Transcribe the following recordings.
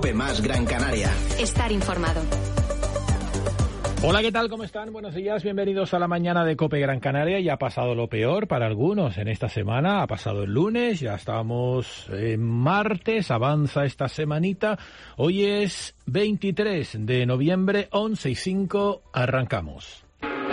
COPE más Gran Canaria. Estar informado. Hola, ¿qué tal? ¿Cómo están? Buenos días, bienvenidos a la mañana de COPE Gran Canaria. Ya ha pasado lo peor para algunos en esta semana, ha pasado el lunes, ya estamos en martes, avanza esta semanita. Hoy es 23 de noviembre, 11:05, arrancamos.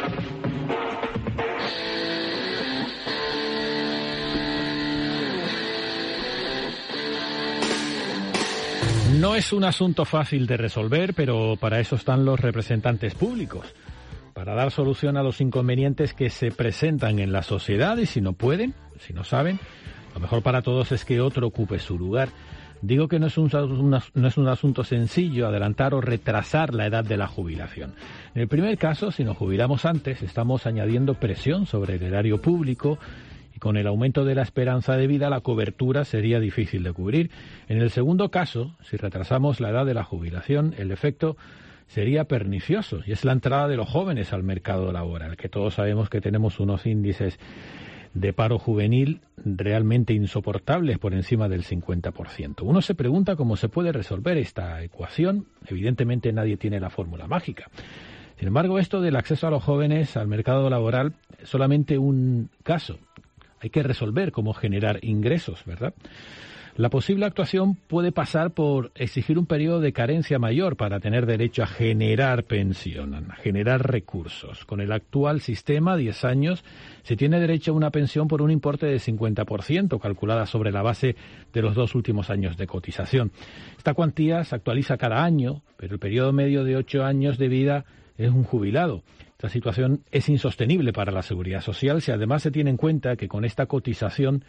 No es un asunto fácil de resolver, pero para eso están los representantes públicos, para dar solución a los inconvenientes que se presentan en la sociedad y si no pueden, si no saben, lo mejor para todos es que otro ocupe su lugar. Digo que no es un asunto sencillo adelantar o retrasar la edad de la jubilación. En el primer caso, si nos jubilamos antes, estamos añadiendo presión sobre el erario público. Y con el aumento de la esperanza de vida, la cobertura sería difícil de cubrir. En el segundo caso, si retrasamos la edad de la jubilación, el efecto sería pernicioso, y es la entrada de los jóvenes al mercado laboral, que todos sabemos que tenemos unos índices de paro juvenil realmente insoportables, por encima del 50%. Uno se pregunta cómo se puede resolver esta ecuación. Evidentemente nadie tiene la fórmula mágica. Sin embargo, esto del acceso a los jóvenes al mercado laboral es solamente un caso. Hay que resolver cómo generar ingresos, ¿verdad? La posible actuación puede pasar por exigir un periodo de carencia mayor para tener derecho a generar pensión, a generar recursos. Con el actual sistema, 10 años, se tiene derecho a una pensión por un importe de 50%, calculada sobre la base de los 2 últimos años de cotización. Esta cuantía se actualiza cada año, pero el periodo medio de 8 años de vida es un jubilado. Esta situación es insostenible para la seguridad social si además se tiene en cuenta que con esta cotización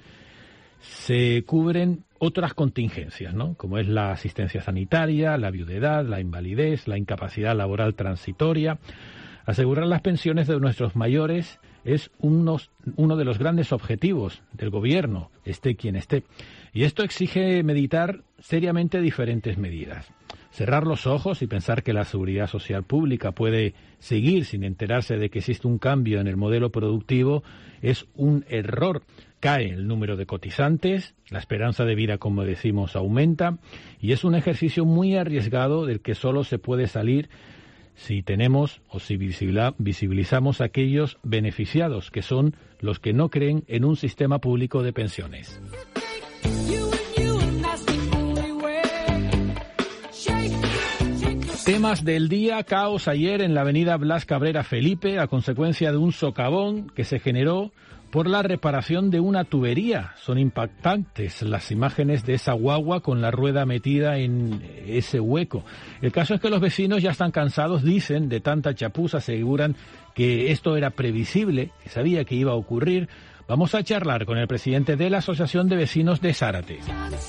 se cubren otras contingencias, ¿no? Como es la asistencia sanitaria, la viudedad, la invalidez, la incapacidad laboral transitoria. Asegurar las pensiones de nuestros mayores es uno de los grandes objetivos del gobierno, esté quien esté. Y esto exige meditar seriamente diferentes medidas. Cerrar los ojos y pensar que la seguridad social pública puede seguir sin enterarse de que existe un cambio en el modelo productivo es un error. Cae el número de cotizantes, la esperanza de vida, como decimos, aumenta y es un ejercicio muy arriesgado del que solo se puede salir si tenemos o si visibilizamos a aquellos beneficiados, que son los que no creen en un sistema público de pensiones. Temas del día: caos ayer en la avenida Blas Cabrera Felipe a consecuencia de un socavón que se generó por la reparación de una tubería. Son impactantes las imágenes de esa guagua con la rueda metida en ese hueco. El caso es que los vecinos ya están cansados, dicen, de tanta chapuza, aseguran que esto era previsible, que sabía que iba a ocurrir. Vamos a charlar con el presidente de la Asociación de Vecinos de Zárate.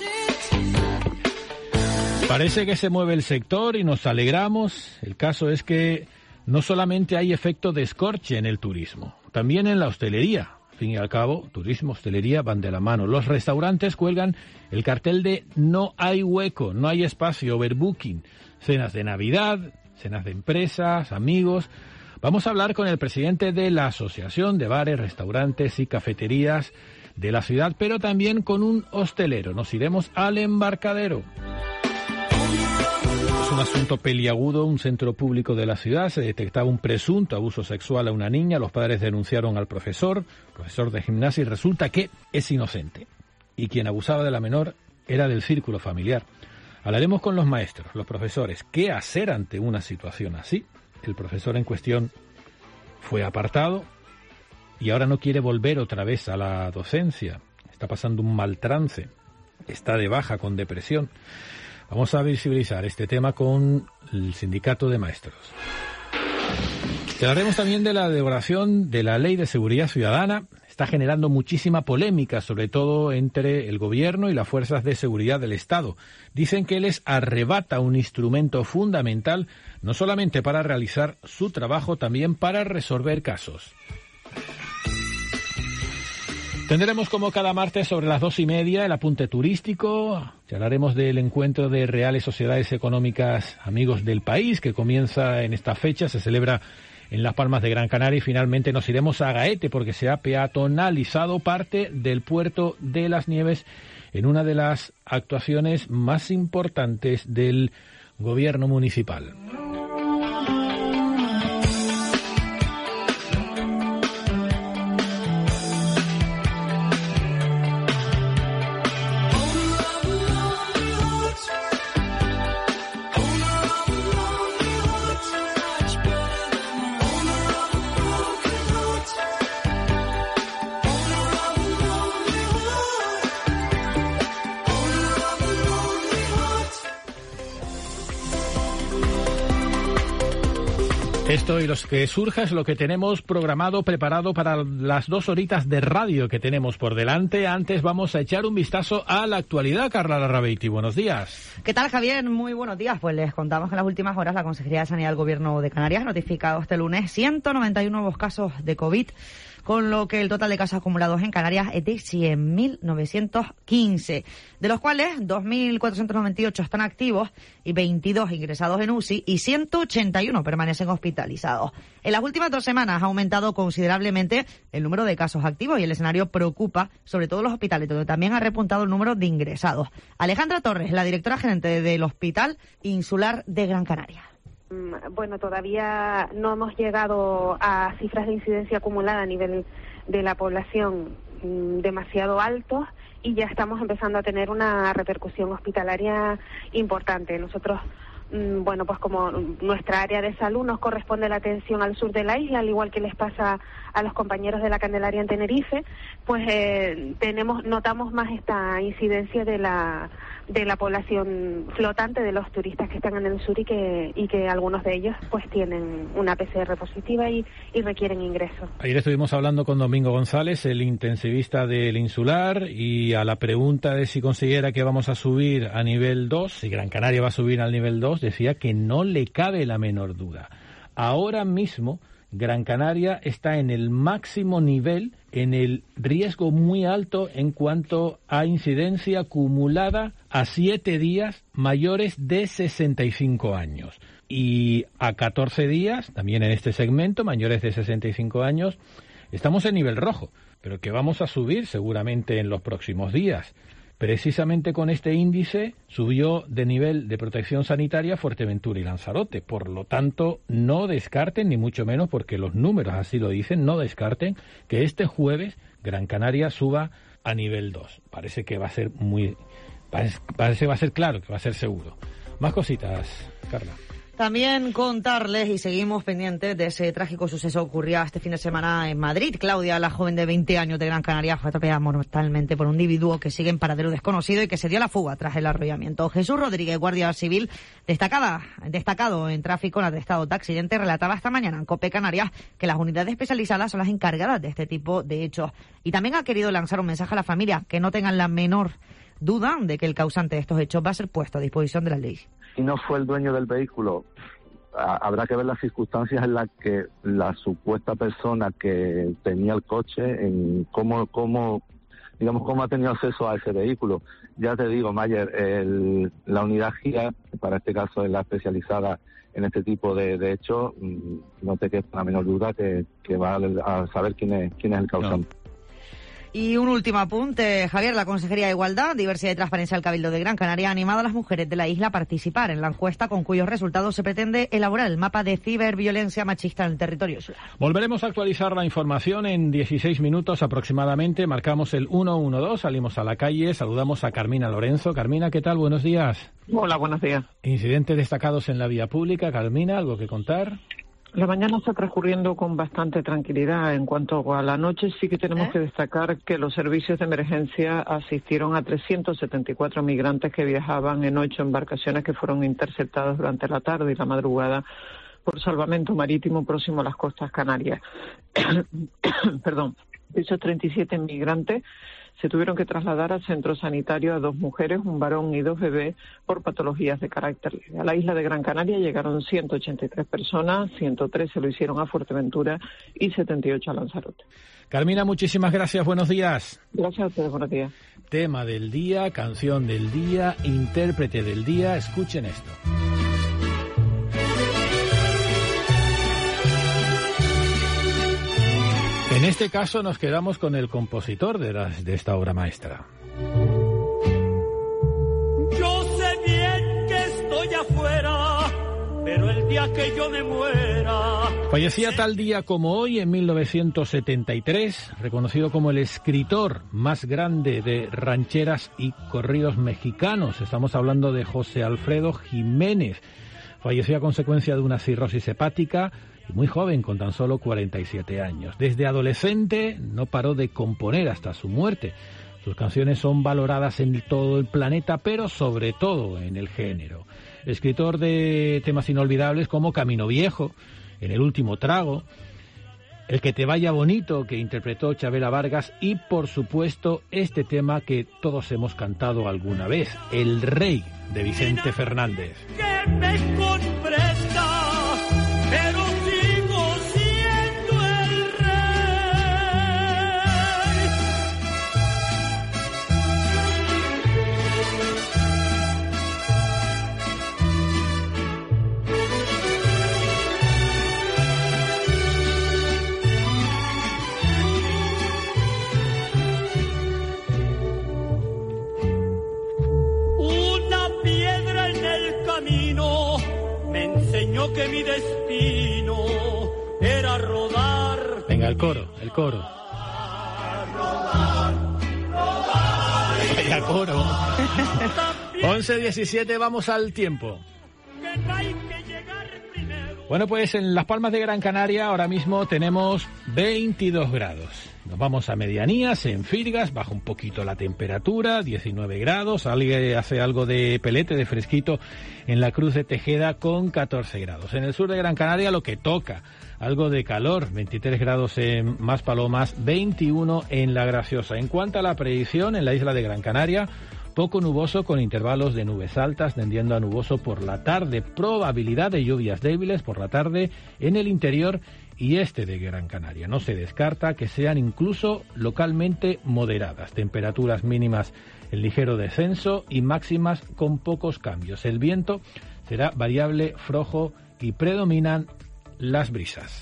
Parece que se mueve el sector y nos alegramos. El caso es que no solamente hay efecto de escorche en el turismo, también en la hostelería. Al fin y al cabo, turismo, hostelería van de la mano. Los restaurantes cuelgan el cartel de no hay hueco, no hay espacio, overbooking. Cenas de Navidad, cenas de empresas, amigos. Vamos a hablar con el presidente de la Asociación de Bares, Restaurantes y Cafeterías de la ciudad, pero también con un hostelero. Nos iremos al Embarcadero. Es un asunto peliagudo. Un centro público de la ciudad se detectaba un presunto abuso sexual a una niña. Los padres denunciaron al profesor de gimnasia, y resulta que es inocente. Y quien abusaba de la menor era del círculo familiar. Hablaremos con los maestros, los profesores. ¿Qué hacer ante una situación así? El profesor en cuestión fue apartado y ahora no quiere volver otra vez a la docencia. Está pasando un mal trance. Está de baja con depresión. Vamos a visibilizar este tema con el sindicato de maestros. Hablaremos también de la derogación de la Ley de Seguridad Ciudadana. Está generando muchísima polémica, sobre todo entre el gobierno y las fuerzas de seguridad del Estado. Dicen que les arrebata un instrumento fundamental, no solamente para realizar su trabajo, también para resolver casos. Tendremos como cada martes sobre las 2:30 el apunte turístico. Hablaremos del encuentro de Reales Sociedades Económicas Amigos del País, que comienza en esta fecha, se celebra en Las Palmas de Gran Canaria. Y finalmente nos iremos a Gaete porque se ha peatonalizado parte del puerto de Las Nieves en una de las actuaciones más importantes del gobierno municipal. Esto y los que surja es lo que tenemos programado, preparado para las 2 horitas de radio que tenemos por delante. Antes vamos a echar un vistazo a la actualidad. Carla Larrabeiti, buenos días. ¿Qué tal, Javier? Muy buenos días. Pues les contamos que en las últimas horas la Consejería de Sanidad del Gobierno de Canarias ha notificado este lunes 191 nuevos casos de COVID, con lo que el total de casos acumulados en Canarias es de 100.915, de los cuales 2.498 están activos y 22 ingresados en UCI y 181 permanecen hospitalizados. En las últimas 2 semanas ha aumentado considerablemente el número de casos activos y el escenario preocupa, sobre todo los hospitales, donde también ha repuntado el número de ingresados. Alejandra Torres, la directora gerente del Hospital Insular de Gran Canaria. Bueno, todavía no hemos llegado a cifras de incidencia acumulada a nivel de la población demasiado altos y ya estamos empezando a tener una repercusión hospitalaria importante. Nosotros, bueno, pues como nuestra área de salud nos corresponde la atención al sur de la isla, al igual que les pasa a los compañeros de la Candelaria en Tenerife, pues notamos más esta incidencia de la población flotante, de los turistas que están en el sur y que algunos de ellos pues tienen una PCR positiva y requieren ingreso. Ayer estuvimos hablando con Domingo González, el intensivista del Insular, y a la pregunta de si considera que vamos a subir a nivel 2, si Gran Canaria va a subir al nivel 2, decía que no le cabe la menor duda. Ahora mismo Gran Canaria está en el máximo nivel, en el riesgo muy alto en cuanto a incidencia acumulada a 7 días mayores de 65 años. Y a 14 días, también en este segmento, mayores de 65 años, estamos en nivel rojo, pero que vamos a subir seguramente en los próximos días. Precisamente con este índice subió de nivel de protección sanitaria Fuerteventura y Lanzarote. Por lo tanto, no descarten, ni mucho menos, porque los números así lo dicen, no descarten que este jueves Gran Canaria suba a nivel 2. Parece que va a ser va a ser claro, que va a ser seguro. Más cositas, Carla. También contarles, y seguimos pendientes de ese trágico suceso que ocurrió este fin de semana en Madrid. Claudia, la joven de 20 años de Gran Canaria, fue atropellada mortalmente por un individuo que sigue en paradero desconocido y que se dio a la fuga tras el arrollamiento. Jesús Rodríguez, guardia civil destacado en tráfico en atestado de accidente, relataba esta mañana en COPE Canarias que las unidades especializadas son las encargadas de este tipo de hechos. Y también ha querido lanzar un mensaje a la familia, que no tengan la menor duda de que el causante de estos hechos va a ser puesto a disposición de la ley. Si no fue el dueño del vehículo, habrá que ver las circunstancias en las que la supuesta persona que tenía el coche, en cómo ha tenido acceso a ese vehículo. Ya te digo, Mayer, la unidad GIA, para este caso es la especializada en este tipo de hechos, no te quepa la menor duda que va a saber quién es el causante. No. Y un último apunte, Javier, la Consejería de Igualdad, Diversidad y Transparencia del Cabildo de Gran Canaria ha animado a las mujeres de la isla a participar en la encuesta con cuyos resultados se pretende elaborar el mapa de ciberviolencia machista en el territorio insular. Volveremos a actualizar la información en 16 minutos aproximadamente. Marcamos el 112, salimos a la calle, saludamos a Carmina Lorenzo. Carmina, ¿qué tal? Buenos días. Hola, buenos días. Incidentes destacados en la vía pública. Carmina, ¿algo que contar? La mañana está transcurriendo con bastante tranquilidad. En cuanto a la noche, sí que tenemos que destacar que los servicios de emergencia asistieron a 374 migrantes que viajaban en 8 embarcaciones que fueron interceptadas durante la tarde y la madrugada por salvamento marítimo próximo a las costas canarias. Perdón. De esos 37 migrantes se tuvieron que trasladar al centro sanitario a 2 mujeres, un varón y 2 bebés por patologías de carácter leve. A la isla de Gran Canaria llegaron 183 personas, 113 lo hicieron a Fuerteventura y 78 a Lanzarote. Carmina, muchísimas gracias, buenos días. Gracias a ustedes, buenos días. Tema del día, canción del día, intérprete del día, escuchen esto. En este caso nos quedamos con el compositor de esta obra maestra. Yo sé bien que estoy afuera, pero el día que yo me muera... Fallecía tal día como hoy, en 1973, reconocido como el escritor más grande de rancheras y corridos mexicanos. Estamos hablando de José Alfredo Jiménez. Falleció a consecuencia de una cirrosis hepática y muy joven, con tan solo 47 años. Desde adolescente no paró de componer hasta su muerte. Sus canciones son valoradas en todo el planeta, pero sobre todo en el género. Escritor de temas inolvidables como Camino Viejo, En el último trago, El que te vaya bonito, que interpretó Chavela Vargas, y por supuesto este tema que todos hemos cantado alguna vez, El Rey, de Vicente Fernández. Que me comprenda, pero sigo siendo el me enseñó que mi destino era rodar. Venga, el coro. Venga, coro. 11:17, vamos al tiempo. Bueno, pues en Las Palmas de Gran Canaria ahora mismo tenemos 22 grados. Nos vamos a medianías, en Firgas, baja un poquito la temperatura, 19 grados, hace algo de pelete, de fresquito en la Cruz de Tejeda con 14 grados. En el sur de Gran Canaria lo que toca, algo de calor, 23 grados en Maspalomas, 21 en La Graciosa. En cuanto a la predicción, en la isla de Gran Canaria, poco nuboso con intervalos de nubes altas, tendiendo a nuboso por la tarde, probabilidad de lluvias débiles por la tarde en el interior y este de Gran Canaria. No se descarta que sean incluso localmente moderadas. Temperaturas mínimas en ligero descenso y máximas con pocos cambios. El viento será variable, flojo y predominan las brisas.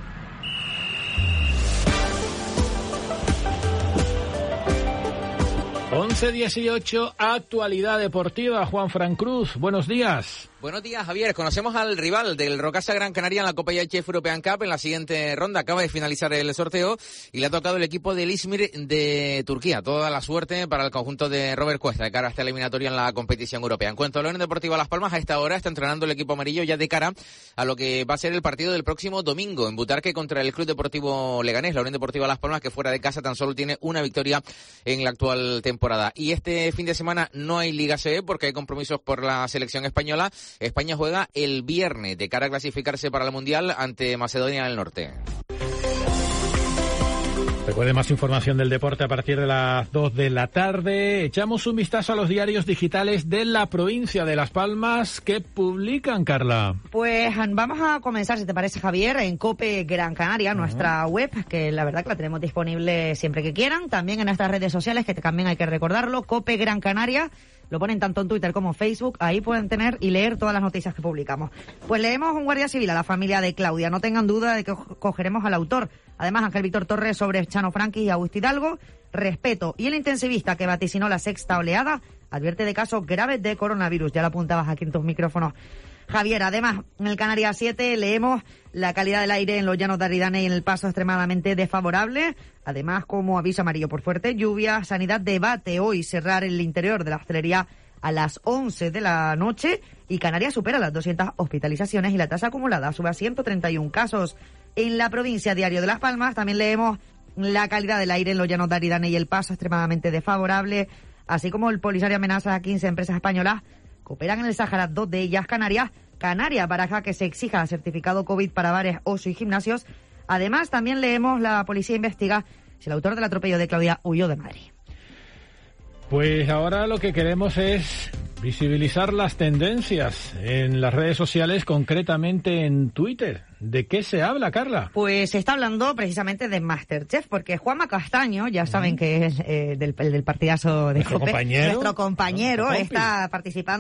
(11:18) Actualidad deportiva. Juanfran Cruz, buenos días. Buenos días, Javier. Conocemos al rival del Rocasa Gran Canaria en la Copa IHF European Cup en la siguiente ronda. Acaba de finalizar el sorteo y le ha tocado el equipo del İzmir de Turquía. Toda la suerte para el conjunto de Robert Cuesta de cara a esta eliminatoria en la competición europea. En cuanto a la Unión Deportiva Las Palmas, a esta hora está entrenando el equipo amarillo ya de cara a lo que va a ser el partido del próximo domingo en Butarque contra el Club Deportivo Leganés. La Unión Deportiva Las Palmas, que fuera de casa tan solo tiene una victoria en la actual temporada. Y este fin de semana no hay Liga CE porque hay compromisos por la selección española. España juega el viernes de cara a clasificarse para el Mundial ante Macedonia del Norte. Recuerde más información del deporte a partir de las 2 de la tarde. Echamos un vistazo a los diarios digitales de la provincia de Las Palmas que publican, Carla. Pues vamos a comenzar, si te parece, Javier, en COPE Gran Canaria, nuestra web, que la verdad que la tenemos disponible siempre que quieran. También en nuestras redes sociales, que también hay que recordarlo, COPE Gran Canaria. Lo ponen tanto en Twitter como en Facebook. Ahí pueden tener y leer todas las noticias que publicamos. Pues leemos un guardia civil a la familia de Claudia. No tengan duda de que cogeremos al autor. Además, Ángel Víctor Torres sobre Chano Franqui y Agustí Hidalgo. Respeto. Y el intensivista que vaticinó la sexta oleada advierte de casos graves de coronavirus. Ya lo apuntabas aquí en tus micrófonos, Javier. Además, en el Canarias 7 leemos la calidad del aire en los llanos de Aridane y en el Paso extremadamente desfavorable. Además, como aviso amarillo por fuerte lluvia, Sanidad debate hoy cerrar el interior de la hostelería a las 11 de la noche y Canarias supera las 200 hospitalizaciones y la tasa acumulada sube a 131 casos. En la provincia, Diario de Las Palmas, también leemos la calidad del aire en los llanos de Aridane y el Paso extremadamente desfavorable, así como el Polisario amenaza a 15 empresas españolas que operan en el Sáhara, 2 de ellas Canarias baraja que se exija certificado COVID para bares, ocio y gimnasios. Además, también leemos la policía investiga si el autor del atropello de Claudia huyó de Madrid. Pues ahora lo que queremos es visibilizar las tendencias en las redes sociales, concretamente en Twitter. ¿De qué se habla, Carla? Pues se está hablando precisamente de MasterChef, porque Juanma Castaño, ya saben que es del partidazo de nuestro COPE, compañero, nuestro compañero está participando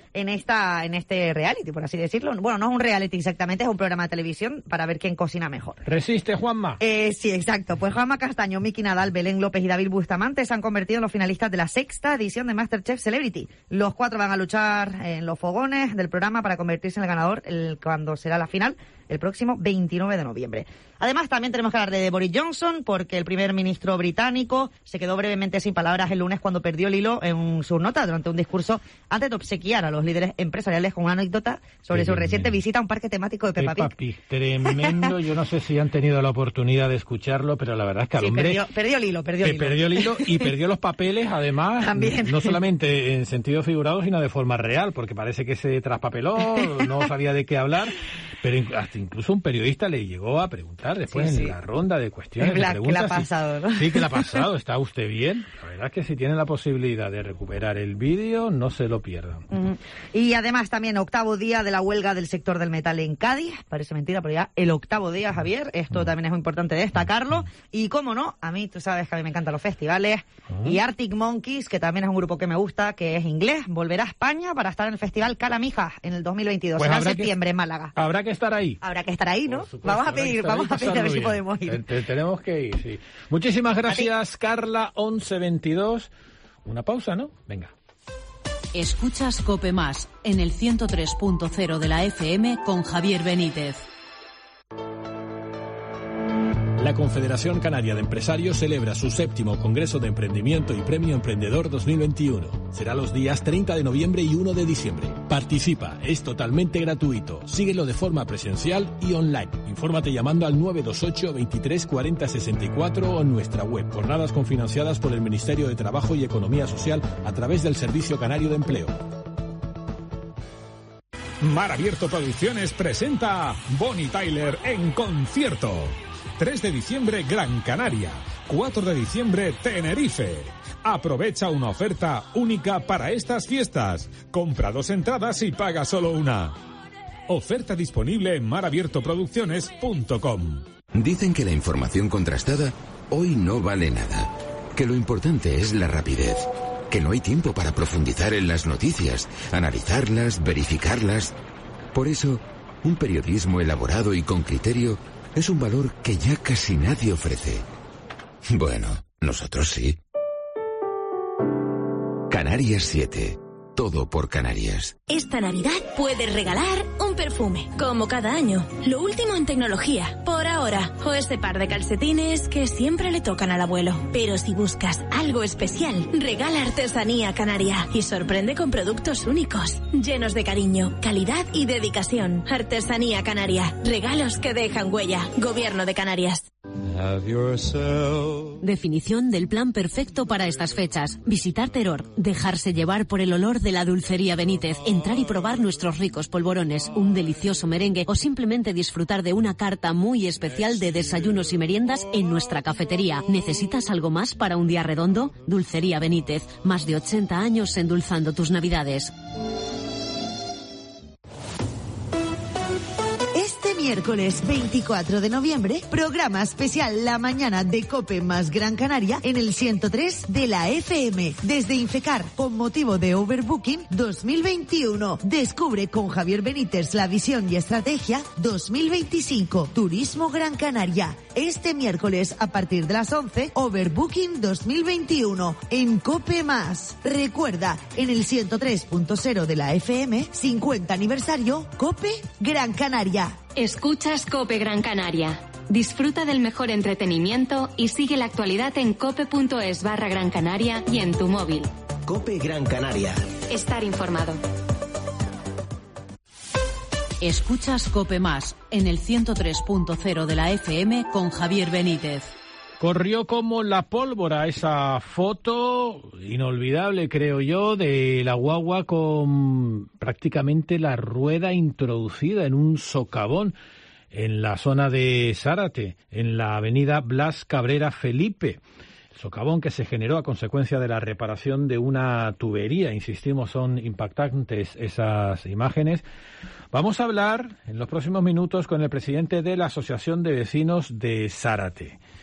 en este reality, por así decirlo. Bueno, no es un reality exactamente, es un programa de televisión para ver quién cocina mejor. ¿Resiste, Juanma? Sí, exacto. Pues Juanma Castaño, Miki Nadal, Belén López y David Bustamante se han convertido en los finalistas de la 6ª edición de MasterChef Celebrity. Los 4 van a luchar en los fogones del programa para convertirse en el ganador cuando será la final el próximo 29 de noviembre. Además, también tenemos que hablar de Boris Johnson, porque el primer ministro británico se quedó brevemente sin palabras el lunes cuando perdió el hilo en sus notas durante un discurso antes de obsequiar a los líderes empresariales con una anécdota sobre su reciente visita a un parque temático de Peppa Pig. Tremendo. Yo no sé si han tenido la oportunidad de escucharlo, pero la verdad es que al hombre... Perdió el hilo. Perdió el hilo y perdió los papeles, además, también. No solamente en sentido figurado, sino de forma real, porque parece que se traspapeló, no sabía de qué hablar, pero hasta incluso un periodista le llegó a preguntar después en la ronda de cuestiones, de preguntas. ¿Qué le ha pasado, no? Sí, ¿qué le ha pasado? ¿Está usted bien? La verdad es que si tienen la posibilidad de recuperar el vídeo, no se lo pierdan. Y además también 8º día de la huelga del sector del metal en Cádiz. Parece mentira, pero ya el 8º día, Javier. Esto también es muy importante destacarlo. Y cómo no, a mí, tú sabes que a mí me encantan los festivales. Y Arctic Monkeys, que también es un grupo que me gusta, que es inglés, volverá a España para estar en el festival Calamijas en el 2022. Pues será en septiembre en Málaga. Habrá que estar ahí. Habrá que estar ahí, ¿no? Vamos a pedir a ver si podemos ir. Tenemos que ir, sí. Muchísimas gracias, Carla. 11:22. Una pausa, ¿no? Venga. Escuchas COPE Más en el 103.0 de la FM con Javier Benítez. La Confederación Canaria de Empresarios celebra su 7º Congreso de Emprendimiento y Premio Emprendedor 2021. Será los días 30 de noviembre y 1 de diciembre. Participa, es totalmente gratuito. Síguelo de forma presencial y online. Infórmate llamando al 928 23 40 64 o en nuestra web. Jornadas confinanciadas por el Ministerio de Trabajo y Economía Social a través del Servicio Canario de Empleo. Mar Abierto Producciones presenta Bonnie Tyler en concierto. 3 de diciembre, Gran Canaria. 4 de diciembre, Tenerife. Aprovecha una oferta única para estas fiestas. Compra 2 entradas y paga solo una. Oferta disponible en marabiertoproducciones.com. Dicen que la información contrastada hoy no vale nada. Que lo importante es la rapidez. Que no hay tiempo para profundizar en las noticias, analizarlas, verificarlas. Por eso, un periodismo elaborado y con criterio es un valor que ya casi nadie ofrece. Bueno, nosotros sí. Canarias 7. Todo por Canarias. Esta Navidad puedes regalar un perfume, como cada año. Lo último en tecnología, por ahora. O ese par de calcetines que siempre le tocan al abuelo. Pero si buscas algo especial, regala Artesanía Canaria. Y sorprende con productos únicos, llenos de cariño, calidad y dedicación. Artesanía Canaria. Regalos que dejan huella. Gobierno de Canarias. Definición del plan perfecto para estas fechas. Visitar Teror, dejarse llevar por el olor de la dulcería Benítez, entrar y probar nuestros ricos polvorones, un delicioso merengue o simplemente disfrutar de una carta muy especial de desayunos y meriendas en nuestra cafetería. ¿Necesitas algo más para un día redondo? Dulcería Benítez, más de 80 años endulzando tus navidades. Miércoles 24 de noviembre, programa especial La Mañana de COPE más Gran Canaria en el 103 de la FM. Desde Infecar, con motivo de Overbooking 2021. Descubre con Javier Benítez la visión y estrategia 2025. Turismo Gran Canaria. Este miércoles a partir de las 11, Overbooking 2021 en COPE más. Recuerda, en el 103.0 de la FM, 50 aniversario, COPE Gran Canaria. Escuchas COPE Gran Canaria. Disfruta del mejor entretenimiento y sigue la actualidad en cope.es/Gran Canaria y en tu móvil. COPE Gran Canaria. Estar informado. Escuchas COPE más en el 103.0 de la FM con Javier Benítez. Corrió como la pólvora esa foto inolvidable, creo yo, de la guagua con prácticamente la rueda introducida en un socavón en la zona de Zárate, en la avenida Blas Cabrera Felipe. El socavón que se generó a consecuencia de la reparación de una tubería. Insistimos, son impactantes esas imágenes. Vamos a hablar en los próximos minutos con el presidente de la Asociación de Vecinos de Zárate,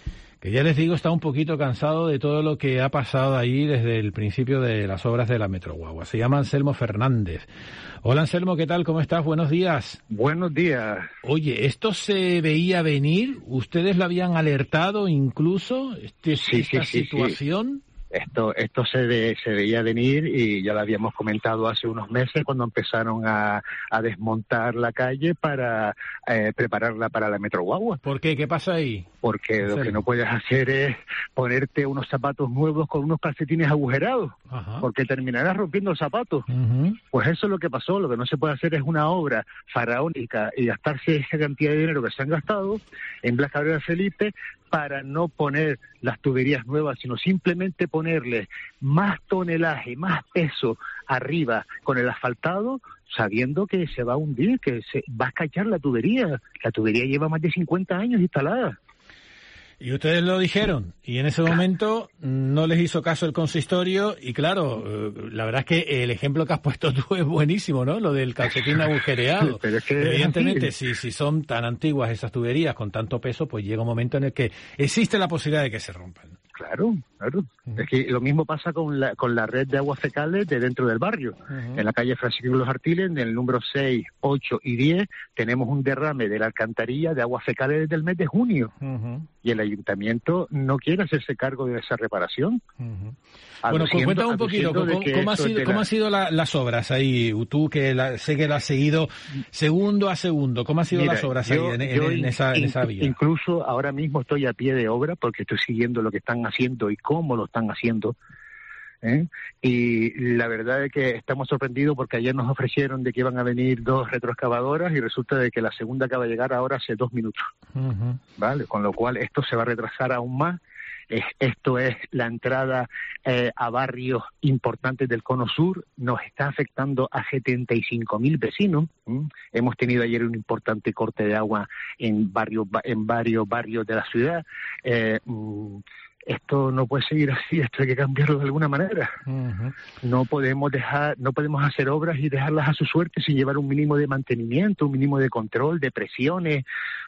que ya les digo está un poquito cansado de todo lo que ha pasado ahí desde el principio de las obras de la Metro Guagua. Se llama Anselmo Fernández. Hola Anselmo, ¿qué tal? ¿Cómo estás? Buenos días. Buenos días. Oye, ¿esto se veía venir? ¿Ustedes lo habían alertado incluso? ¿Esta situación? Sí. Esto se veía venir y ya lo habíamos comentado hace unos meses cuando empezaron a desmontar la calle para prepararla para la Metro Guagua. ¿Por qué? ¿Qué pasa ahí? Porque lo que no puedes hacer es ponerte unos zapatos nuevos con unos calcetines agujerados, porque terminarás rompiendo el zapato. Pues eso es lo que pasó. Lo que no se puede hacer es una obra faraónica y gastarse esa cantidad de dinero que se han gastado en Blas Cabrera Felipe para no poner las tuberías nuevas, sino simplemente ponerle más tonelaje, más peso arriba con el asfaltado, sabiendo que se va a hundir, que se va a escachar la tubería. La tubería lleva más de 50 años instalada. Y ustedes lo dijeron, y en ese momento no les hizo caso el consistorio, y claro, la verdad es que el ejemplo que has puesto tú es buenísimo, ¿no? Lo del calcetín agujereado. Pero es que evidentemente, si son tan antiguas esas tuberías con tanto peso, pues llega un momento en el que existe la posibilidad de que se rompan. Claro. Es que lo mismo pasa con la red de aguas fecales de dentro del barrio. En la calle Francisco de los Artiles, en el número 6, 8 y 10, tenemos un derrame de la alcantarilla de aguas fecales desde el mes de junio. Y el ayuntamiento no quiere hacerse cargo de esa reparación. Bueno, pues cuéntame un poquito, ¿cómo han sido las obras ahí? Tú que sé que la has seguido segundo a segundo, ¿cómo han sido las obras ahí en esa vía? Incluso ahora mismo estoy a pie de obra porque estoy siguiendo lo que están haciendo y cómo lo están haciendo. Y la verdad es que estamos sorprendidos porque ayer nos ofrecieron de que iban a venir 2 retroexcavadoras y resulta de que la segunda acaba de llegar ahora hace 2 minutos. ¿Vale? Con lo cual esto se va a retrasar aún más. Esto es la entrada a barrios importantes del Cono Sur, nos está afectando a 75.000 vecinos. Hemos tenido ayer un importante corte de agua en varios barrios de la ciudad. Esto no puede seguir así, esto hay que cambiarlo de alguna manera. No podemos hacer obras y dejarlas a su suerte sin llevar un mínimo de mantenimiento, un mínimo de control, de presiones.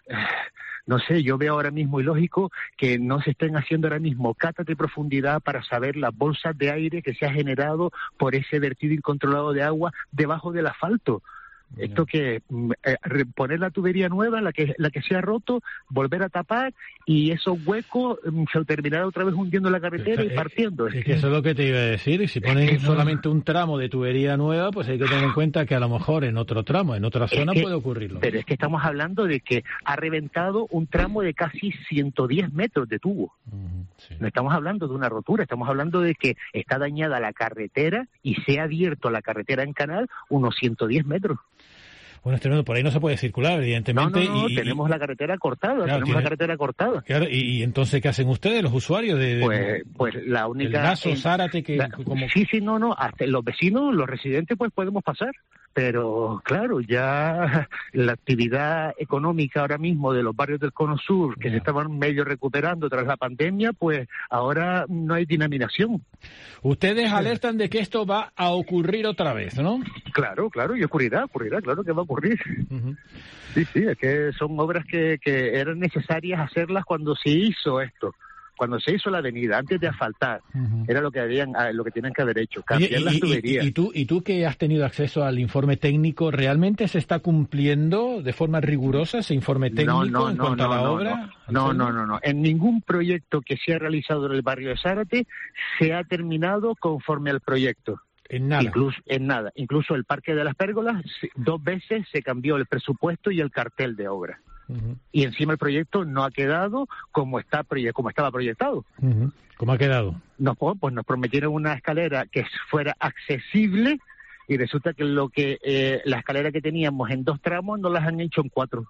No sé, yo veo ahora mismo ilógico que no se estén haciendo ahora mismo catas de profundidad para saber las bolsas de aire que se ha generado por ese vertido incontrolado de agua debajo del asfalto. Esto que poner la tubería nueva, la que se ha roto, volver a tapar y esos huecos se terminará otra vez hundiendo la carretera y partiendo. Es que eso es lo que te iba a decir. Si ponen solamente un tramo de tubería nueva, pues hay que tener en cuenta que a lo mejor en otro tramo, en otra zona puede ocurrirlo. Pero es que estamos hablando de que ha reventado un tramo de casi 110 metros de tubo. No estamos hablando de una rotura, estamos hablando de que está dañada la carretera y se ha abierto la carretera en canal unos 110 metros. Bueno, es tremendo, por ahí no se puede circular, evidentemente. No, tenemos la carretera cortada, Claro, ¿Y entonces qué hacen ustedes, los usuarios? Pues la única... El Gaso, Zárate, que... hasta los vecinos, los residentes, pues podemos pasar. Pero, claro, ya la actividad económica ahora mismo de los barrios del Cono Sur, que se estaban medio recuperando tras la pandemia, pues ahora no hay dinamización. Ustedes alertan de que esto va a ocurrir otra vez, ¿no? Claro, y ocurrirá, claro que va a ocurrir. Sí, es que son obras que eran necesarias hacerlas cuando se hizo esto. Cuando se hizo la avenida, antes de asfaltar, era lo que tenían que haber hecho, cambiar las tuberías. ¿Y tú que has tenido acceso al informe técnico, realmente se está cumpliendo de forma rigurosa ese informe técnico en cuanto a la obra? No. En ningún proyecto que se ha realizado en el barrio de Zárate se ha terminado conforme al proyecto. En nada. Incluso el Parque de las Pérgolas, 2 veces se cambió el presupuesto y el cartel de obra. Y encima el proyecto no ha quedado como estaba proyectado. ¿Cómo ha quedado? Nos prometieron una escalera que fuera accesible y resulta que la escalera que teníamos en 2 tramos nos las han hecho en 4.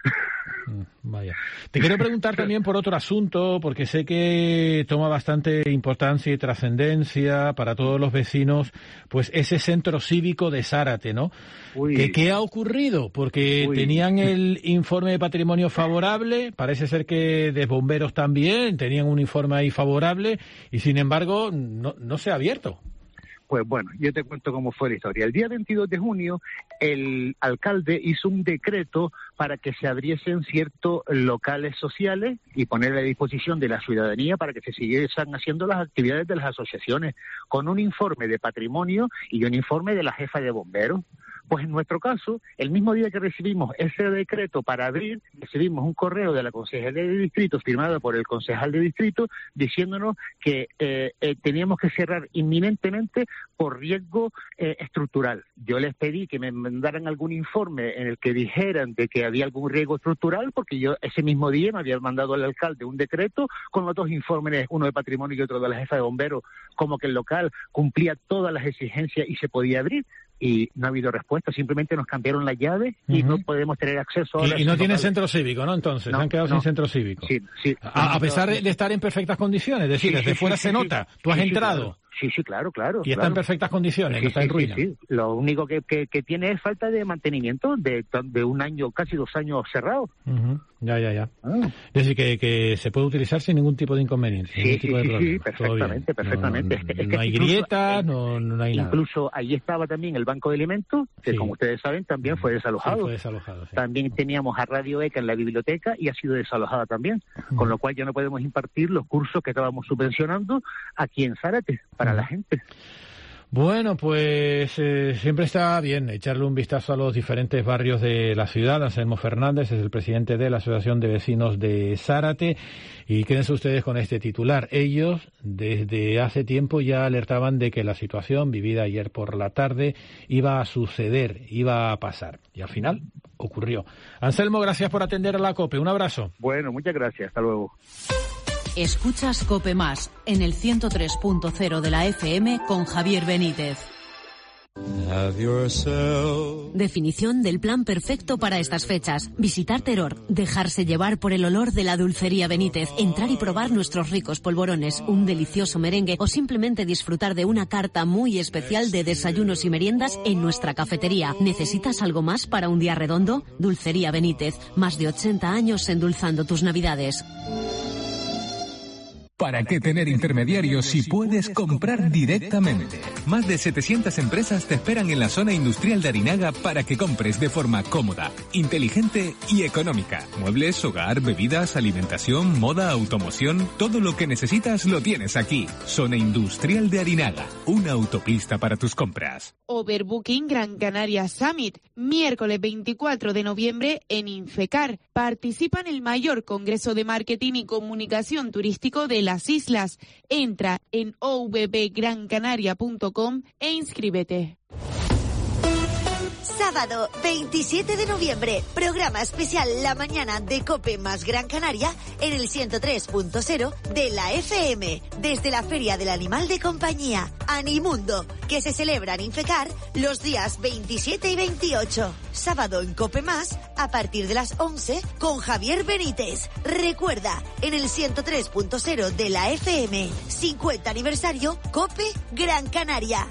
Vaya. Te quiero preguntar también por otro asunto, porque sé que toma bastante importancia y trascendencia para todos los vecinos, pues ese centro cívico de Zárate, ¿no? ¿Qué ha ocurrido? Porque tenían el informe de patrimonio favorable, parece ser que de bomberos también tenían un informe ahí favorable, y sin embargo no se ha abierto. Pues bueno, yo te cuento cómo fue la historia. El día 22 de junio, el alcalde hizo un decreto para que se abriesen ciertos locales sociales y poner a disposición de la ciudadanía para que se siguiesen haciendo las actividades de las asociaciones, con un informe de patrimonio y un informe de la jefa de bomberos. Pues en nuestro caso, el mismo día que recibimos ese decreto para abrir, recibimos un correo de la concejalía de distrito firmado por el concejal de distrito diciéndonos que teníamos que cerrar inminentemente por riesgo estructural. Yo les pedí que me mandaran algún informe en el que dijeran de que había algún riesgo estructural, porque yo ese mismo día me había mandado al alcalde un decreto con los dos informes, uno de patrimonio y otro de la jefa de bomberos, como que el local cumplía todas las exigencias y se podía abrir. Y no ha habido respuesta, simplemente nos cambiaron la llave y no podemos tener acceso ahora. Y no tiene centro cívico, ¿no? Entonces, se han quedado sin centro cívico. Sí. A pesar de estar en perfectas condiciones, es decir, desde fuera se nota, tú has entrado. Claro. Claro, y está en perfectas condiciones, no está en ruina. Sí. Lo único que tiene es falta de mantenimiento de un año, casi 2 años cerrado. Ya. Es decir, que se puede utilizar sin ningún tipo de inconveniente, ningún tipo de problema. Perfectamente. No hay grietas, no hay nada. Incluso ahí estaba también el banco de alimentos, que como ustedes saben también fue desalojado. Sí, fue desalojado. También teníamos a Radio ECA en la biblioteca y ha sido desalojada también, con lo cual ya no podemos impartir los cursos que estábamos subvencionando aquí en Zárate para la gente. Bueno, pues siempre está bien echarle un vistazo a los diferentes barrios de la ciudad. Anselmo Fernández es el presidente de la Asociación de Vecinos de Zárate y quédense ustedes con este titular. Ellos desde hace tiempo ya alertaban de que la situación vivida ayer por la tarde iba a suceder, iba a pasar y al final ocurrió. Anselmo, gracias por atender a la COPE. Un abrazo. Bueno, muchas gracias. Hasta luego. Escuchas COPE Más en el 103.0 de la FM con Javier Benítez. Definición del plan perfecto para estas fechas. Visitar Teror, dejarse llevar por el olor de la dulcería Benítez, entrar y probar nuestros ricos polvorones, un delicioso merengue o simplemente disfrutar de una carta muy especial de desayunos y meriendas en nuestra cafetería. ¿Necesitas algo más para un día redondo? Dulcería Benítez, más de 80 años endulzando tus navidades. ¿Para qué tener intermediarios si puedes comprar directamente? Más de 700 empresas te esperan en la zona industrial de Arinaga para que compres de forma cómoda, inteligente y económica. Muebles, hogar, bebidas, alimentación, moda, automoción, todo lo que necesitas lo tienes aquí. Zona industrial de Arinaga, una autopista para tus compras. Overbooking Gran Canaria Summit, miércoles 24 de noviembre en Infecar. Participa en el mayor congreso de marketing y comunicación turístico de las islas. Entra en ovbgrancanaria.com e inscríbete. Sábado 27 de noviembre, programa especial La Mañana de COPE más Gran Canaria en el 103.0 de la FM, desde la Feria del Animal de Compañía, Animundo, que se celebra en Infecar los días 27 y 28. Sábado en COPE más, a partir de las 11, con Javier Benítez. Recuerda, en el 103.0 de la FM, 50 aniversario, COPE Gran Canaria.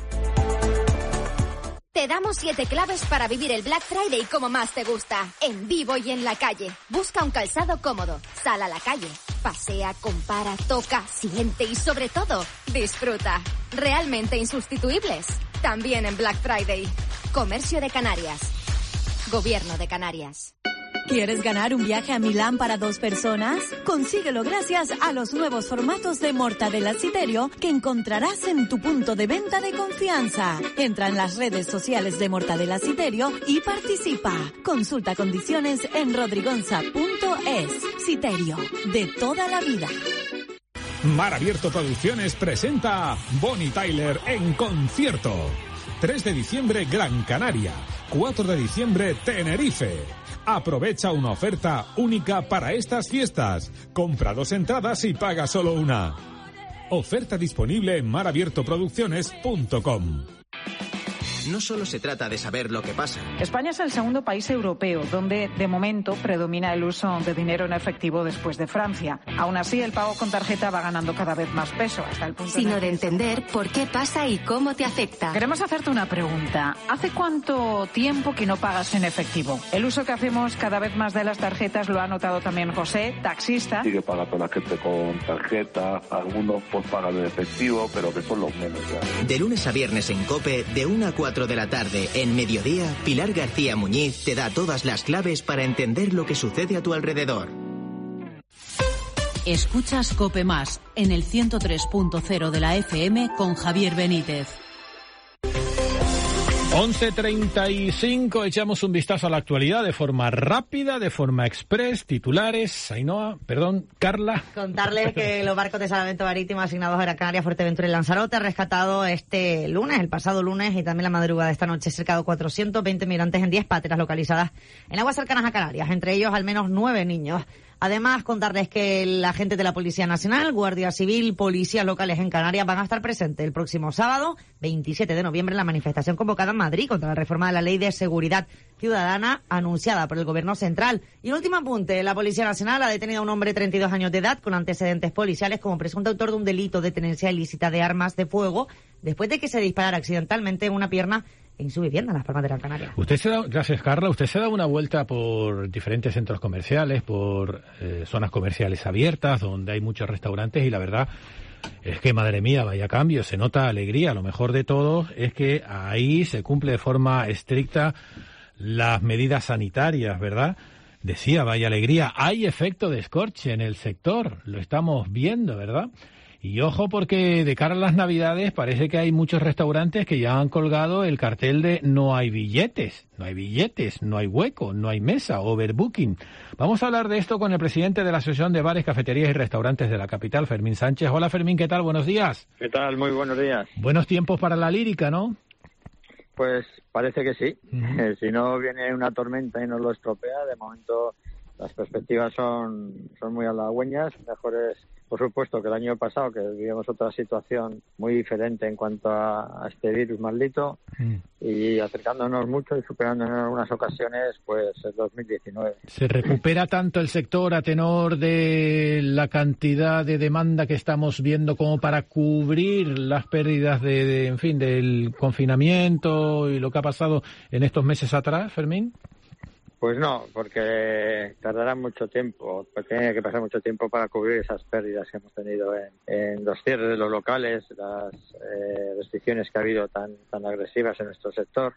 Te damos 7 claves para vivir el Black Friday como más te gusta, en vivo y en la calle. Busca un calzado cómodo, sal a la calle, pasea, compara, toca, siente y sobre todo, disfruta. Realmente insustituibles. También en Black Friday. Comercio de Canarias. Gobierno de Canarias. ¿Quieres ganar un viaje a Milán para 2 personas? Consíguelo gracias a los nuevos formatos de Mortadella Citerio que encontrarás en tu punto de venta de confianza. Entra en las redes sociales de Mortadella Citerio y participa. Consulta condiciones en rodrigonza.es. Citerio, de toda la vida. Mar Abierto Producciones presenta Bonnie Tyler en concierto. 3 de diciembre Gran Canaria, 4 de diciembre Tenerife. Aprovecha una oferta única para estas fiestas. Compra 2 entradas y paga solo una. Oferta disponible en marabiertoproducciones.com. no solo se trata de saber lo que pasa. España es el segundo país europeo donde, de momento, predomina el uso de dinero en efectivo después de Francia. Aún así, el pago con tarjeta va ganando cada vez más peso, hasta el punto sino de entender por qué pasa y cómo te afecta. Queremos hacerte una pregunta. ¿Hace cuánto tiempo que no pagas en efectivo? El uso que hacemos cada vez más de las tarjetas lo ha notado también José, taxista. Sigue pagando la gente con tarjeta, algunos pues pagan en efectivo, pero que son los menos ya. De lunes a viernes en COPE, de 1 a 4 de la tarde, en Mediodía, Pilar García Muñiz te da todas las claves para entender lo que sucede a tu alrededor. Escuchas COPE Más en el 103.0 de la FM con Javier Benítez. 11:35, echamos un vistazo a la actualidad de forma rápida, de forma express, titulares. Carla. Contarles que los barcos de salvamento marítimo asignados a Gran Canaria, Fuerteventura y Lanzarote han rescatado el pasado lunes y también la madrugada de esta noche, cerca de 420 migrantes en 10 pateras localizadas en aguas cercanas a Canarias, entre ellos al menos 9 niños. Además, contarles que la gente de la Policía Nacional, Guardia Civil, policías locales en Canarias van a estar presentes el próximo sábado, 27 de noviembre, en la manifestación convocada en Madrid contra la reforma de la Ley de Seguridad Ciudadana anunciada por el Gobierno Central. Y un último apunte, la Policía Nacional ha detenido a un hombre de 32 años de edad con antecedentes policiales como presunto autor de un delito de tenencia ilícita de armas de fuego después de que se disparara accidentalmente en una pierna en su vivienda en Las Palmas de Gran Canaria. Gracias, Carla. Usted se da una vuelta por diferentes centros comerciales, por zonas comerciales abiertas, donde hay muchos restaurantes, y la verdad es que, madre mía, vaya cambio, se nota alegría. Lo mejor de todo es que ahí se cumple de forma estricta las medidas sanitarias, ¿verdad? Decía, vaya alegría. Hay efecto de escorche en el sector, lo estamos viendo, ¿verdad? Y ojo, porque de cara a las Navidades parece que hay muchos restaurantes que ya han colgado el cartel de no hay billetes, no hay hueco, no hay mesa, overbooking. Vamos a hablar de esto con el presidente de la Asociación de Bares, Cafeterías y Restaurantes de la capital, Fermín Sánchez. Hola, Fermín, ¿qué tal? Buenos días. ¿Qué tal? Muy buenos días. Buenos tiempos para la lírica, ¿no? Pues parece que sí. Si no viene una tormenta y nos lo estropea, de momento las perspectivas son muy halagüeñas, mejores, por supuesto, que el año pasado, que vivíamos otra situación muy diferente en cuanto a este virus maldito, y acercándonos mucho y superándonos en algunas ocasiones, pues el 2019. ¿Se recupera tanto el sector a tenor de la cantidad de demanda que estamos viendo como para cubrir las pérdidas del confinamiento y lo que ha pasado en estos meses atrás, Fermín? Pues no, porque tardará mucho tiempo, porque tiene que pasar mucho tiempo para cubrir esas pérdidas que hemos tenido en los cierres de los locales, las restricciones que ha habido tan agresivas en nuestro sector.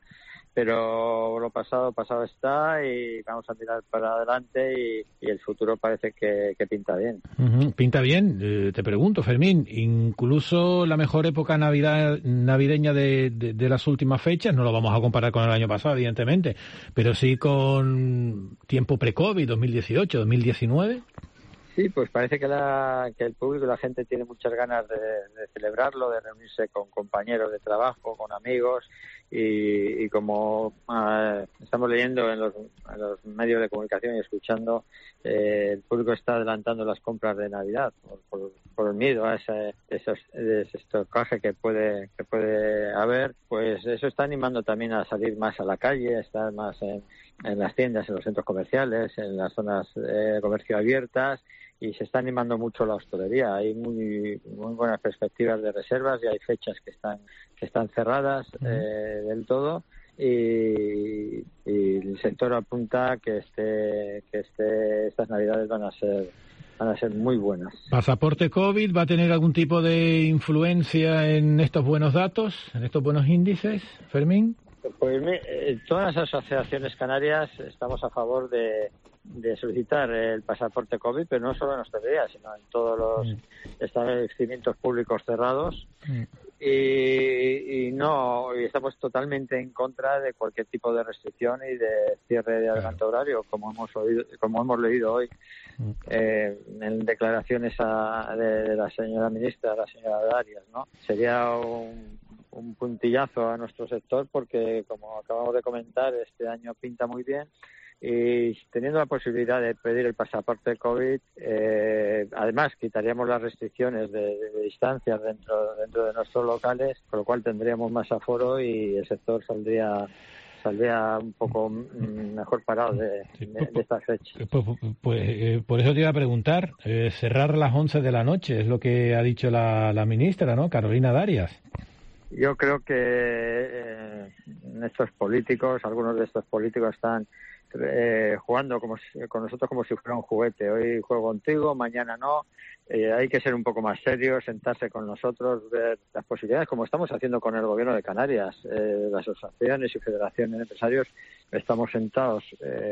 Pero lo pasado está, y vamos a mirar para adelante, y el futuro parece que pinta bien. Pinta bien. Te pregunto, Fermín, incluso la mejor época navideña de las últimas fechas, no lo vamos a comparar con el año pasado, evidentemente, pero sí con tiempo pre-COVID, 2018, 2019. Sí, pues parece que el público y la gente tiene muchas ganas de celebrarlo, de reunirse con compañeros de trabajo, con amigos, y como estamos leyendo en los medios de comunicación y escuchando, el público está adelantando las compras de Navidad por el miedo a ese estocaje que puede haber. Pues eso está animando también a salir más a la calle, a estar más en las tiendas, en los centros comerciales, en las zonas de comercio abiertas, y se está animando mucho la hostelería. Hay muy buenas perspectivas de reservas, y hay fechas que están cerradas del todo, y el sector apunta que estas Navidades van a ser muy buenas. ¿Pasaporte COVID va a tener algún tipo de influencia en estos buenos datos, en estos buenos índices, Fermín? Pues todas las asociaciones canarias estamos a favor de solicitar el pasaporte COVID, pero no solo en hostelería, sino en todos los establecimientos públicos cerrados. Y estamos totalmente en contra de cualquier tipo de restricción y de cierre de adelanto horario, como hemos leído hoy en declaraciones de la señora ministra, la señora Darias, ¿no? Sería un puntillazo a nuestro sector, porque, como acabamos de comentar, este año pinta muy bien, y teniendo la posibilidad de pedir el pasaporte COVID, además quitaríamos las restricciones de distancia dentro de nuestros locales, con lo cual tendríamos más aforo y el sector saldría un poco mejor parado de estas fechas. Pues por eso te iba a preguntar, cerrar a las 11 de la noche, es lo que ha dicho la ministra, ¿no? Carolina Darias. Yo creo que estos políticos, algunos de estos políticos están jugando con nosotros como si fuera un juguete. Hoy juego contigo, mañana no. Hay que ser un poco más serios, sentarse con nosotros, ver las posibilidades, como estamos haciendo con el Gobierno de Canarias. Las asociaciones y federaciones de empresarios estamos sentados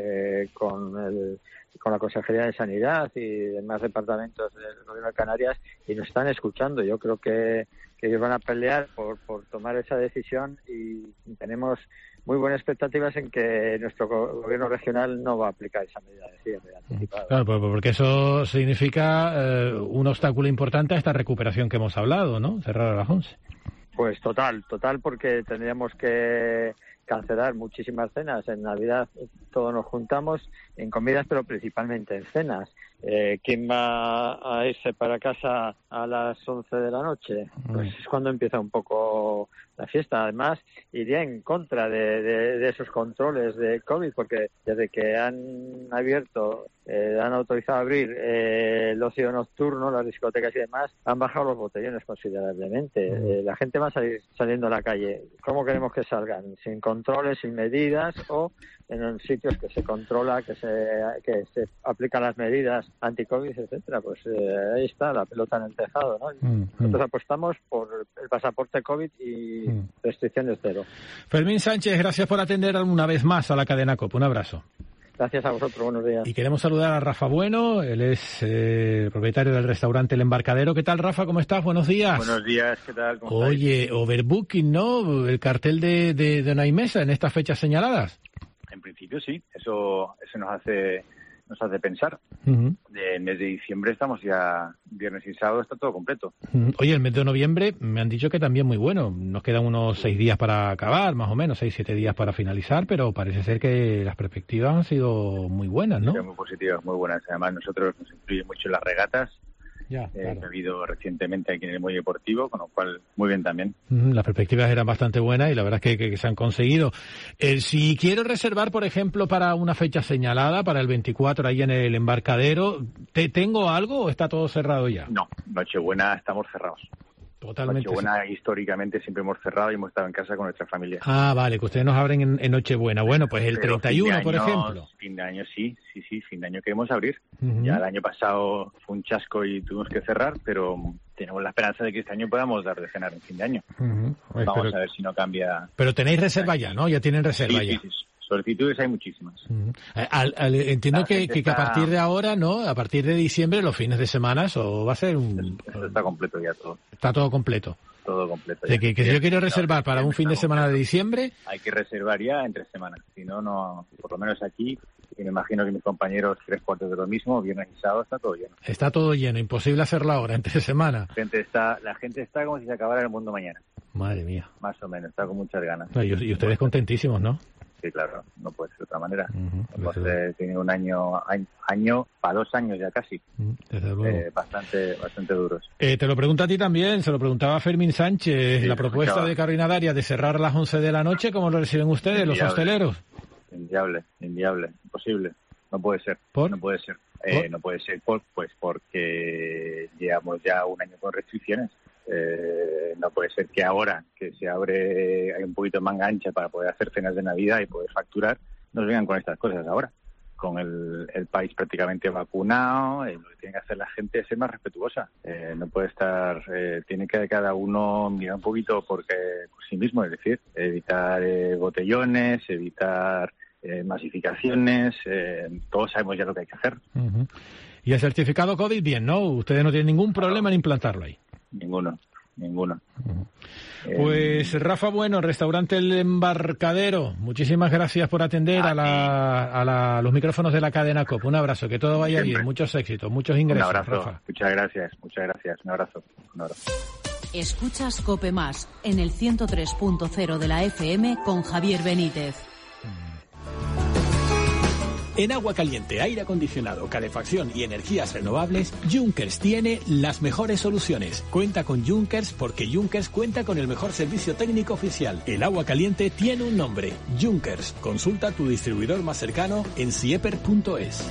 con la Consejería de Sanidad y demás departamentos del Gobierno de Canarias y nos están escuchando. Yo creo que ellos van a pelear por tomar esa decisión y tenemos muy buenas expectativas en que nuestro gobierno regional no va a aplicar esa medida de cierre anticipado. Claro, porque eso significa un obstáculo importante a esta recuperación que hemos hablado, ¿no? Cerrar a las 11. Pues total, porque tendríamos que cancelar muchísimas cenas. En Navidad todos nos juntamos en comidas, pero principalmente en cenas. ¿Quién va a irse para casa a las 11 de la noche? Pues es cuando empieza un poco la fiesta. Además, iría en contra de esos controles de COVID, porque desde que han autorizado abrir el ocio nocturno, las discotecas y demás, han bajado los botellones considerablemente. La gente va a salir saliendo a la calle. ¿Cómo queremos que salgan? Sin controles, sin medidas o en sitios que se controla, que se aplican las medidas anti-COVID, etcétera. Pues ahí está la pelota en el tejado, ¿no? Nosotros apostamos por el pasaporte COVID y restricciones cero. Fermín Sánchez, gracias por atender una vez más a la cadena COPE. Un abrazo. Gracias a vosotros, buenos días. Y queremos saludar a Rafa Bueno, él es propietario del restaurante El Embarcadero. ¿Qué tal, Rafa? ¿Cómo estás? Buenos días. Buenos días, ¿qué tal? ¿Cómo Oye, estáis? overbooking, ¿no? El cartel de no hay mesa en estas fechas señaladas. En principio sí, eso nos hace pensar. El mes de diciembre estamos ya, viernes y sábado está todo completo. Oye, el mes de noviembre me han dicho que también muy bueno. Nos quedan unos 6 días para acabar, más o menos, 6-7 días para finalizar, pero parece ser que las perspectivas han sido muy buenas, ¿no? Sí, muy positivas, muy buenas. Además, nosotros nos influye mucho en las regatas. Ya, claro. He habido recientemente aquí en el Muelle Deportivo, con lo cual muy bien también. Las perspectivas eran bastante buenas y la verdad es que se han conseguido. Si quiero reservar, por ejemplo, para una fecha señalada, para el 24 ahí en el Embarcadero, ¿tengo algo o está todo cerrado ya? No, Nochebuena estamos cerrados. Totalmente. Nochebuena históricamente siempre hemos cerrado y hemos estado en casa con nuestra familia. Ah, vale, que ustedes nos abren en Nochebuena. Bueno, pues el 31, por ejemplo. Fin de año sí, fin de año queremos abrir. Ya el año pasado fue un chasco y tuvimos que cerrar, pero tenemos la esperanza de que este año podamos dar de cenar en fin de año. Vamos a ver si no cambia. Pero tenéis reserva ya, ¿no? Ya tienen reserva ya. Sí. Solicitudes hay muchísimas. Entiendo que a partir de ahora, ¿no? A partir de diciembre, los fines de semana, eso va a ser Eso está completo ya todo. Está todo completo. Todo completo. De que si yo quiero reservar para un fin de semana de diciembre... Hay que reservar ya entre semanas. Si no, por lo menos aquí, y me imagino que mis compañeros 3/4 de lo mismo, viernes y sábado está todo lleno. Está todo lleno, imposible hacerlo ahora, entre semana. La gente está como si se acabara el mundo mañana. Madre mía. Más o menos, está con muchas ganas. Y ustedes contentísimos, ¿no? Sí, claro, no puede ser de otra manera. Entonces, tiene un año para 2 años ya casi. Desde luego. Bastante duros. Te lo pregunto a ti también, se lo preguntaba Fermín Sánchez, la propuesta de Carolina Darias de cerrar a las 11 de la noche, ¿cómo lo reciben ustedes, los hosteleros? Inviable, imposible. No puede ser. ¿Por? No puede ser. No puede ser porque llevamos ya un año con restricciones. No puede ser que ahora que se abre, hay un poquito de manga ancha para poder hacer cenas de Navidad y poder facturar, nos vengan con estas cosas ahora. Con el país prácticamente vacunado, lo que tiene que hacer la gente es ser más respetuosa. No puede estar, tiene que cada uno mirar un poquito por sí mismo, es decir, evitar botellones, evitar masificaciones, todos sabemos ya lo que hay que hacer. Y el certificado COVID, bien, ¿no? Ustedes no tienen ningún problema en implantarlo ahí. Ninguno. Pues Rafa Bueno, restaurante El Embarcadero, muchísimas gracias por atender a los micrófonos de la cadena COPE. Un abrazo, que todo vaya bien, muchos éxitos, muchos ingresos. Un abrazo, Rafa. muchas gracias, un abrazo. Escuchas COPE Más en el 103.0 de la FM con Javier Benítez. En agua caliente, aire acondicionado, calefacción y energías renovables, Junkers tiene las mejores soluciones. Cuenta con Junkers porque Junkers cuenta con el mejor servicio técnico oficial. El agua caliente tiene un nombre, Junkers. Consulta a tu distribuidor más cercano en sieper.es.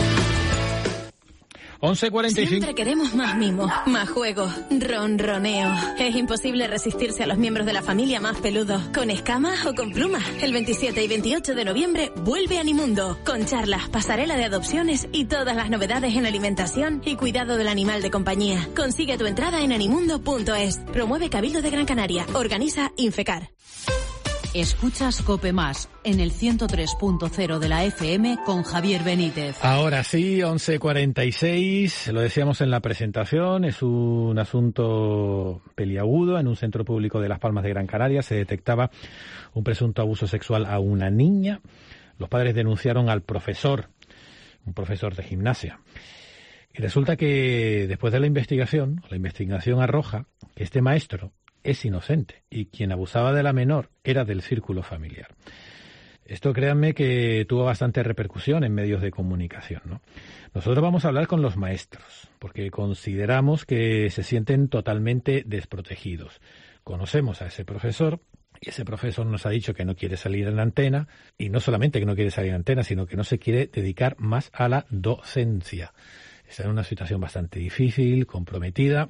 11:45. Siempre queremos más mimo, más juego, ronroneo. Es imposible resistirse a los miembros de la familia más peludos, con escamas o con plumas. El 27 y 28 de noviembre vuelve Animundo, con charlas, pasarela de adopciones y todas las novedades en alimentación y cuidado del animal de compañía. Consigue tu entrada en animundo.es. Promueve Cabildo de Gran Canaria. Organiza Infecar. Escuchas COPE Más en el 103.0 de la FM con Javier Benítez. Ahora sí, 11:46, lo decíamos en la presentación, es un asunto peliagudo. En un centro público de Las Palmas de Gran Canaria se detectaba un presunto abuso sexual a una niña. Los padres denunciaron al profesor, un profesor de gimnasia. Y resulta que después de la investigación arroja que este maestro es inocente y quien abusaba de la menor era del círculo familiar. Esto, créanme, que tuvo bastante repercusión en medios de comunicación, ¿no? Nosotros vamos a hablar con los maestros porque consideramos que se sienten totalmente desprotegidos. Conocemos a ese profesor y ese profesor nos ha dicho que no quiere salir en antena, y no solamente que no quiere salir en antena, sino que no se quiere dedicar más a la docencia. Está en una situación bastante difícil, comprometida,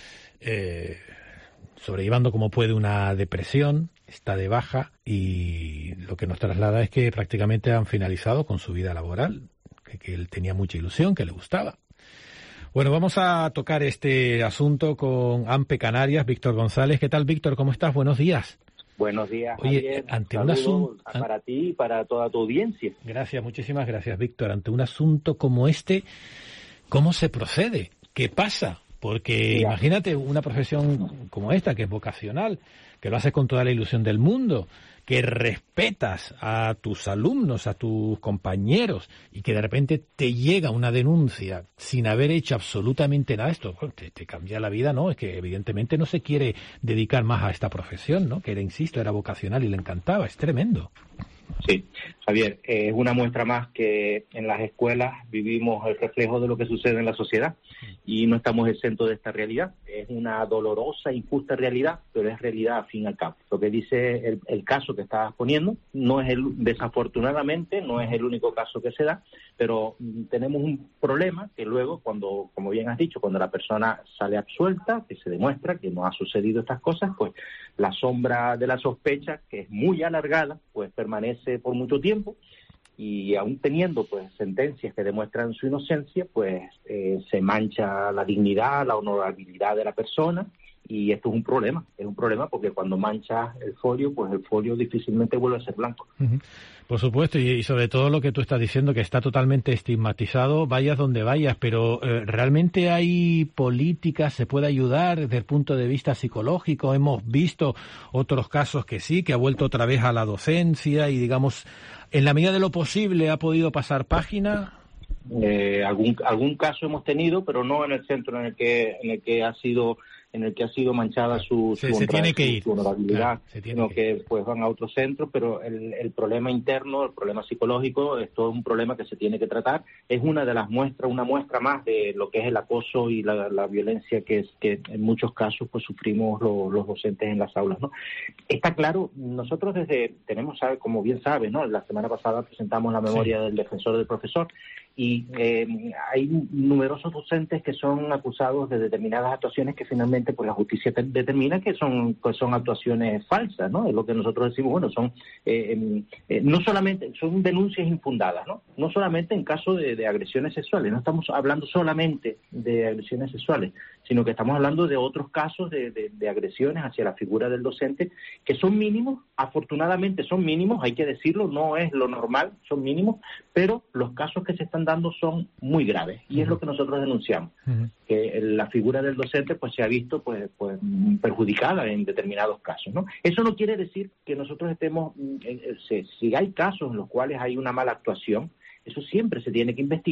sobrellevando como puede una depresión, está de baja, y lo que nos traslada es que prácticamente han finalizado con su vida laboral, que él tenía mucha ilusión, que le gustaba. Bueno, vamos a tocar este asunto con AMPE Canarias, Víctor González. ¿Qué tal, Víctor? ¿Cómo estás? Buenos días. Buenos días, Oye, Javier. ante un asunto para ti y para toda tu audiencia. Gracias, muchísimas gracias, Víctor. Ante un asunto como este, ¿cómo se procede? ¿Qué pasa? Porque imagínate una profesión como esta, que es vocacional, que lo haces con toda la ilusión del mundo, que respetas a tus alumnos, a tus compañeros, y que de repente te llega una denuncia sin haber hecho absolutamente nada. Esto te cambia la vida, ¿no? Es que evidentemente no se quiere dedicar más a esta profesión, ¿no? Que era, insisto, era vocacional y le encantaba. Es tremendo. Sí, Javier, es una muestra más que en las escuelas vivimos el reflejo de lo que sucede en la sociedad y no estamos exentos de esta realidad. Es una dolorosa, injusta realidad, pero es realidad al fin y al cabo. Lo que dice el caso que estabas poniendo no es desafortunadamente no es el único caso que se da, pero tenemos un problema que luego, cuando, como bien has dicho, cuando la persona sale absuelta, que se demuestra que no ha sucedido estas cosas, pues la sombra de la sospecha, que es muy alargada, pues permanece por mucho tiempo, y aún teniendo pues sentencias que demuestran su inocencia, pues se mancha la dignidad, la honorabilidad de la persona, y esto es un problema porque cuando manchas el folio, pues el folio difícilmente vuelve a ser blanco. Uh-huh. Por supuesto, y sobre todo lo que tú estás diciendo, que está totalmente estigmatizado, vayas donde vayas, pero ¿realmente hay políticas, se puede ayudar desde el punto de vista psicológico? Hemos visto otros casos que sí, que ha vuelto otra vez a la docencia y, digamos, en la medida de lo posible ha podido pasar página. Algún caso hemos tenido, pero no en el centro en el que ha sido manchada su honorabilidad, sino que pues van a otros centros, pero el problema interno, el problema psicológico, es todo un problema que se tiene que tratar. Es una muestra más de lo que es el acoso y la violencia que en muchos casos pues sufrimos los docentes en las aulas, ¿no? Está claro, nosotros como bien sabes, ¿no? La semana pasada presentamos la memoria del defensor del profesor, y hay numerosos docentes que son acusados de determinadas actuaciones que finalmente pues la justicia determina que son actuaciones falsas, ¿no? Es lo que nosotros decimos, bueno, son no solamente son denuncias infundadas, ¿no? No solamente en caso de agresiones sexuales, no estamos hablando solamente de agresiones sexuales, sino que estamos hablando de otros casos de agresiones hacia la figura del docente que son mínimos, afortunadamente son mínimos, hay que decirlo, no es lo normal, son mínimos, pero los casos que se están dando son muy graves, y es lo que nosotros denunciamos, que la figura del docente pues se ha visto pues perjudicada en determinados casos, ¿no? Eso no quiere decir que nosotros estemos, si hay casos en los cuales hay una mala actuación, eso siempre se tiene que investigar,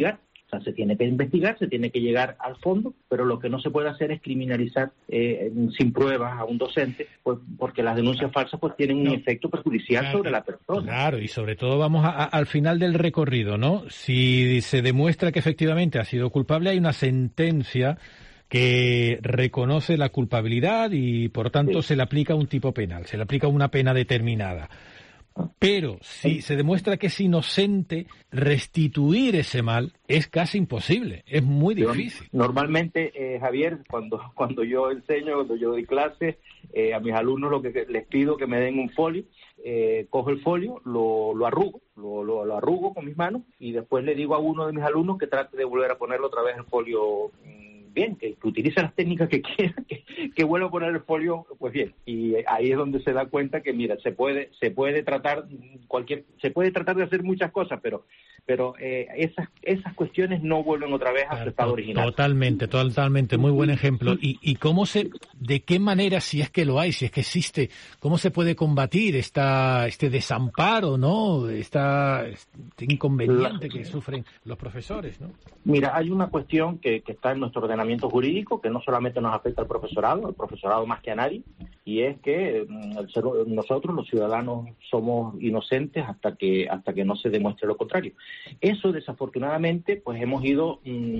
O sea, se tiene que investigar, se tiene que llegar al fondo, pero lo que no se puede hacer es criminalizar sin pruebas a un docente, pues porque las denuncias falsas pues tienen un efecto perjudicial sobre la persona. Claro, y sobre todo vamos al final del recorrido, ¿no? Si se demuestra que efectivamente ha sido culpable, hay una sentencia que reconoce la culpabilidad y, por tanto, se le aplica un tipo penal, se le aplica una pena determinada. Pero si se demuestra que es inocente, restituir ese mal es casi imposible, es muy difícil. Normalmente, Javier, cuando yo enseño, cuando yo doy clases, a mis alumnos lo que les pido que me den un folio, cojo el folio, lo arrugo, lo arrugo con mis manos y después le digo a uno de mis alumnos que trate de volver a ponerlo otra vez el folio bien, que utilice las técnicas que quiera, que vuelva a poner el folio, pues bien. Y ahí es donde se da cuenta que, mira, se puede tratar de hacer muchas cosas, pero esas cuestiones no vuelven otra vez a su estado original. Totalmente, muy buen ejemplo. ¿Y de qué manera, si es que lo hay, si es que existe, cómo se puede combatir este desamparo, ¿no? Este inconveniente que sufren los profesores, ¿no? Mira, hay una cuestión que está en nuestro ordenamiento jurídico que no solamente nos afecta al profesorado más que a nadie, y es que nosotros los ciudadanos somos inocentes hasta que no se demuestre lo contrario. Eso desafortunadamente pues hemos ido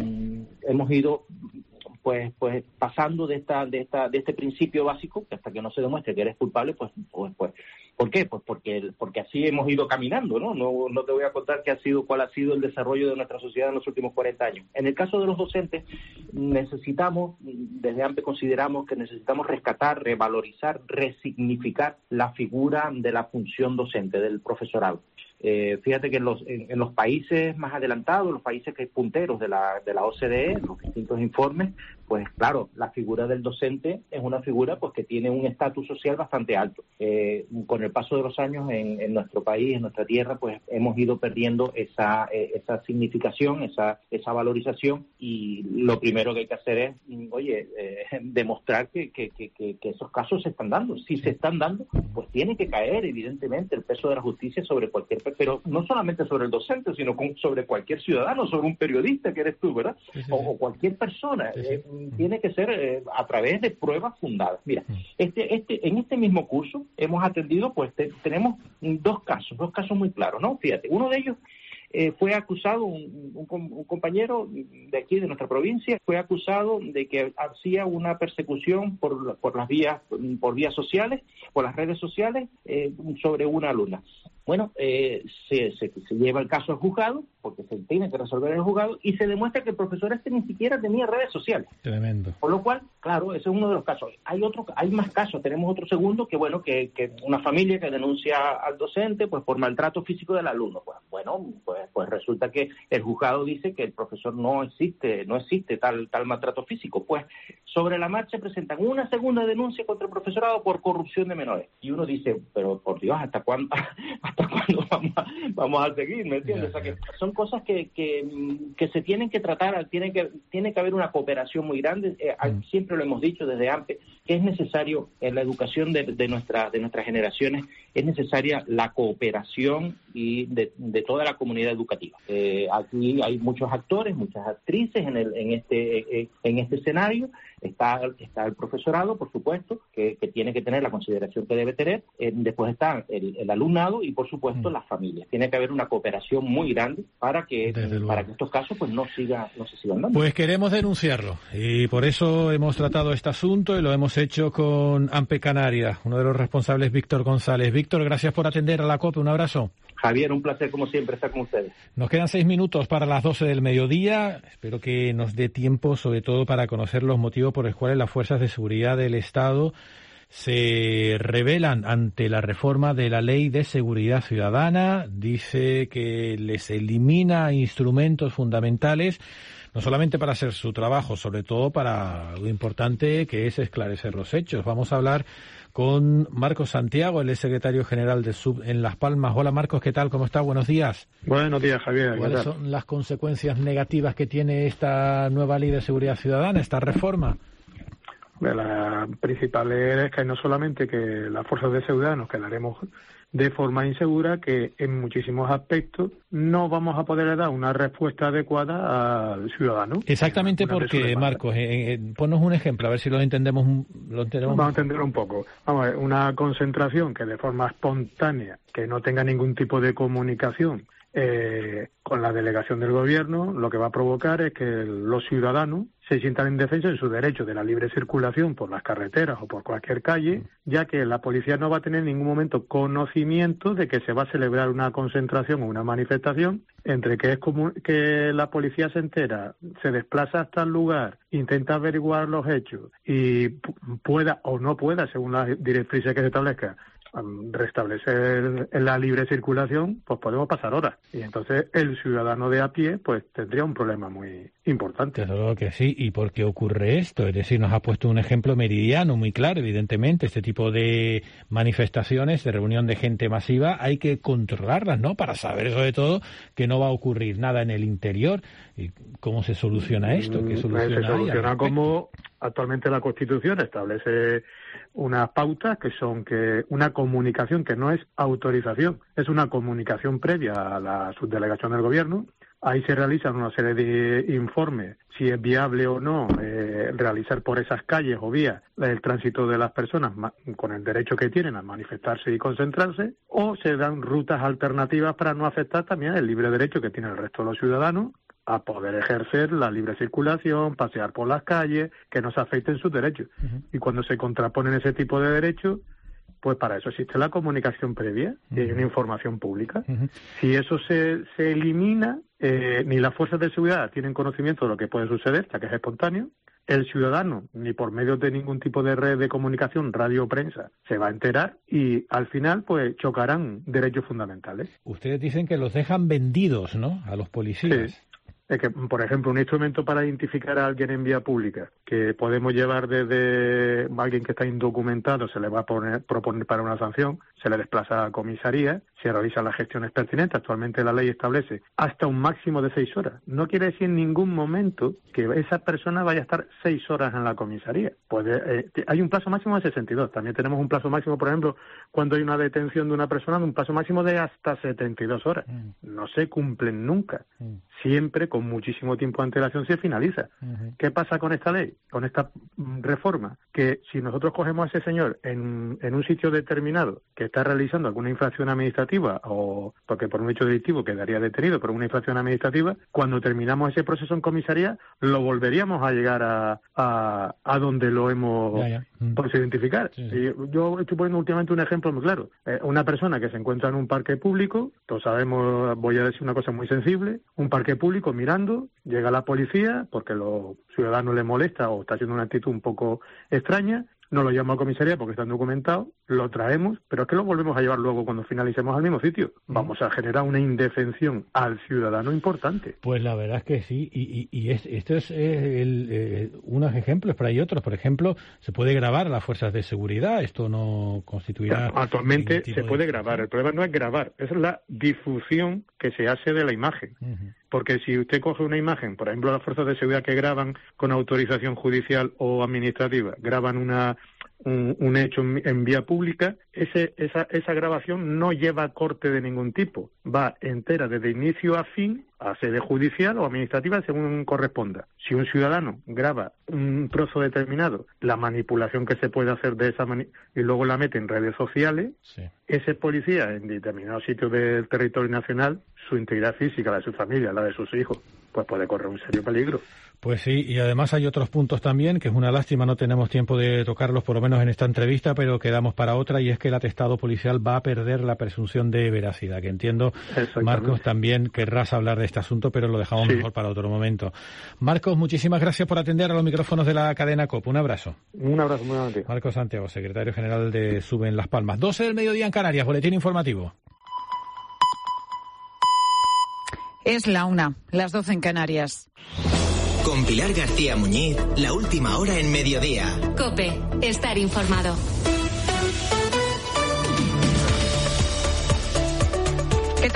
pues pasando de este principio básico, que hasta que no se demuestre que eres culpable, pues ¿por qué? Pues porque así hemos ido caminando, ¿no? No te voy a contar cuál ha sido el desarrollo de nuestra sociedad en los últimos 40 años. En el caso de los docentes, desde AMPE consideramos que necesitamos rescatar, revalorizar, resignificar la figura de la función docente, del profesorado. Fíjate que en los países más adelantados, los países que punteros de la OCDE, los distintos informes, pues claro, la figura del docente es una figura pues que tiene un estatus social bastante alto. Con el paso de los años en nuestro país, en nuestra tierra, pues hemos ido perdiendo esa significación, esa valorización, y lo primero que hay que hacer es, demostrar que esos casos se están dando. Si se están dando, pues tiene que caer evidentemente el peso de la justicia sobre cualquier, pero no solamente sobre el docente, sino sobre cualquier ciudadano, sobre un periodista que eres tú, ¿verdad? O cualquier persona. Tiene que ser a través de pruebas fundadas. Mira, en este mismo curso hemos atendido, pues tenemos dos casos muy claros, ¿no? Fíjate, uno de ellos fue acusado, un compañero de aquí, de nuestra provincia, fue acusado de que hacía una persecución por vías sociales, por las redes sociales, sobre una alumna. Bueno, se lleva el caso al juzgado, porque se tiene que resolver en el juzgado, y se demuestra que el profesor ni siquiera tenía redes sociales. Tremendo. Por lo cual, claro, ese es uno de los casos. Hay más casos. Tenemos otro segundo, que una familia que denuncia al docente pues por maltrato físico del alumno. Pues resulta que el juzgado dice que el profesor no existe tal maltrato físico. Pues sobre la marcha presentan una segunda denuncia contra el profesorado por corrupción de menores. Y uno dice, pero por Dios, ¿hasta cuándo vamos a seguir? ¿Me entiendes? O sea, que son cosas que se tienen que tratar, tiene que haber una cooperación muy grande. Siempre lo hemos dicho desde AMPE, que es necesario en la educación de nuestras generaciones, es necesaria la cooperación y de toda la comunidad educativa. Aquí hay muchos actores, muchas actrices en este escenario. Está el profesorado, por supuesto, que tiene que tener la consideración que debe tener. Después está el alumnado y, por supuesto, las familias. Tiene que haber una cooperación muy grande para que estos casos pues no se sigan dando. Pues queremos denunciarlo y por eso hemos tratado este asunto y lo hemos hecho con AMPE Canarias, uno de los responsables, Víctor González. Víctor, gracias por atender a la COPE. Un abrazo. Javier, un placer como siempre estar con ustedes. Nos quedan 6 minutos para las 12 del mediodía. Espero que nos dé tiempo, sobre todo, para conocer los motivos por los cuales las fuerzas de seguridad del Estado se rebelan ante la reforma de la Ley de Seguridad Ciudadana. Dice que les elimina instrumentos fundamentales, no solamente para hacer su trabajo, sobre todo para algo importante que es esclarecer los hechos. Vamos a hablar con Marcos Santiago, el secretario general de SUB en Las Palmas. Hola Marcos, ¿qué tal? ¿Cómo está? Buenos días. Buenos días, Javier. ¿Cuáles son las consecuencias negativas que tiene esta nueva Ley de Seguridad Ciudadana, esta reforma? La principal es que no solamente que las fuerzas de seguridad nos quedaremos de forma insegura, que en muchísimos aspectos no vamos a poder dar una respuesta adecuada al ciudadano. Exactamente porque, Marcos, ponnos un ejemplo, a ver si lo entendemos. Vamos a entender un poco. Vamos a ver, una concentración que de forma espontánea, que no tenga ningún tipo de comunicación con la delegación del gobierno, lo que va a provocar es que los ciudadanos se sientan indefensos en su derecho de la libre circulación por las carreteras o por cualquier calle, ya que la policía no va a tener en ningún momento conocimiento de que se va a celebrar una concentración o una manifestación, entre que es común que la policía se entera, se desplaza hasta el lugar, intenta averiguar los hechos y pueda o no pueda, según las directrices que se establezca, restablecer la libre circulación, pues podemos pasar horas. Y entonces el ciudadano de a pie pues tendría un problema muy importante. Desde luego que sí. ¿Y por qué ocurre esto? Es decir, nos ha puesto un ejemplo meridiano muy claro, evidentemente. Este tipo de manifestaciones, de reunión de gente masiva, hay que controlarlas, ¿no? Para saber, sobre todo, que no va a ocurrir nada en el interior. ¿Y cómo se soluciona esto? ¿Qué solución se soluciona como actualmente la Constitución establece unas pautas que son que una comunicación que no es autorización, es una comunicación previa a la subdelegación del gobierno. Ahí se realizan una serie de informes, si es viable o no realizar por esas calles o vías el tránsito de las personas con el derecho que tienen a manifestarse y concentrarse, o se dan rutas alternativas para no afectar también el libre derecho que tiene el resto de los ciudadanos a poder ejercer la libre circulación, pasear por las calles, que no se afecten sus derechos. Y cuando se contraponen ese tipo de derechos, pues para eso existe la comunicación previa y una información pública. Si eso se elimina, ni las fuerzas de seguridad tienen conocimiento de lo que puede suceder, ya que es espontáneo, el ciudadano, ni por medio de ningún tipo de red de comunicación, radio o prensa, se va a enterar y al final pues chocarán derechos fundamentales. Ustedes dicen que los dejan vendidos, ¿no?, a los policías. Sí. Es que, por ejemplo, un instrumento para identificar a alguien en vía pública, que podemos llevar desde alguien que está indocumentado, se le va a proponer para una sanción, se le desplaza a comisaría, se realizan las gestiones pertinentes. Actualmente la ley establece hasta un máximo de 6 horas. No quiere decir en ningún momento que esa persona vaya a estar 6 horas en la comisaría. Hay un plazo máximo de 62. También tenemos un plazo máximo, por ejemplo, cuando hay una detención de una persona, de un plazo máximo de hasta 72 horas. No se cumplen nunca. Siempre con muchísimo tiempo de antelación se finaliza. ¿Qué pasa con esta ley, con esta reforma? Que si nosotros cogemos a ese señor en un sitio determinado que está realizando alguna infracción administrativa, o porque por un hecho delictivo quedaría detenido por una infracción administrativa, cuando terminamos ese proceso en comisaría, lo volveríamos a llegar a donde lo hemos podido identificar. Sí. Yo estoy poniendo últimamente un ejemplo muy claro. Una persona que se encuentra en un parque público, todos sabemos, voy a decir una cosa muy sensible, un parque público mirando, llega la policía porque los ciudadanos le molesta o está haciendo una actitud un poco extraña, no lo llamo a comisaría porque están documentados, lo traemos, pero es que lo volvemos a llevar luego cuando finalicemos al mismo sitio. Vamos a generar una indefensión al ciudadano importante. Pues la verdad es que sí, y esto es unos ejemplos, pero hay otros. Por ejemplo, se puede grabar a las fuerzas de seguridad, esto no constituirá... Actualmente se puede grabar, el problema no es grabar, es la difusión que se hace de la imagen. Porque si usted coge una imagen, por ejemplo, las fuerzas de seguridad que graban con autorización judicial o administrativa, graban un hecho en vía pública, esa grabación no lleva corte de ningún tipo, va entera desde inicio a fin, a sede judicial o administrativa según corresponda. Si un ciudadano graba un trozo determinado, la manipulación que se puede hacer de esa y luego la mete en redes sociales, ese policía en determinados sitios del territorio nacional, su integridad física, la de su familia, la de sus hijos, pues puede correr un serio peligro. Pues sí, y además hay otros puntos también, que es una lástima, no tenemos tiempo de tocarlos por lo menos en esta entrevista, pero quedamos para otra, y es que el atestado policial va a perder la presunción de veracidad, que entiendo, Marcos, también querrás hablar de este asunto, pero lo dejamos mejor para otro momento. Marcos, muchísimas gracias por atender a los micrófonos de la cadena COPE. Un abrazo. Un abrazo muy grande. Marcos Santiago, secretario general de SUBE en Las Palmas. 12 del mediodía en Canarias, boletín informativo. Es la 1, las 12 en Canarias. Con Pilar García Muñiz, la última hora en mediodía. COPE, estar informado. ¿Qué tal?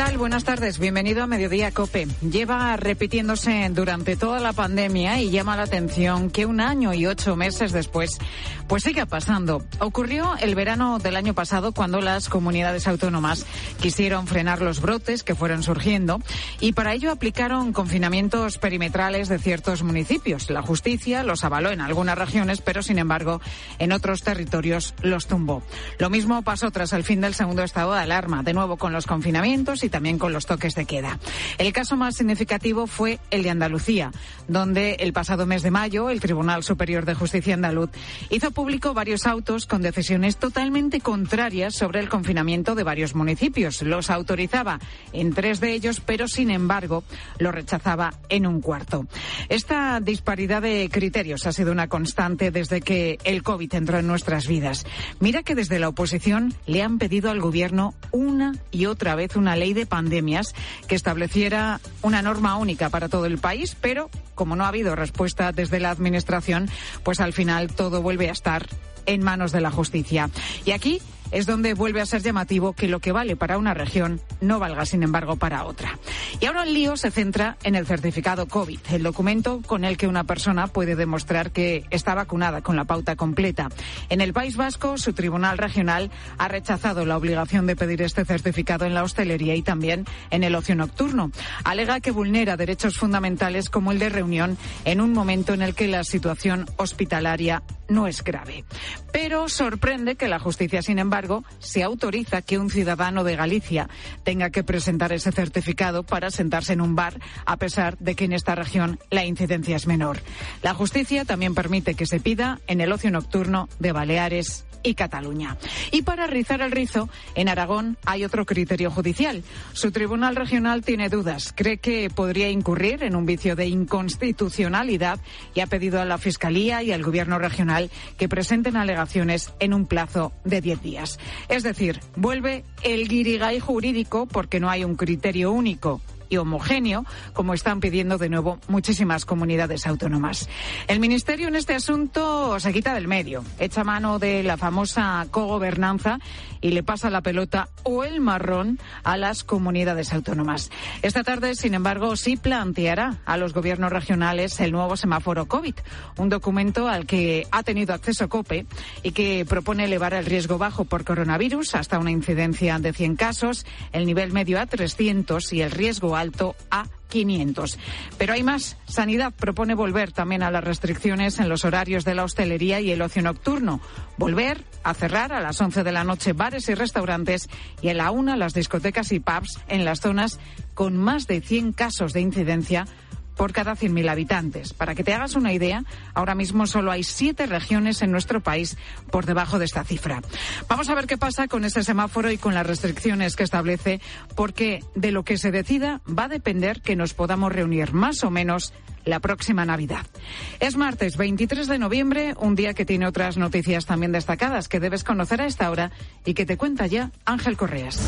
tal? Buenas tardes. Bienvenido a Mediodía COPE. Lleva repitiéndose durante toda la pandemia y llama la atención que 1 año y 8 meses después, pues siga pasando. Ocurrió el verano del año pasado cuando las comunidades autónomas quisieron frenar los brotes que fueron surgiendo y para ello aplicaron confinamientos perimetrales de ciertos municipios. La justicia los avaló en algunas regiones, pero sin embargo en otros territorios los tumbó. Lo mismo pasó tras el fin del segundo estado de alarma, de nuevo con los confinamientos y también con los toques de queda. El caso más significativo fue el de Andalucía, donde el pasado mes de mayo el Tribunal Superior de Justicia andaluz hizo público varios autos con decisiones totalmente contrarias sobre el confinamiento de varios municipios. Los autorizaba en 3 de ellos, pero sin embargo lo rechazaba en un 4. Esta disparidad de criterios ha sido una constante desde que el COVID entró en nuestras vidas. Mira que desde la oposición le han pedido al gobierno una y otra vez una ley de pandemias que estableciera una norma única para todo el país, pero como no ha habido respuesta desde la administración, pues al final todo vuelve a estar en manos de la justicia. Y aquí es donde vuelve a ser llamativo que lo que vale para una región no valga, sin embargo, para otra. Y ahora el lío se centra en el certificado COVID, el documento con el que una persona puede demostrar que está vacunada con la pauta completa. En el País Vasco, su tribunal regional ha rechazado la obligación de pedir este certificado en la hostelería y también en el ocio nocturno. Alega que vulnera derechos fundamentales como el de reunión en un momento en el que la situación hospitalaria no es grave. Pero sorprende que la justicia, sin embargo, se autoriza que un ciudadano de Galicia tenga que presentar ese certificado para sentarse en un bar, a pesar de que en esta región la incidencia es menor. La justicia también permite que se pida en el ocio nocturno de Baleares y Cataluña. Y para rizar el rizo, en Aragón hay otro criterio judicial. Su tribunal regional tiene dudas. Cree que podría incurrir en un vicio de inconstitucionalidad y ha pedido a la Fiscalía y al Gobierno regional que presenten alegaciones en un plazo de 10 días. Es decir, vuelve el guirigay jurídico porque no hay un criterio único y homogéneo, como están pidiendo de nuevo muchísimas comunidades autónomas. El Ministerio en este asunto se quita del medio, echa mano de la famosa cogobernanza y le pasa la pelota o el marrón a las comunidades autónomas. Esta tarde, sin embargo, sí planteará a los gobiernos regionales el nuevo semáforo COVID, un documento al que ha tenido acceso COPE y que propone elevar el riesgo bajo por coronavirus hasta una incidencia de 100 casos, el nivel medio a 300 y el riesgo alto a 500. Pero hay más. Sanidad propone volver también a las restricciones en los horarios de la hostelería y el ocio nocturno. Volver a cerrar a las 11 de la noche bares y restaurantes y a la 1 las discotecas y pubs en las zonas con más de 100 casos de incidencia por cada 100.000 habitantes. Para que te hagas una idea, ahora mismo solo hay 7 regiones en nuestro país por debajo de esta cifra. Vamos a ver qué pasa con este semáforo y con las restricciones que establece, porque de lo que se decida va a depender que nos podamos reunir más o menos la próxima Navidad. Es martes 23 de noviembre, un día que tiene otras noticias también destacadas que debes conocer a esta hora y que te cuenta ya Ángel Correas.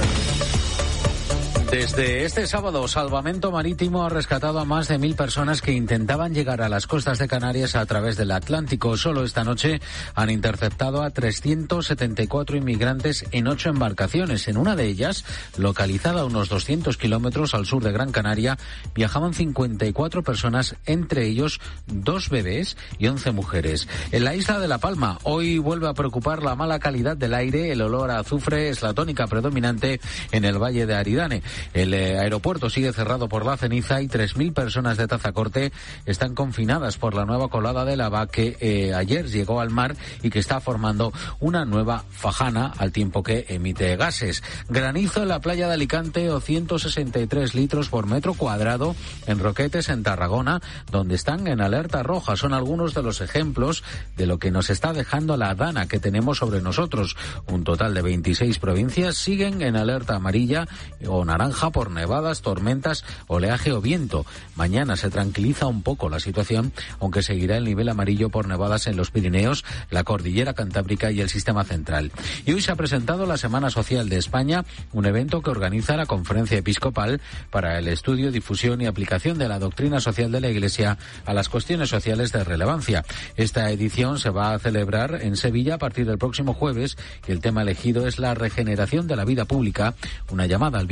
Desde este sábado, Salvamento Marítimo ha rescatado a más de 1.000 personas que intentaban llegar a las costas de Canarias a través del Atlántico. Solo esta noche han interceptado a 374 inmigrantes en 8 embarcaciones. En una de ellas, localizada a unos 200 kilómetros al sur de Gran Canaria, viajaban 54 personas, entre ellos 2 bebés y 11 mujeres. En la isla de La Palma, hoy vuelve a preocupar la mala calidad del aire. El olor a azufre es la tónica predominante en el Valle de Aridane. El aeropuerto sigue cerrado por la ceniza y 3.000 personas de Tazacorte están confinadas por la nueva colada de lava que ayer llegó al mar y que está formando una nueva fajana al tiempo que emite gases. Granizo en la playa de Alicante o 163 litros por metro cuadrado en Roquetes, en Tarragona, donde están en alerta roja. Son algunos de los ejemplos de lo que nos está dejando la dana que tenemos sobre nosotros. Un total de 26 provincias siguen en alerta amarilla o naranja por nevadas, tormentas, oleaje o viento. Mañana se tranquiliza un poco la situación, aunque seguirá el nivel amarillo por nevadas en los Pirineos, la Cordillera Cantábrica y el Sistema Central. Y hoy se ha presentado la Semana Social de España, un evento que organiza la Conferencia Episcopal para el estudio, difusión y aplicación de la doctrina social de la Iglesia a las cuestiones sociales de relevancia. Esta edición se va a celebrar en Sevilla a partir del próximo jueves y el tema elegido es la regeneración de la vida pública, una llamada al bien común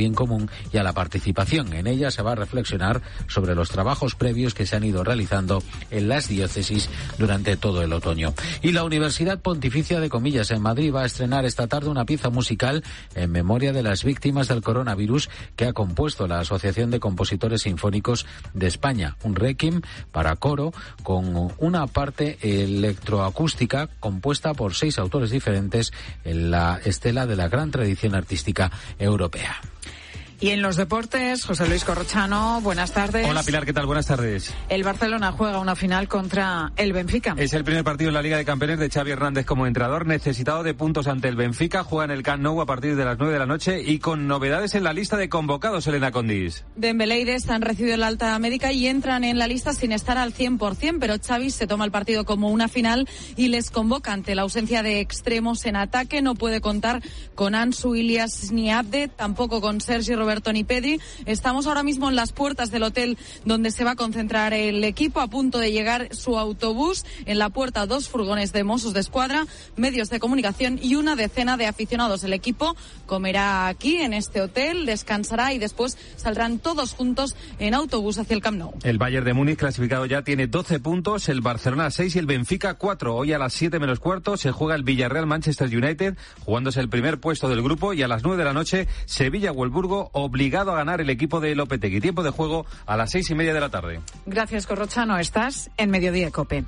evaluación y a la participación. En ella se va a reflexionar sobre los trabajos previos que se han ido realizando en las diócesis durante todo el otoño. Y la Universidad Pontificia de Comillas en Madrid va a estrenar esta tarde una pieza musical en memoria de las víctimas del coronavirus que ha compuesto la Asociación de Compositores Sinfónicos de España. Un requiem para coro con una parte electroacústica compuesta por 6 autores diferentes en la estela de la gran tradición artística europea. Y en los deportes, José Luis Corrochano, buenas tardes. Hola Pilar, ¿qué tal? Buenas tardes. El Barcelona juega una final contra el Benfica. Es el primer partido en la Liga de Campeones de Xavi Hernández como entrenador, necesitado de puntos ante el Benfica. Juega en el Camp Nou a partir de las 9 de la noche y con novedades en la lista de convocados, Elena Condis. Dembélé y Dest han recibido la alta médica y entran en la lista sin estar al 100%, pero Xavi se toma el partido como una final y les convoca ante la ausencia de extremos en ataque. No puede contar con Ansu, Ilias ni Abde, tampoco con Sergi Roberto ni Pedri. Estamos ahora mismo en las puertas del hotel donde se va a concentrar el equipo, a punto de llegar su autobús. En la puerta 2 furgones de Mossos de Escuadra, medios de comunicación y una decena de aficionados. El equipo comerá aquí en este hotel, descansará y después saldrán todos juntos en autobús hacia el Camp Nou. El Bayern de Múnich clasificado ya tiene 12 puntos, el Barcelona 6 y el Benfica 4. Hoy a las 7 menos cuarto se juega el Villarreal Manchester United, jugándose el primer puesto del grupo, y a las 9 de la noche Sevilla-Wolfsburgo, obligado a ganar el equipo de Lopetegui. Tiempo de juego a las 6:30 de la tarde. Gracias, Corrochano. Estás en Mediodía COPE.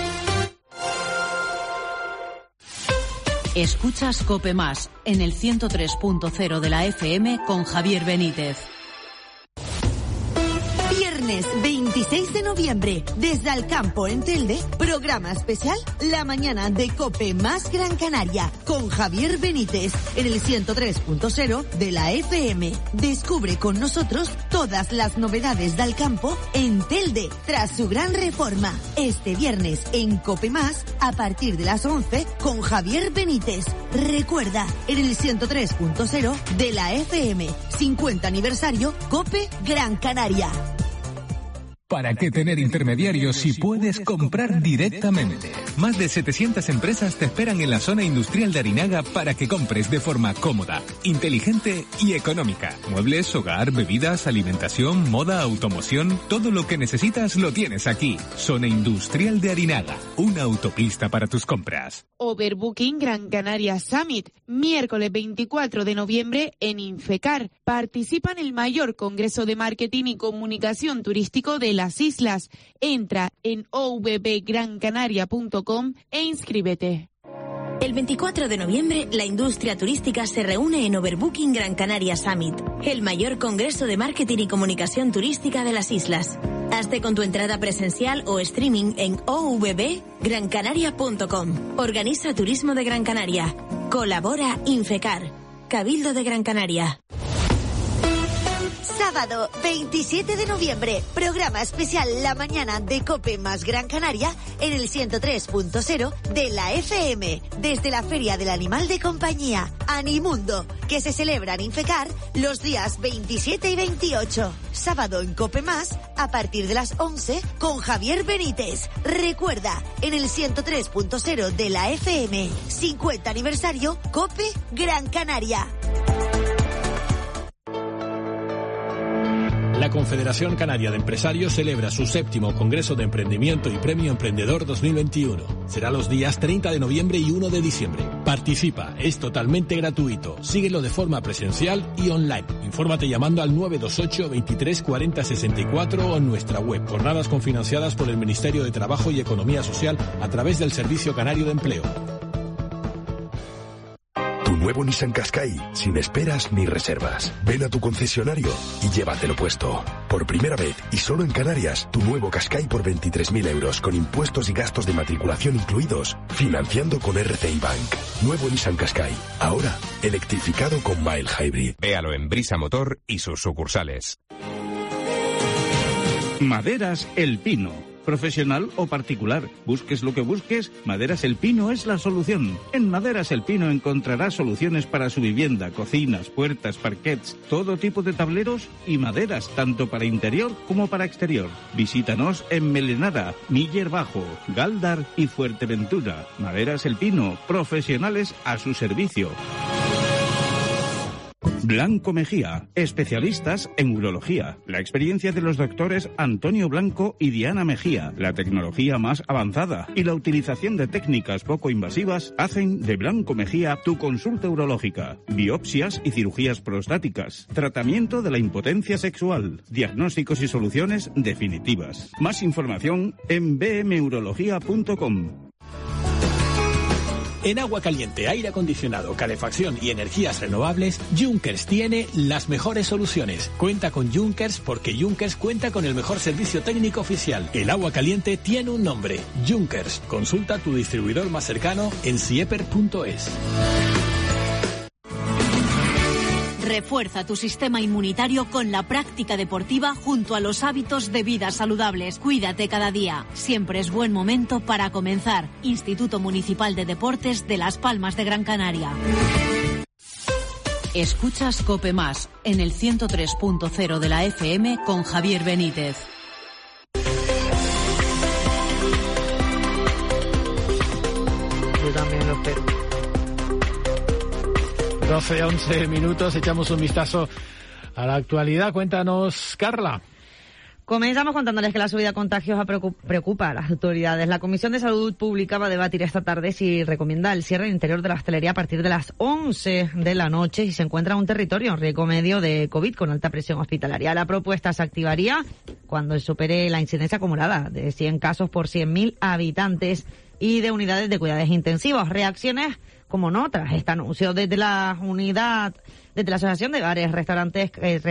Escuchas COPE Más en el 103.0 de la FM con Javier Benítez. Viernes 26 de noviembre, desde Alcampo en Telde, programa especial La Mañana de COPE Más Gran Canaria, con Javier Benítez, en el 103.0 de la FM. Descubre con nosotros todas las novedades de Alcampo en Telde, tras su gran reforma. Este viernes en COPE Más, a partir de las 11, con Javier Benítez. Recuerda, en el 103.0 de la FM, 50 aniversario COPE Gran Canaria. ¿Para qué tener intermediarios si puedes comprar directamente? Más de 700 empresas te esperan en la zona industrial de Arinaga para que compres de forma cómoda, inteligente y económica. Muebles, hogar, bebidas, alimentación, moda, automoción, todo lo que necesitas lo tienes aquí. Zona industrial de Arinaga, una autopista para tus compras. Overbooking Gran Canaria Summit, miércoles 24 de noviembre en Infecar. Participa en el mayor congreso de marketing y comunicación turístico de las islas. Entra en ovbgrancanaria.com e inscríbete. El 24 de noviembre, la industria turística se reúne en Overbooking Gran Canaria Summit, el mayor congreso de marketing y comunicación turística de las islas. Hazte con tu entrada presencial o streaming en ovbrancanaria.com. Organiza Turismo de Gran Canaria. Colabora Infecar. Cabildo de Gran Canaria. Sábado 27 de noviembre, programa especial La Mañana de COPE Más Gran Canaria en el 103.0 de la FM, desde la Feria del Animal de Compañía, Animundo, que se celebra en Infecar los días 27 y 28. Sábado en COPE Más, a partir de las 11, con Javier Benítez. Recuerda, en el 103.0 de la FM, 50 aniversario COPE Gran Canaria. La Confederación Canaria de Empresarios celebra su 7º Congreso de Emprendimiento y Premio Emprendedor 2021. Será los días 30 de noviembre y 1 de diciembre. Participa, es totalmente gratuito. Síguelo de forma presencial y online. Infórmate llamando al 928 23 40 64 o en nuestra web. Jornadas confinanciadas por el Ministerio de Trabajo y Economía Social a través del Servicio Canario de Empleo. Nuevo Nissan Qashqai, sin esperas ni reservas. Ven a tu concesionario y llévatelo puesto. Por primera vez y solo en Canarias, tu nuevo Qashqai por 23.000 euros con impuestos y gastos de matriculación incluidos, financiando con RCI Bank. Nuevo Nissan Qashqai, ahora electrificado con mild hybrid. Véalo en Brisa Motor y sus sucursales. Maderas El Pino. Profesional o particular, busques lo que busques, Maderas El Pino es la solución. En Maderas El Pino encontrarás soluciones para su vivienda, cocinas, puertas, parquets, todo tipo de tableros y maderas, tanto para interior como para exterior. Visítanos en Melenara, Miller Bajo, Galdar y Fuerteventura. Maderas El Pino, profesionales a su servicio. Blanco Mejía, especialistas en urología. La experiencia de los doctores Antonio Blanco y Diana Mejía, la tecnología más avanzada y la utilización de técnicas poco invasivas hacen de Blanco Mejía tu consulta urológica. Biopsias y cirugías prostáticas, tratamiento de la impotencia sexual, diagnósticos y soluciones definitivas. Más información en bmurología.com. En agua caliente, aire acondicionado, calefacción y energías renovables, Junkers tiene las mejores soluciones. Cuenta con Junkers porque Junkers cuenta con el mejor servicio técnico oficial. El agua caliente tiene un nombre, Junkers. Consulta a tu distribuidor más cercano en sieper.es. Refuerza tu sistema inmunitario con la práctica deportiva junto a los hábitos de vida saludables. Cuídate cada día. Siempre es buen momento para comenzar. Instituto Municipal de Deportes de Las Palmas de Gran Canaria. Escuchas COPE Más en el 103.0 de la FM con Javier Benítez. Yo también lo espero. 12-11 minutos, echamos un vistazo a la actualidad. Cuéntanos, Carla. Comenzamos contándoles que la subida de contagios preocupa a las autoridades. La Comisión de Salud Pública va a debatir esta tarde si recomienda el cierre interior de la hostelería a partir de las 11 de la noche si se encuentra un territorio en riesgo medio de COVID con alta presión hospitalaria. La propuesta se activaría cuando supere la incidencia acumulada de 100 casos por 100.000 habitantes y de unidades de cuidados intensivos. Reacciones como no tras este anuncio desde la Asociación de Bares, Restaurantes,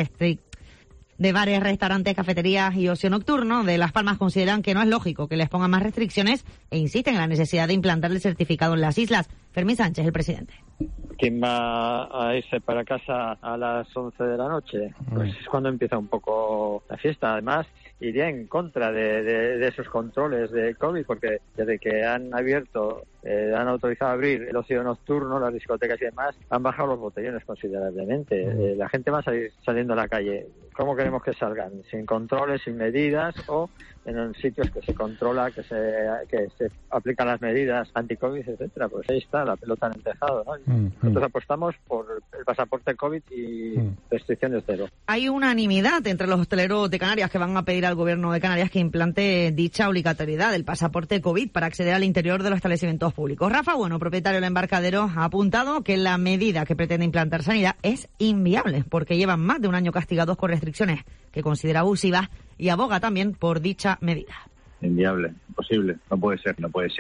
cafeterías y ocio nocturno de Las Palmas consideran que no es lógico que les pongan más restricciones e insisten en la necesidad de implantar el certificado en las islas. Fermín Sánchez, el presidente. ¿Quién va a irse para casa a las 11 de la noche? Pues es cuando empieza un poco la fiesta. Además, iría en contra de esos controles de COVID, porque desde que han autorizado abrir el ocio nocturno, las discotecas y demás, han bajado los botellones considerablemente. La gente va a salir saliendo a la calle. ¿Cómo queremos que salgan? Sin controles, sin medidas, o en sitios que se controla, que se aplican las medidas anti-COVID, etcétera? Pues ahí está la pelota en el tejado, ¿no? Nosotros apostamos por el pasaporte COVID y restricciones cero. Hay unanimidad entre los hosteleros de Canarias que van a pedir al gobierno de Canarias que implante dicha obligatoriedad del pasaporte COVID para acceder al interior de los establecimientos públicos. Rafa Bueno, propietario del embarcadero, ha apuntado que la medida que pretende implantar Sanidad es inviable porque llevan más de un año castigados con restricciones que considera abusivas y aboga también por dicha medida. Inviable, imposible, no puede ser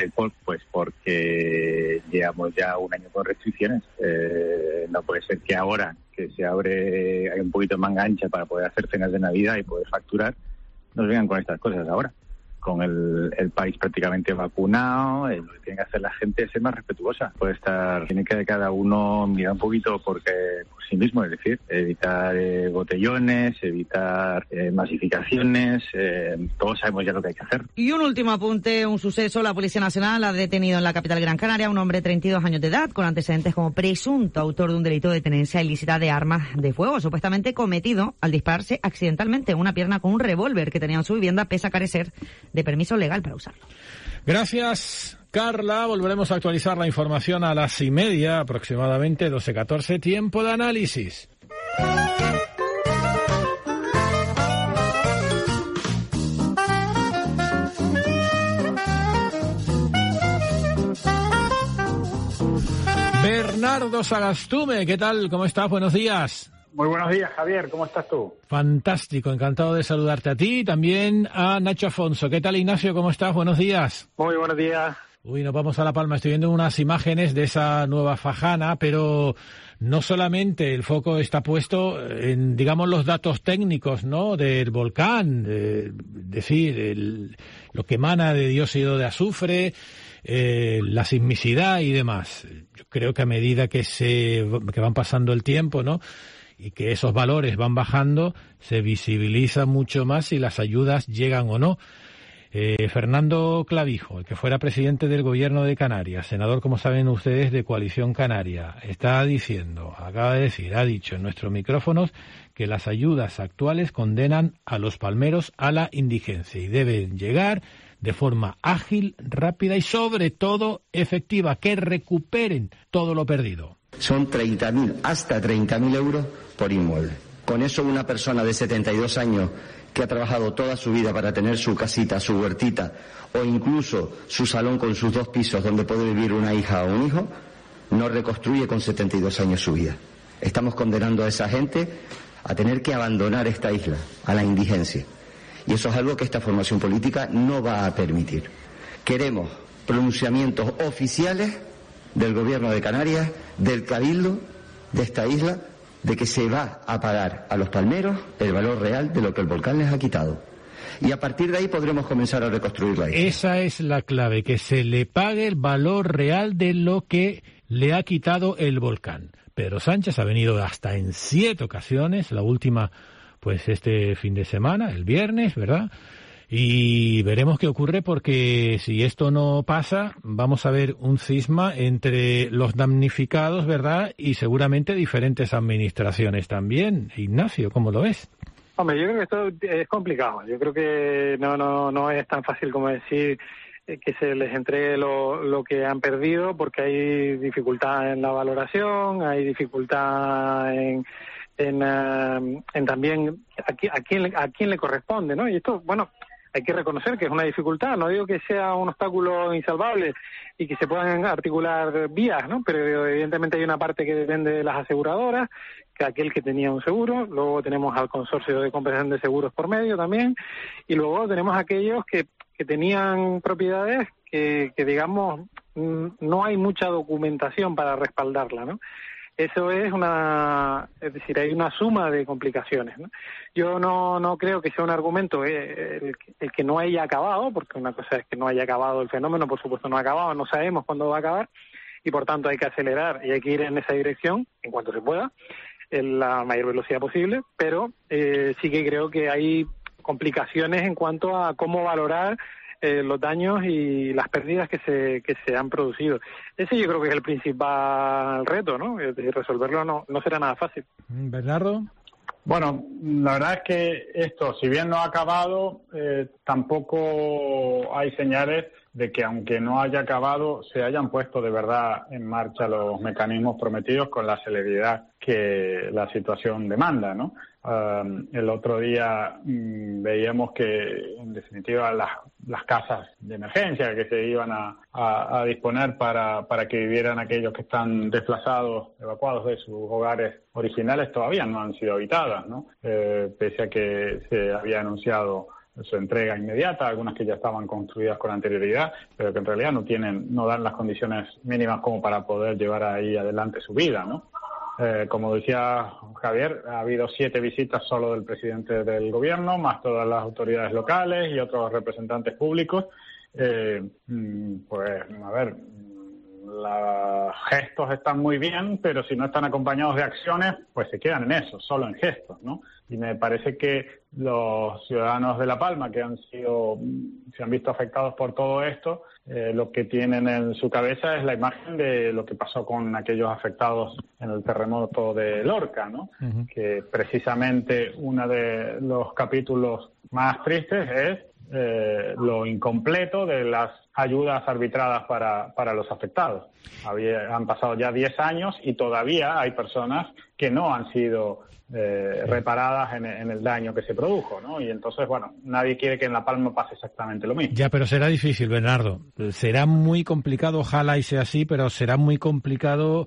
porque llevamos ya un año con restricciones. No puede ser que ahora que se abre, hay un poquito de manga ancha para poder hacer cenas de Navidad y poder facturar, nos vengan con estas cosas ahora. Con el país prácticamente vacunado, lo que tiene que hacer la gente es ser más respetuosa. Tiene que cada uno mirar un poquito por sí mismo, es decir, evitar botellones, evitar masificaciones, todos sabemos ya lo que hay que hacer. Y un último apunte, un suceso, la Policía Nacional ha detenido en la capital Gran Canaria a un hombre de 32 años de edad con antecedentes como presunto autor de un delito de tenencia ilícita de armas de fuego, supuestamente cometido al dispararse accidentalmente en una pierna con un revólver que tenía en su vivienda pese a carecer de permiso legal para usarlo. Gracias, Carla. Volveremos a actualizar la información a las 1:30, aproximadamente 12:14, tiempo de análisis. Bernardo Sagastume, ¿qué tal? ¿Cómo estás? Buenos días. Muy buenos días, Javier. ¿Cómo estás tú? Fantástico, encantado de saludarte a ti y también a Nacho Afonso. ¿Qué tal, Ignacio? ¿Cómo estás? Buenos días. Muy buenos días. Uy, nos vamos a La Palma. Estoy viendo unas imágenes de esa nueva fajana, pero no solamente el foco está puesto en, digamos, los datos técnicos, ¿no?, del volcán, lo que emana de dióxido de azufre, la sismicidad y demás. Yo creo que a medida que van pasando el tiempo, ¿no?, y que esos valores van bajando, se visibiliza mucho más si las ayudas llegan o no. Fernando Clavijo, el que fuera presidente del Gobierno de Canarias, senador, como saben ustedes, de Coalición Canaria, ha dicho en nuestros micrófonos que las ayudas actuales condenan a los palmeros a la indigencia y deben llegar de forma ágil, rápida y sobre todo efectiva, que recuperen todo lo perdido. Son 30.000, hasta 30.000 euros por inmueble. Con eso una persona de 72 años que ha trabajado toda su vida para tener su casita, su huertita o incluso su salón con sus 2 pisos donde puede vivir una hija o un hijo, no reconstruye con 72 años su vida. Estamos condenando a esa gente a tener que abandonar esta isla, a la indigencia. Y eso es algo que esta formación política no va a permitir. Queremos pronunciamientos oficiales del Gobierno de Canarias, del Cabildo de esta isla, de que se va a pagar a los palmeros el valor real de lo que el volcán les ha quitado. Y a partir de ahí podremos comenzar a reconstruir la isla. Esa es la clave, que se le pague el valor real de lo que le ha quitado el volcán. Pedro Sánchez ha venido hasta en 7 ocasiones, la última pues este fin de semana, el viernes, ¿verdad? Y veremos qué ocurre, porque si esto no pasa, vamos a ver un cisma entre los damnificados, ¿verdad? Y seguramente diferentes administraciones también. Ignacio, ¿cómo lo ves? Hombre, yo creo que esto es complicado. Yo creo que no es tan fácil como decir que se les entregue lo que han perdido, porque hay dificultad en la valoración, hay dificultad en también a quién le corresponde, ¿no? Y esto, bueno, hay que reconocer que es una dificultad. No digo que sea un obstáculo insalvable y que se puedan articular vías, ¿no? Pero evidentemente hay una parte que depende de las aseguradoras, que aquel que tenía un seguro. Luego tenemos al consorcio de compensación de seguros por medio también, y luego tenemos aquellos que tenían propiedades que digamos no hay mucha documentación para respaldarla, ¿no? Eso es decir, hay una suma de complicaciones, ¿no? Yo no creo que sea un argumento el que no haya acabado, porque una cosa es que no haya acabado el fenómeno, por supuesto no ha acabado, no sabemos cuándo va a acabar, y por tanto hay que acelerar y hay que ir en esa dirección en cuanto se pueda, en la mayor velocidad posible, pero sí que creo que hay complicaciones en cuanto a cómo valorar los daños y las pérdidas que se han producido. Ese yo creo que es el principal reto, ¿no? Resolverlo no será nada fácil. Bernardo. Bueno, la verdad es que esto, si bien no ha acabado, tampoco hay señales de que, aunque no haya acabado, se hayan puesto de verdad en marcha los mecanismos prometidos con la celeridad que la situación demanda, ¿no? El otro día veíamos que, en definitiva, las casas de emergencia que se iban a disponer para que vivieran aquellos que están desplazados, evacuados de sus hogares originales, todavía no han sido habitadas, ¿no? Pese a que se había anunciado su entrega inmediata, algunas que ya estaban construidas con anterioridad, pero que en realidad no dan las condiciones mínimas como para poder llevar ahí adelante su vida, ¿no? Como decía Javier, ha habido 7 visitas solo del presidente del gobierno, más todas las autoridades locales y otros representantes públicos. Pues, a ver, los gestos están muy bien, pero si no están acompañados de acciones, pues se quedan en eso, solo en gestos, ¿no? Y me parece que los ciudadanos de La Palma que se han visto afectados por todo esto, lo que tienen en su cabeza es la imagen de lo que pasó con aquellos afectados en el terremoto de Lorca, ¿no? Uh-huh. Que precisamente uno de los capítulos más tristes es lo incompleto de las ayudas arbitradas para los afectados. Han pasado ya 10 años y todavía hay personas que no han sido reparadas en el daño que se produjo, ¿no? Y entonces, bueno, nadie quiere que en La Palma pase exactamente lo mismo. Ya, pero será difícil, Bernardo. Será muy complicado, ojalá y sea así, pero será muy complicado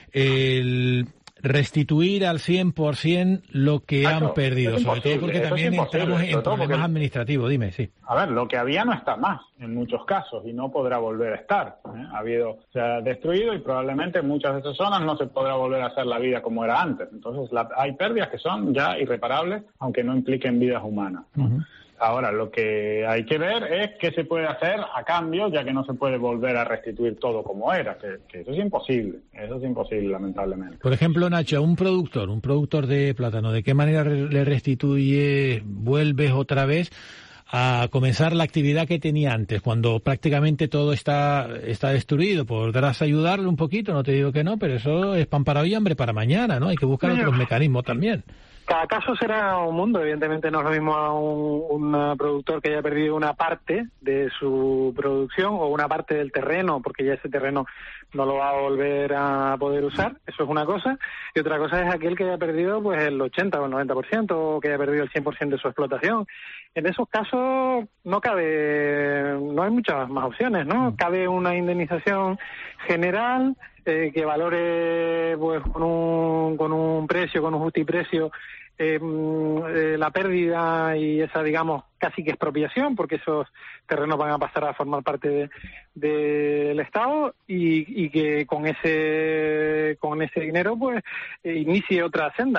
el restituir al 100% lo que han perdido, sobre todo porque también entramos en problemas administrativos. Dime, sí. A ver, lo que había no está más en muchos casos y no podrá volver a estar. Se ha destruido y probablemente en muchas de esas zonas no se podrá volver a hacer la vida como era antes. Entonces hay pérdidas que son ya irreparables, aunque no impliquen vidas humanas, ¿no? Uh-huh. Ahora, lo que hay que ver es qué se puede hacer a cambio, ya que no se puede volver a restituir todo como era, que eso es imposible, lamentablemente. Por ejemplo, Nacho, un productor de plátano, ¿de qué manera le restituye, vuelves otra vez a comenzar la actividad que tenía antes, cuando prácticamente todo está destruido? ¿Podrás ayudarle un poquito? No te digo que no, pero eso es pan para hoy, hambre para mañana, ¿no? Hay que buscar otros mecanismos también. Cada caso será un mundo. Evidentemente no es lo mismo a un productor que haya perdido una parte de su producción o una parte del terreno, porque ya ese terreno no lo va a volver a poder usar. Eso es una cosa. Y otra cosa es aquel que haya perdido pues el 80 o el 90%, o que haya perdido el 100% de su explotación. En esos casos no hay muchas más opciones, ¿no? Cabe una indemnización general que valore pues con un precio, con un justiprecio, la pérdida y esa, digamos, casi que expropiación, porque esos terrenos van a pasar a formar parte del Estado, y que con ese dinero pues inicie otra senda.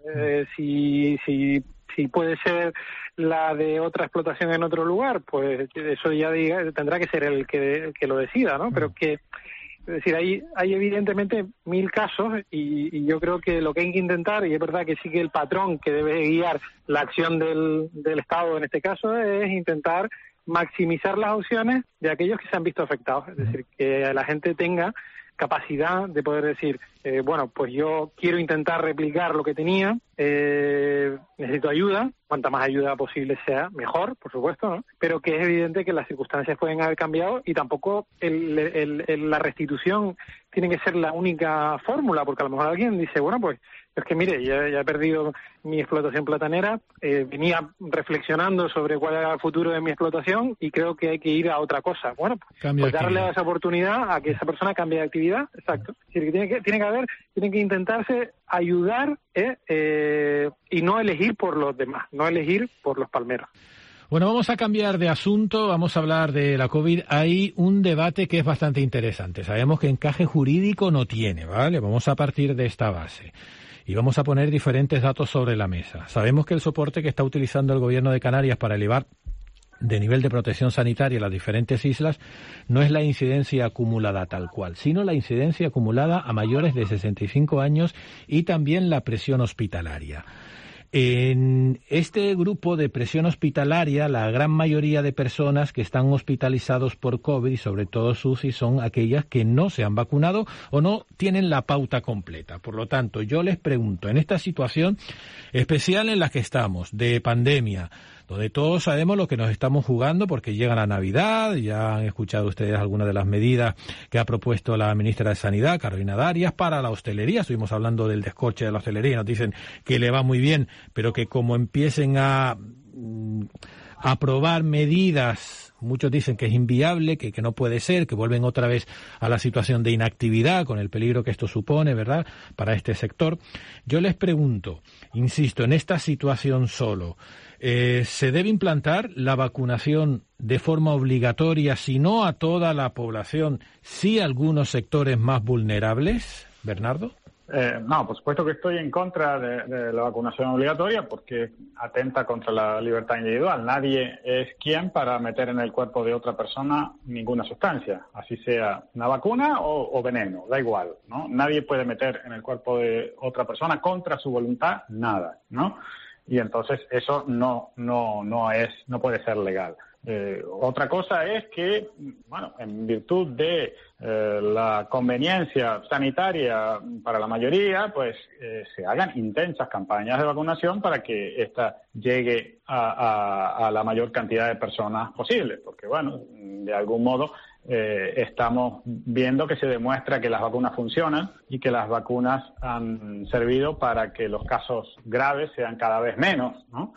Si puede ser la de otra explotación en otro lugar, pues eso ya tendrá que ser el que lo decida, ¿no? Pero que, es decir, hay evidentemente 1000 casos, y yo creo que lo que hay que intentar, y es verdad que sí que el patrón que debe guiar la acción del Estado en este caso, es intentar maximizar las opciones de aquellos que se han visto afectados. Es decir, que la gente tenga capacidad de poder decir, bueno, pues yo quiero intentar replicar lo que tenía, necesito ayuda, cuanta más ayuda posible sea, mejor, por supuesto, ¿no? Pero que es evidente que las circunstancias pueden haber cambiado, y tampoco la restitución tiene que ser la única fórmula, porque a lo mejor alguien dice, bueno, pues es que mire, ya he perdido mi explotación platanera, venía reflexionando sobre cuál era el futuro de mi explotación y creo que hay que ir a otra cosa. Bueno, pues darle esa oportunidad a que esa persona cambie de actividad, exacto. Es decir, que tiene que intentarse ayudar y no elegir por los demás, no elegir por los palmeros. Bueno, vamos a cambiar de asunto, vamos a hablar de la COVID. Hay un debate que es bastante interesante. Sabemos que encaje jurídico no tiene, ¿vale? Vamos a partir de esta base y vamos a poner diferentes datos sobre la mesa. Sabemos que el soporte que está utilizando el Gobierno de Canarias para elevar de nivel de protección sanitaria en las diferentes islas no es la incidencia acumulada tal cual, sino la incidencia acumulada a mayores de 65 años y también la presión hospitalaria. En este grupo de presión hospitalaria, la gran mayoría de personas que están hospitalizados por COVID, y sobre todo SUSI, son aquellas que no se han vacunado o no tienen la pauta completa. Por lo tanto, yo les pregunto, en esta situación especial en la que estamos, de pandemia, donde todos sabemos lo que nos estamos jugando porque llega la Navidad, ya han escuchado ustedes algunas de las medidas que ha propuesto la ministra de Sanidad, Carolina Darias, para la hostelería. Estuvimos hablando del descorche de la hostelería y nos dicen que le va muy bien, pero que como empiecen a aprobar medidas, muchos dicen que es inviable, que no puede ser, que vuelven otra vez a la situación de inactividad con el peligro que esto supone, ¿verdad?, para este sector. Yo les pregunto, insisto, en esta situación solo, ¿se debe implantar la vacunación de forma obligatoria, si no a toda la población, sí a algunos sectores más vulnerables? Bernardo. No, por supuesto que estoy en contra de la vacunación obligatoria porque atenta contra la libertad individual. Nadie es quien para meter en el cuerpo de otra persona ninguna sustancia, así sea una vacuna o veneno, da igual, ¿no? Nadie puede meter en el cuerpo de otra persona contra su voluntad nada, ¿no? Y entonces eso no puede ser legal. Otra cosa es que, bueno, en virtud de la conveniencia sanitaria para la mayoría, pues se hagan intensas campañas de vacunación para que esta llegue a la mayor cantidad de personas posible, porque, bueno, de algún modo estamos viendo que se demuestra que las vacunas funcionan y que las vacunas han servido para que los casos graves sean cada vez menos, ¿no?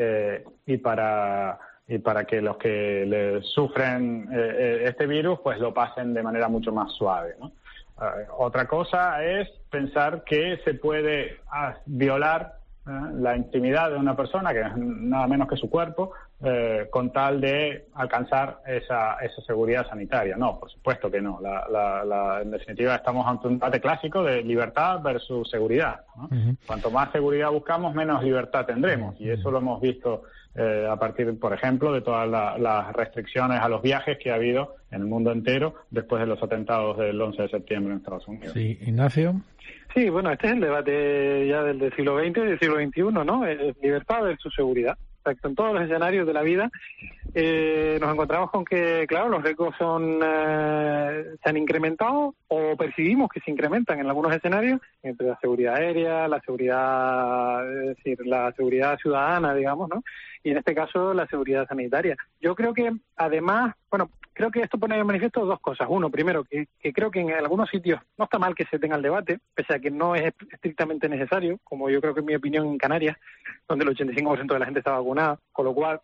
Y para que los que le sufren este virus pues lo pasen de manera mucho más suave, ¿no? Otra cosa es pensar que se puede violar la intimidad de una persona, que es nada menos que su cuerpo, con tal de alcanzar esa seguridad sanitaria. No, por supuesto que no. En definitiva, estamos ante un debate clásico de libertad versus seguridad, ¿no? Uh-huh. Cuanto más seguridad buscamos, menos libertad tendremos. Y eso lo hemos visto a partir, por ejemplo, de todas las restricciones a los viajes que ha habido en el mundo entero después de los atentados del 11 de septiembre en Estados Unidos. Sí, Ignacio. Sí, bueno, este es el debate ya del siglo XX y del siglo XXI, ¿no? Libertad versus seguridad. Exacto. En todos los escenarios de la vida nos encontramos con que, claro, los riesgos se han incrementado o percibimos que se incrementan en algunos escenarios, entre la seguridad aérea, la seguridad, es decir, la seguridad ciudadana, digamos, ¿no? Y en este caso la seguridad sanitaria. Yo creo que además, creo que esto pone de manifiesto dos cosas. Uno, primero, que creo que en algunos sitios no está mal que se tenga el debate, pese a que no es estrictamente necesario, como yo creo que en mi opinión en Canarias, donde el 85% de la gente está vacunada, con lo cual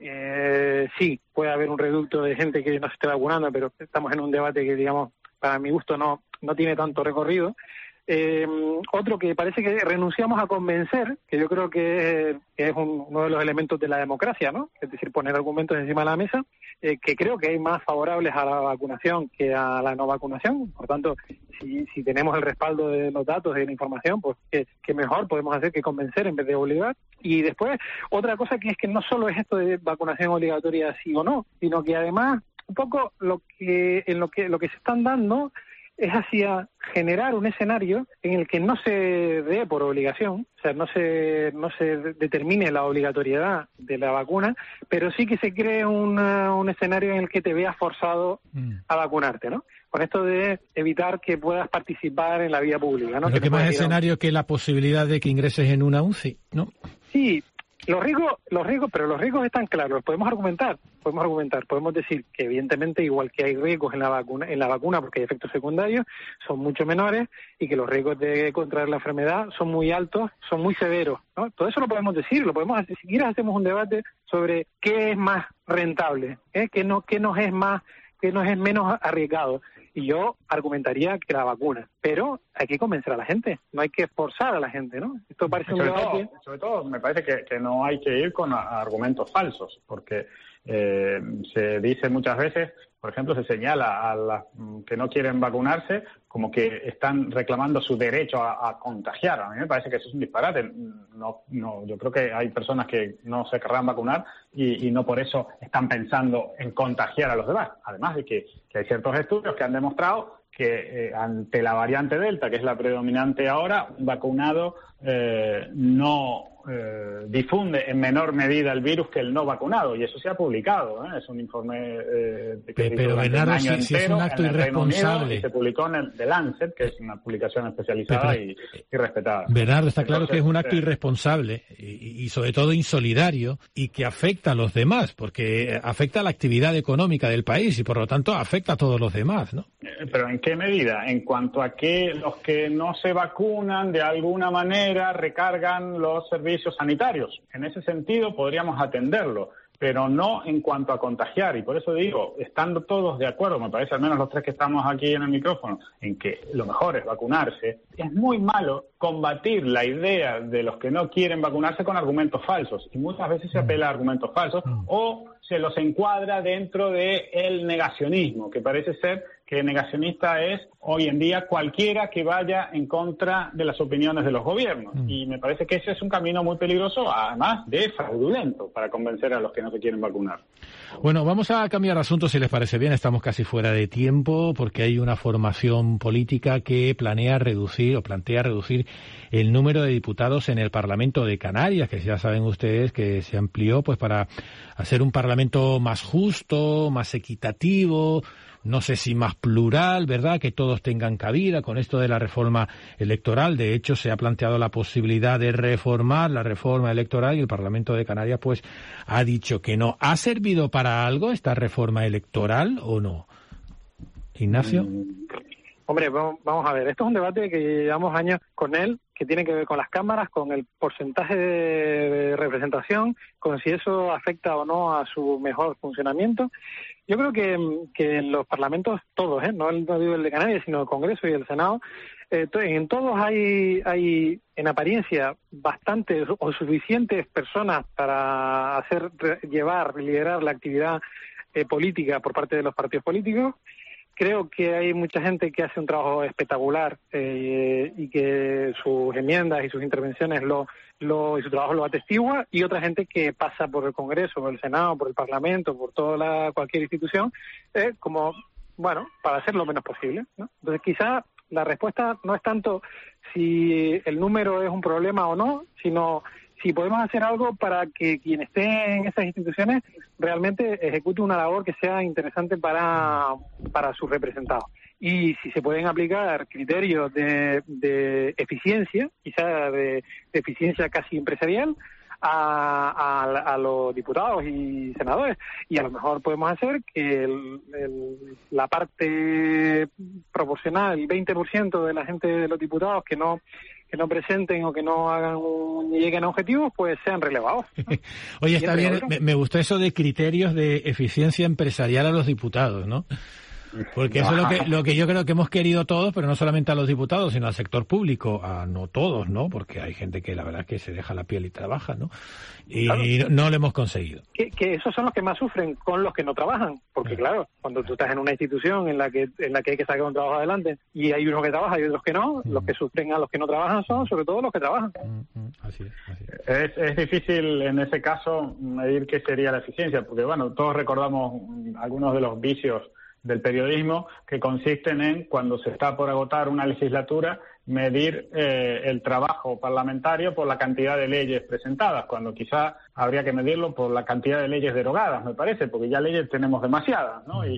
sí, puede haber un reducto de gente que no se esté vacunando, pero estamos en un debate que, digamos, para mi gusto no tiene tanto recorrido. Otro que parece que renunciamos a convencer, que yo creo que es uno de los elementos de la democracia, ¿no? Es decir, poner argumentos encima de la mesa, que creo que hay más favorables a la vacunación que a la no vacunación. Por tanto, si tenemos el respaldo de los datos, de la información, pues que mejor podemos hacer que convencer en vez de obligar. Y después, otra cosa que es que no solo es esto de vacunación obligatoria sí o no, sino que además un poco lo que se están dando es hacia generar un escenario en el que no se dé por obligación, o sea, no se determine la obligatoriedad de la vacuna, pero sí que se cree un escenario en el que te veas forzado a vacunarte, ¿no? Con esto de evitar que puedas participar en la vía pública, ¿no? Pero que más escenario que la posibilidad de que ingreses en una UCI, ¿no? Sí. Los riesgos están claros, podemos argumentar, podemos decir que evidentemente igual que hay riesgos en la vacuna porque hay efectos secundarios, son mucho menores y que los riesgos de contraer la enfermedad son muy altos, son muy severos, ¿no? Todo eso lo podemos decir, si quieres hacemos un debate sobre qué es más rentable, qué nos es menos arriesgado. Y yo argumentaría que la vacuna, pero hay que convencer a la gente, no hay que forzar a la gente, ¿no? Esto parece un debate. Sobre todo, me parece que no hay que ir con argumentos falsos, porque se dice muchas veces, por ejemplo, se señala a las que no quieren vacunarse como que están reclamando su derecho a contagiar. A mí me parece que eso es un disparate. No, yo creo que hay personas que no se querrán vacunar y no por eso están pensando en contagiar a los demás. Además de que hay ciertos estudios que han demostrado que ante la variante Delta, que es la predominante ahora, un vacunado no difunde en menor medida el virus que el no vacunado, y eso se ha publicado, es un informe pero Bernardo, si es un acto irresponsable, y se publicó en el The Lancet, que es una publicación especializada y respetada. Bernardo, está claro que es un acto irresponsable y sobre todo insolidario y que afecta a los demás, porque afecta a la actividad económica del país y por lo tanto afecta a todos los demás, ¿no? Pero ¿en qué medida? En cuanto a que los que no se vacunan de alguna manera recargan los servicios sanitarios. En ese sentido podríamos atenderlo, pero no en cuanto a contagiar. Y por eso digo, estando todos de acuerdo, me parece al menos los tres que estamos aquí en el micrófono, en que lo mejor es vacunarse, es muy malo combatir la idea de los que no quieren vacunarse con argumentos falsos. Y muchas veces se apela a argumentos falsos o se los encuadra dentro del negacionismo, que parece ser que negacionista es hoy en día cualquiera que vaya en contra de las opiniones de los gobiernos. Y me parece que ese es un camino muy peligroso, además de fraudulento, para convencer a los que no se quieren vacunar. Bueno, vamos a cambiar de asunto, si les parece bien. Estamos casi fuera de tiempo porque hay una formación política que plantea reducir el número de diputados en el Parlamento de Canarias, que ya saben ustedes que se amplió pues para hacer un Parlamento más justo, más equitativo, no sé si más plural, ¿verdad?, que todos tengan cabida con esto de la reforma electoral. De hecho, se ha planteado la posibilidad de reformar la reforma electoral y el Parlamento de Canarias pues ha dicho que no. ¿Ha servido para algo esta reforma electoral o no? Ignacio. Hombre, vamos a ver, esto es un debate que llevamos años con él, que tiene que ver con las cámaras, con el porcentaje de representación, con si eso afecta o no a su mejor funcionamiento. Yo creo que en los parlamentos todos, no digo el de Canarias, sino el Congreso y el Senado, en todos hay en apariencia bastantes o suficientes personas para liderar la actividad política por parte de los partidos políticos. Creo que hay mucha gente que hace un trabajo espectacular y que sus enmiendas y sus intervenciones y su trabajo lo atestigua, y otra gente que pasa por el Congreso, por el Senado, por el Parlamento, por cualquier institución, para hacer lo menos posible, ¿no? Entonces quizá la respuesta no es tanto si el número es un problema o no, sino si podemos hacer algo para que quien esté en esas instituciones realmente ejecute una labor que sea interesante para sus representados. y si se pueden aplicar criterios de eficiencia, quizá de eficiencia casi empresarial, a los diputados y senadores, y a lo mejor podemos hacer que la parte proporcional, el 20% de la gente de los diputados que no presenten o que no lleguen a objetivos, pues sean relevados, ¿no? Oye, está bien, me gustó eso de criterios de eficiencia empresarial a los diputados, ¿no? Porque eso es lo que yo creo que hemos querido todos, pero no solamente a los diputados, sino al sector público, no todos, ¿no? Porque hay gente que la verdad es que se deja la piel y trabaja, ¿no? Y claro, no lo hemos conseguido. Que esos son los que más sufren con los que no trabajan, porque claro, cuando tú estás en una institución en la que hay que sacar un trabajo adelante y hay unos que trabajan y otros que no, los que sufren a los que no trabajan son sobre todo los que trabajan. Así es. Es difícil en ese caso medir qué sería la eficiencia, porque bueno, todos recordamos algunos de los vicios del periodismo que consisten en, cuando se está por agotar una legislatura, medir el trabajo parlamentario por la cantidad de leyes presentadas, cuando quizá habría que medirlo por la cantidad de leyes derogadas, me parece, porque ya leyes tenemos demasiadas, ¿no?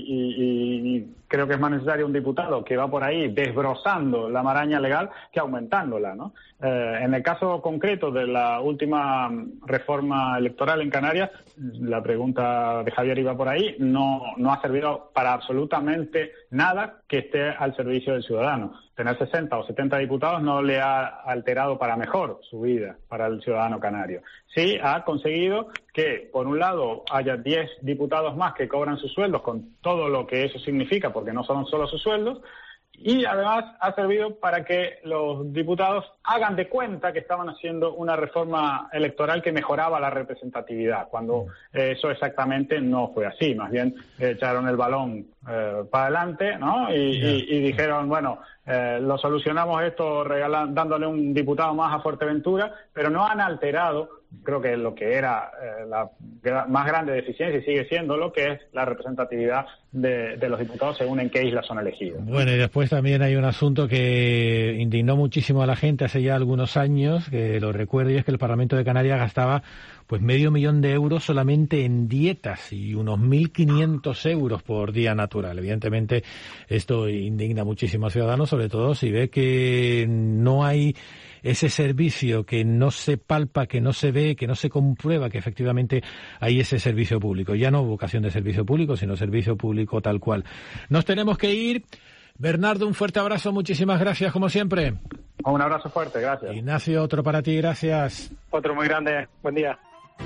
Y creo que es más necesario un diputado que va por ahí desbrozando la maraña legal que aumentándola, ¿no? En el caso concreto de la última reforma electoral en Canarias, la pregunta de Javier iba por ahí, no ha servido para absolutamente nada que esté al servicio del ciudadano. Tener 60 o 70 diputados no le ha alterado para mejor su vida para el ciudadano canario. Sí ha conseguido que, por un lado, haya 10 diputados más que cobran sus sueldos, con todo lo que eso significa, porque no son solo sus sueldos, y además ha servido para que los diputados hagan de cuenta que estaban haciendo una reforma electoral que mejoraba la representatividad, cuando eso exactamente no fue así. Más bien echaron el balón para adelante, ¿no? Y dijeron, bueno, lo solucionamos esto dándole un diputado más a Fuerteventura, pero no han alterado, creo que lo que era la más grande deficiencia, y sigue siendo lo que es la representatividad de los diputados según en qué islas son elegidos. Bueno, y después también hay un asunto que indignó muchísimo a la gente hace ya algunos años, que lo recuerdo, y es que el Parlamento de Canarias gastaba pues 500.000 euros solamente en dietas y unos 1.500 euros por día natural. Evidentemente esto indigna muchísimo a ciudadanos, sobre todo si ve que no hay ese servicio, que no se palpa, que no se ve, que no se comprueba que efectivamente hay ese servicio público. Ya no vocación de servicio público, sino servicio público tal cual. Nos tenemos que ir. Bernardo, un fuerte abrazo, muchísimas gracias como siempre. Un abrazo fuerte, gracias. Ignacio, otro para ti, gracias. Otro muy grande, buen día.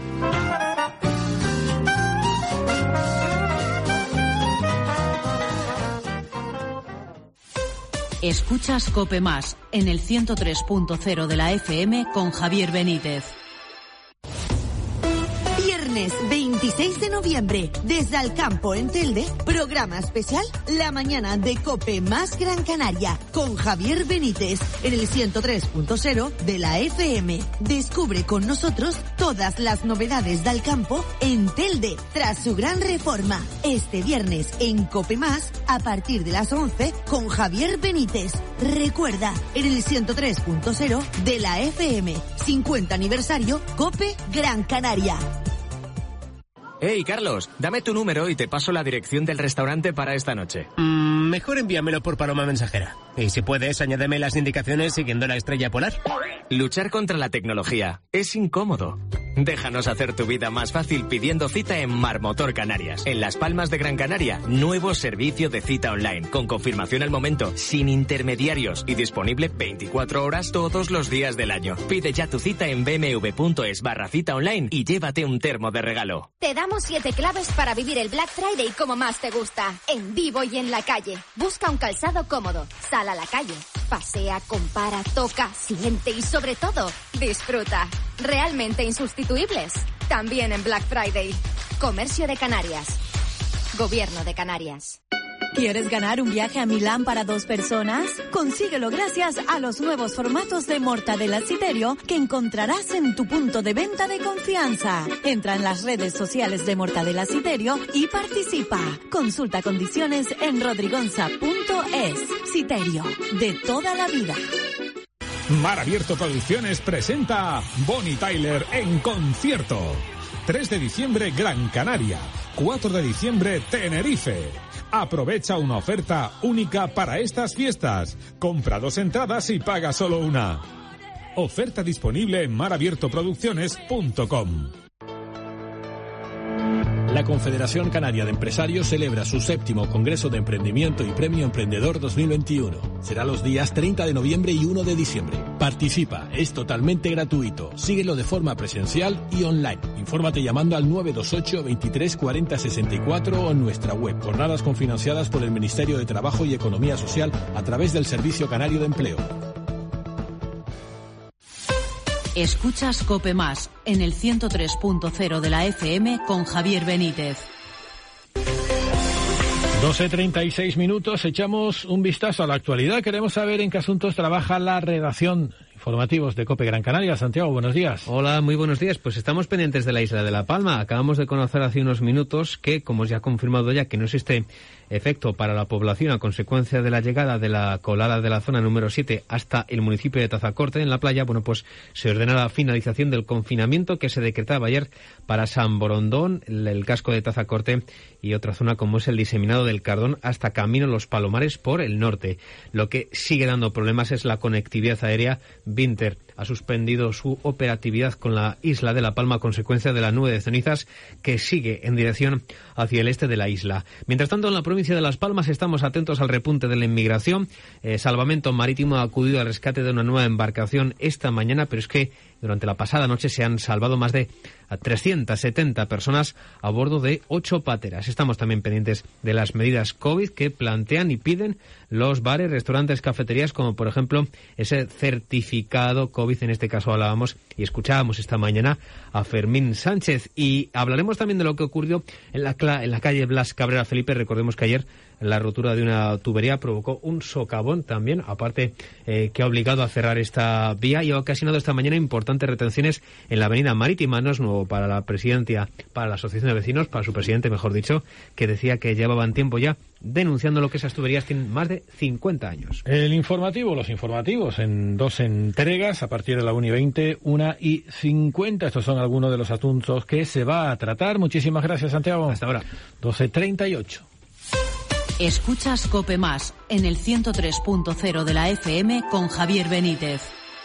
Escuchas COPE Más en el 103.0 de la FM con Javier Benítez. Viernes 26 de noviembre, desde Alcampo en Telde, programa especial La Mañana de COPE Más Gran Canaria, con Javier Benítez, en el 103.0 de la FM. Descubre con nosotros todas las novedades de Alcampo en Telde, tras su gran reforma. Este viernes en COPE Más, a partir de las 11, con Javier Benítez. Recuerda, en el 103.0 de la FM, 50 aniversario COPE Gran Canaria. Hey, Carlos, dame tu número y te paso la dirección del restaurante para esta noche. Mejor envíamelo por paloma mensajera. Y si puedes, añádeme las indicaciones siguiendo la estrella polar. Luchar contra la tecnología es incómodo. Déjanos hacer tu vida más fácil pidiendo cita en Marmotor Canarias. En Las Palmas de Gran Canaria, nuevo servicio de cita online, con confirmación al momento, sin intermediarios y disponible 24 horas todos los días del año. Pide ya tu cita en bmw.es/cita online y llévate un termo de regalo. Te damos 7 claves para vivir el Black Friday como más te gusta, en vivo y en la calle. Busca un calzado cómodo, sal a la calle, pasea, compara, toca, siente y sobre todo, disfruta. Realmente insustituibles. También en Black Friday. Comercio de Canarias. Gobierno de Canarias. ¿Quieres ganar un viaje a Milán para 2 personas? Consíguelo gracias a los nuevos formatos de Mortadella Citerio que encontrarás en tu punto de venta de confianza. Entra en las redes sociales de Mortadella Citerio y participa. Consulta condiciones en rodrigonza.es. Citerio, de toda la vida. Mar Abierto Producciones presenta Bonnie Tyler en concierto. 3 de diciembre, Gran Canaria. 4 de diciembre, Tenerife. Aprovecha una oferta única para estas fiestas. Compra 2 entradas y paga solo una. Oferta disponible en marabiertoproducciones.com. La Confederación Canaria de Empresarios celebra su 7º Congreso de Emprendimiento y Premio Emprendedor 2021. Será los días 30 de noviembre y 1 de diciembre. Participa, es totalmente gratuito. Síguelo de forma presencial y online. Infórmate llamando al 928 23 40 64 o en nuestra web. Jornadas cofinanciadas por el Ministerio de Trabajo y Economía Social a través del Servicio Canario de Empleo. Escuchas COPE Más en el 103.0 de la FM con Javier Benítez. 12:36 minutos, echamos un vistazo a la actualidad. Queremos saber en qué asuntos trabaja la redacción. Informativos de COPE Gran Canaria. Santiago, buenos días. Hola, muy buenos días. Pues estamos pendientes de la isla de La Palma. Acabamos de conocer hace unos minutos que, como ya ha confirmado ya, que no existe efecto para la población a consecuencia de la llegada de la colada de la zona número 7 hasta el municipio de Tazacorte, en la playa. Bueno, pues se ordena la finalización del confinamiento que se decretaba ayer para San Borondón, el casco de Tazacorte y otra zona como es el diseminado del Cardón hasta Camino Los Palomares por el norte. Lo que sigue dando problemas es la conectividad aérea. Vinter ha suspendido su operatividad con la isla de La Palma a consecuencia de la nube de cenizas que sigue en dirección hacia el este de la isla. Mientras tanto, en la provincia de Las Palmas estamos atentos al repunte de la inmigración. Salvamento Marítimo ha acudido al rescate de una nueva embarcación esta mañana, pero es que durante la pasada noche se han salvado más de 370 personas a bordo de 8 pateras. Estamos también pendientes de las medidas COVID que plantean y piden los bares, restaurantes, cafeterías, como por ejemplo ese certificado COVID. En este caso hablábamos y escuchábamos esta mañana a Fermín Sánchez. Y hablaremos también de lo que ocurrió en la calle Blas Cabrera Felipe. Recordemos que ayer la rotura de una tubería provocó un socavón también, aparte que ha obligado a cerrar esta vía y ha ocasionado esta mañana importantes retenciones en la avenida Marítima. No es nuevo para la presidencia, para la Asociación de Vecinos, para su presidente, mejor dicho, que decía que llevaban tiempo ya denunciando lo que esas tuberías tienen más de 50 años. El informativo, los informativos en 2 entregas a partir de la 1:20, 1:50. Estos son algunos de los asuntos que se va a tratar. Muchísimas gracias, Santiago. Hasta ahora. 12:38. Escuchas COPE Más en el 103.0 de la FM con Javier Benítez.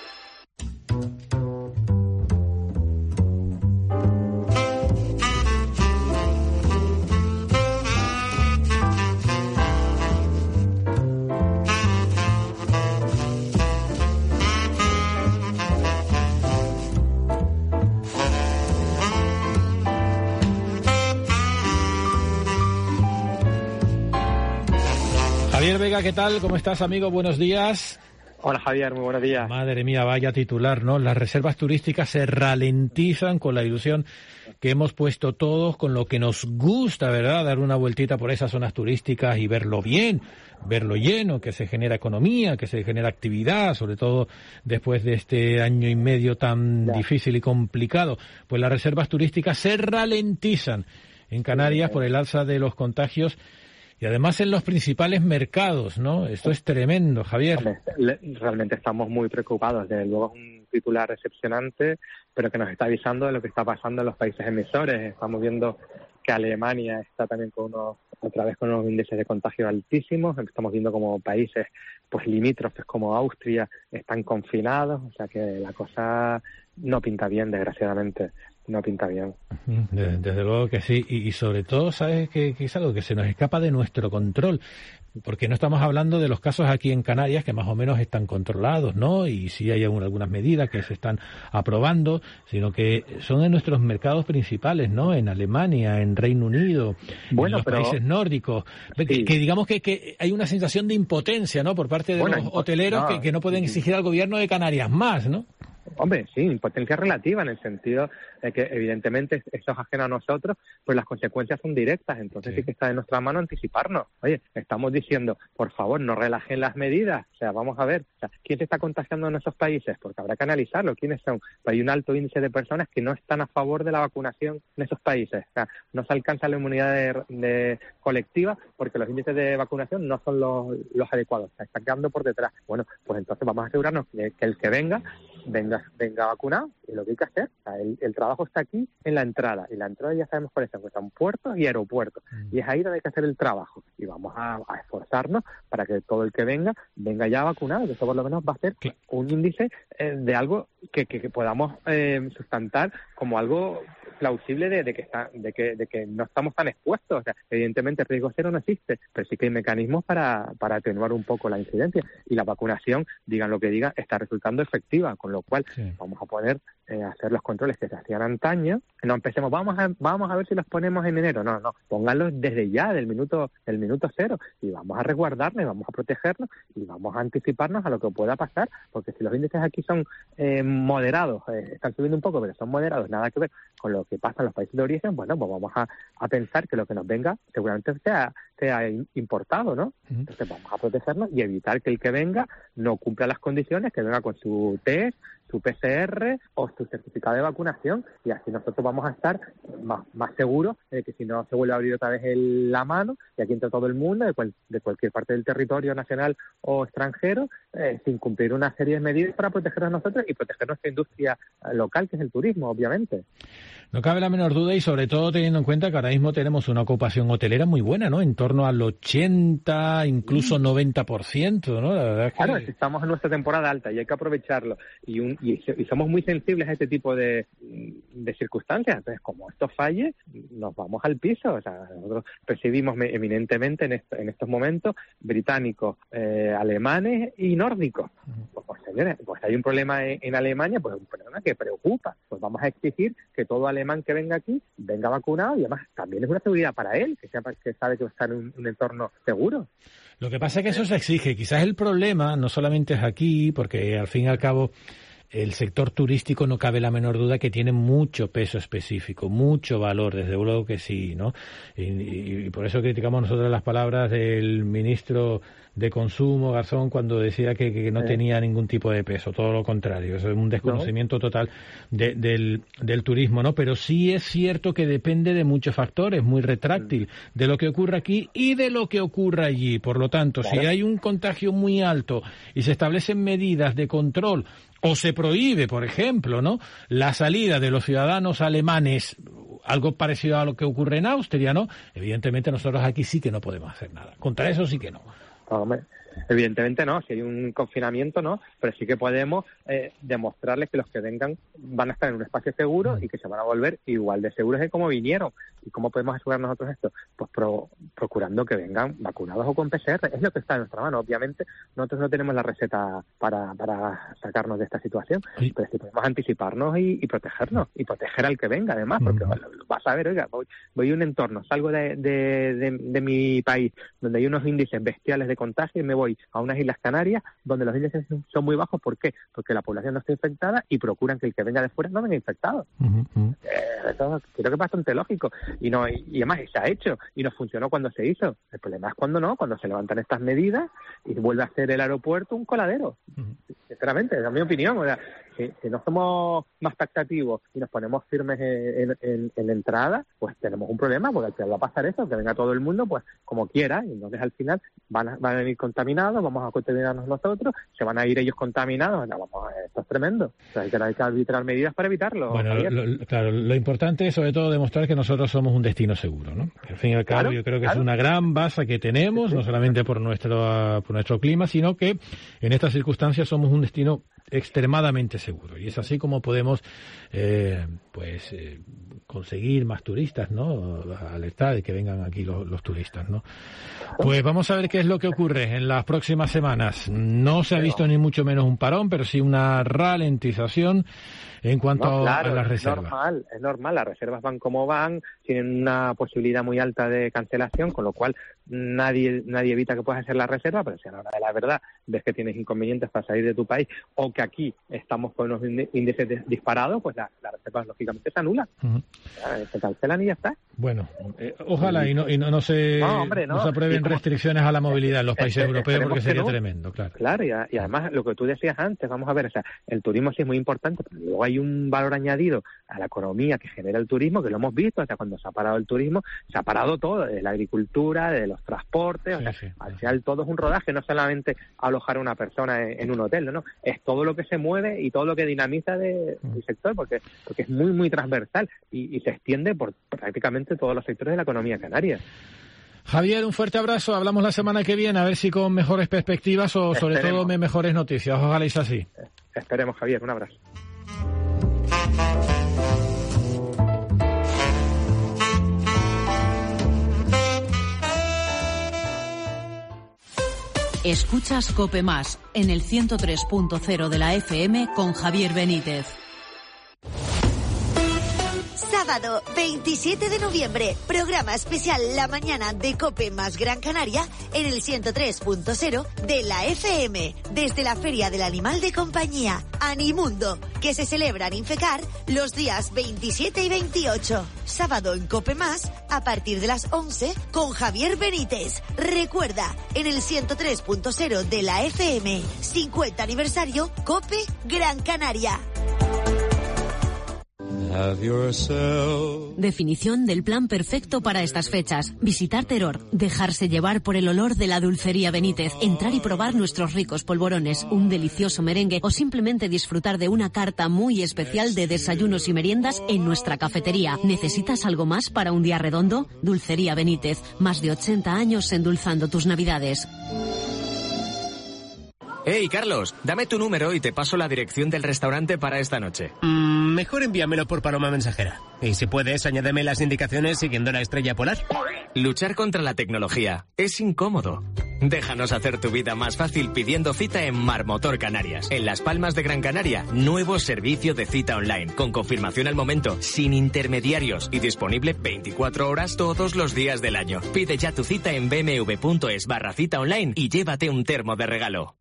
Javier Vega, ¿qué tal? ¿Cómo estás, amigo? Buenos días. Hola, Javier, muy buenos días. Madre mía, vaya titular, ¿no? Las reservas turísticas se ralentizan con la ilusión que hemos puesto todos, con lo que nos gusta, ¿verdad? Dar una vueltita por esas zonas turísticas y verlo bien, verlo lleno, que se genera economía, que se genera actividad, sobre todo después de este año y medio tan difícil y complicado. Pues las reservas turísticas se ralentizan en Canarias por el alza de los contagios. Y además en los principales mercados, ¿no? Esto es tremendo, Javier. Realmente estamos muy preocupados. Desde luego es un titular decepcionante, pero que nos está avisando de lo que está pasando en los países emisores. Estamos viendo que Alemania está también otra vez con unos índices de contagio altísimos. Estamos viendo como países pues limítrofes como Austria están confinados. O sea que la cosa no pinta bien, desgraciadamente. No pinta bien. Desde luego que sí, y sobre todo, ¿sabes? Que es algo que se nos escapa de nuestro control, porque no estamos hablando de los casos aquí en Canarias que más o menos están controlados, ¿no? Y sí hay algunas medidas que se están aprobando, sino que son en nuestros mercados principales, ¿no? En Alemania, en Reino Unido, en los países nórdicos, sí. que digamos que hay una sensación de impotencia, ¿no? Por parte de los hoteleros que no pueden exigir al gobierno de Canarias más, ¿no? Hombre, sí, impotencia relativa en el sentido de que evidentemente esto es ajeno a nosotros, pues las consecuencias son directas, entonces sí que está en nuestra mano anticiparnos. Oye, estamos diciendo, por favor, no relajen las medidas, o sea, vamos a ver, ¿quién se está contagiando en esos países? Porque habrá que analizarlo, ¿quiénes son? Pues hay un alto índice de personas que no están a favor de la vacunación en esos países, o sea, no se alcanza la inmunidad de colectiva porque los índices de vacunación no son los adecuados, se están quedando por detrás. Bueno, pues entonces vamos a asegurarnos que el que venga venga vacunado, es lo que hay que hacer. O sea, el trabajo está aquí en la entrada, y la entrada ya sabemos cuáles son, que están puertos y aeropuertos, y es ahí donde hay que hacer el trabajo, y vamos a esforzarnos para que todo el que venga ya vacunado, que eso por lo menos va a ser un índice de algo que podamos sustentar como algo plausible de que no estamos tan expuestos. O sea, evidentemente el riesgo cero no existe, pero sí que hay mecanismos para atenuar un poco la incidencia, y la vacunación, digan lo que digan, está resultando efectiva, con lo cual vamos a poder hacer los controles que se hacían antaño. No empecemos, vamos a ver si los ponemos en enero, no, pónganlos desde ya, del minuto cero, y vamos a resguardarnos, y vamos a protegernos, y vamos a anticiparnos a lo que pueda pasar, porque si los índices aquí son moderados, están subiendo un poco, pero son moderados, nada que ver con lo que pasa en los países de origen, bueno, pues vamos a pensar que lo que nos venga seguramente sea importado, ¿no? Entonces vamos a protegernos y evitar que el que venga no cumpla las condiciones, que venga con su test, su PCR o su certificado de vacunación, y así nosotros vamos a estar más seguros de que si no se vuelve a abrir otra vez la mano, y aquí entra todo el mundo de cualquier parte del territorio nacional o extranjero, sin cumplir una serie de medidas para protegernos nosotros y proteger nuestra industria local, que es el turismo, obviamente. No cabe la menor duda, y sobre todo teniendo en cuenta que ahora mismo tenemos una ocupación hotelera muy buena, ¿no? En torno al 80, incluso 90%, ¿no? La verdad es que... Claro, estamos en nuestra temporada alta y hay que aprovecharlo. Y somos muy sensibles a este tipo de circunstancias. Entonces, como esto falle, nos vamos al piso. O sea, nosotros percibimos eminentemente en estos momentos británicos, alemanes y nórdicos. Pues señores, pues hay un problema en Alemania, pues un problema que preocupa. Pues vamos a exigir que todo alemán que venga aquí venga vacunado, y además también es una seguridad para él, que sabe que va a estar en un entorno seguro. Lo que pasa es que eso se exige. Quizás el problema no solamente es aquí, porque al fin y al cabo el sector turístico, no cabe la menor duda que tiene mucho peso específico, mucho valor, desde luego que sí, ¿no? Y por eso criticamos nosotros las palabras del ministro de Consumo, Garzón, cuando decía que no tenía ningún tipo de peso, todo lo contrario, eso es un desconocimiento total del turismo, ¿no? Pero sí es cierto que depende de muchos factores, muy retráctil, de lo que ocurre aquí y de lo que ocurre allí. Por lo tanto, si hay un contagio muy alto y se establecen medidas de control, o se prohíbe, por ejemplo, ¿no?, la salida de los ciudadanos alemanes, algo parecido a lo que ocurre en Austria, ¿no? Evidentemente nosotros aquí sí que no podemos hacer nada. Contra eso sí que no. Hombre, evidentemente no, si hay un confinamiento no, pero sí que podemos demostrarles que los que vengan van a estar en un espacio seguro y que se van a volver igual de seguros que como vinieron. ¿Y cómo podemos asegurar nosotros esto? Pues procurando que vengan vacunados o con PCR, es lo que está en nuestra mano. Obviamente nosotros no tenemos la receta para sacarnos de esta situación, pero sí podemos anticiparnos y protegernos, y proteger al que venga además, porque vas a ver, oiga, voy a un entorno, salgo de mi país donde hay unos índices bestiales de contagio y me voy a unas Islas Canarias donde los índices son muy bajos. ¿Por qué? Porque la población no está infectada y procuran que el que venga de fuera no venga infectado. Eso creo que es bastante lógico, y además se ha hecho y nos funcionó cuando se hizo. El problema es cuando se levantan estas medidas y vuelve a ser el aeropuerto un coladero. Sinceramente, esa es mi opinión. O sea, si no somos más taxativos y nos ponemos firmes en la entrada, pues tenemos un problema, porque al final va a pasar eso, que venga todo el mundo pues como quiera, y entonces al final van a venir contaminados, vamos a contaminarnos nosotros, se van a ir ellos contaminados. Esto es tremendo. O sea, hay que arbitrar medidas para evitarlo. Bueno, claro, lo importante es sobre todo demostrar que nosotros somos un destino seguro, ¿no? Al fin y al cabo, yo creo que es una gran base que tenemos, no solamente por nuestro clima, sino que en estas circunstancias somos un destino extremadamente seguro, y es así como podemos conseguir más turistas, ¿no? Alertar de que vengan aquí los turistas, ¿no? Pues vamos a ver qué es lo que ocurre en las próximas semanas. No se ha visto ni mucho menos un parón, pero sí una ralentización en cuanto a las reservas. Es normal, las reservas van como van, tienen una posibilidad muy alta de cancelación, con lo cual nadie evita que puedas hacer la reserva, pero si a la hora de la verdad ves que tienes inconvenientes para salir de tu país, o que aquí estamos con unos índices disparados, pues las reservas lógicamente se anulan. Se cancelan y ya está. Bueno, ojalá y no se aprueben restricciones a la movilidad en los países europeos, porque sería tremendo, claro. Claro, y además lo que tú decías antes, vamos a ver, o sea, el turismo sí es muy importante, pero luego hay un valor añadido a la economía que genera el turismo, que lo hemos visto, o sea, cuando se ha parado el turismo, se ha parado todo, de la agricultura, de los transportes, al final todo es un rodaje, no solamente alojar a una persona en un hotel, ¿no? Es todo lo que se mueve y todo lo que dinamiza el sector, porque es muy, muy transversal y se extiende por prácticamente todos los sectores de la economía canaria. Javier, un fuerte abrazo. Hablamos la semana que viene, a ver si con mejores perspectivas o sobre todo mejores noticias. Ojalá es así. Esperemos, Javier. Un abrazo. Escuchas COPE Más en el 103.0 de la FM con Javier Benítez. Sábado 27 de noviembre, programa especial La Mañana de COPE más Gran Canaria en el 103.0 de la FM, desde la Feria del Animal de Compañía, Animundo, que se celebra en Infecar los días 27 y 28. Sábado en COPE más, a partir de las 11, con Javier Benítez. Recuerda, en el 103.0 de la FM, 50 aniversario COPE Gran Canaria. Definición del plan perfecto para estas fechas. Visitar Teror, dejarse llevar por el olor de la dulcería Benítez, entrar y probar nuestros ricos polvorones, un delicioso merengue o simplemente disfrutar de una carta muy especial de desayunos y meriendas en nuestra cafetería. ¿Necesitas algo más para un día redondo? Dulcería Benítez, más de 80 años endulzando tus navidades. Hey, Carlos, dame tu número y te paso la dirección del restaurante para esta noche. Mejor envíamelo por paloma mensajera. Y si puedes, añádeme las indicaciones siguiendo la estrella polar. Luchar contra la tecnología es incómodo. Déjanos hacer tu vida más fácil pidiendo cita en Marmotor Canarias. En Las Palmas de Gran Canaria, nuevo servicio de cita online, con confirmación al momento, sin intermediarios y disponible 24 horas todos los días del año. Pide ya tu cita en bmw.es/cita online y llévate un termo de regalo.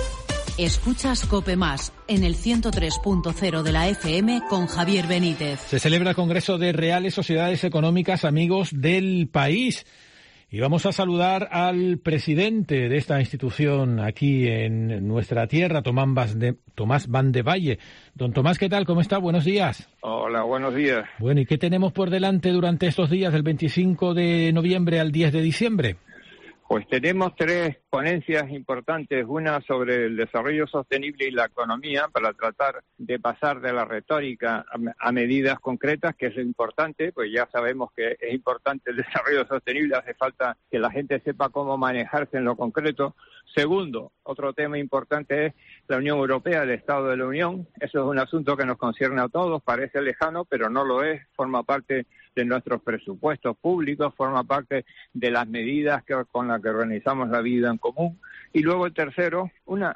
Escuchas COPE Más en el 103.0 de la FM con Javier Benítez. Se celebra el Congreso de Reales Sociedades Económicas Amigos del País. Y vamos a saludar al presidente de esta institución aquí en nuestra tierra, Tomás Van de Valle. Don Tomás, ¿qué tal? ¿Cómo está? Buenos días. Hola, buenos días. Bueno, ¿y qué tenemos por delante durante estos días, del 25 de noviembre al 10 de diciembre? Pues tenemos 3 ponencias importantes, una sobre el desarrollo sostenible y la economía, para tratar de pasar de la retórica a medidas concretas, que es lo importante, pues ya sabemos que es importante el desarrollo sostenible, hace falta que la gente sepa cómo manejarse en lo concreto. Segundo, otro tema importante es la Unión Europea, el Estado de la Unión. Eso es un asunto que nos concierne a todos, parece lejano, pero no lo es, forma parte de nuestros presupuestos públicos, forma parte de las medidas con las que organizamos la vida en común. Y luego el tercero,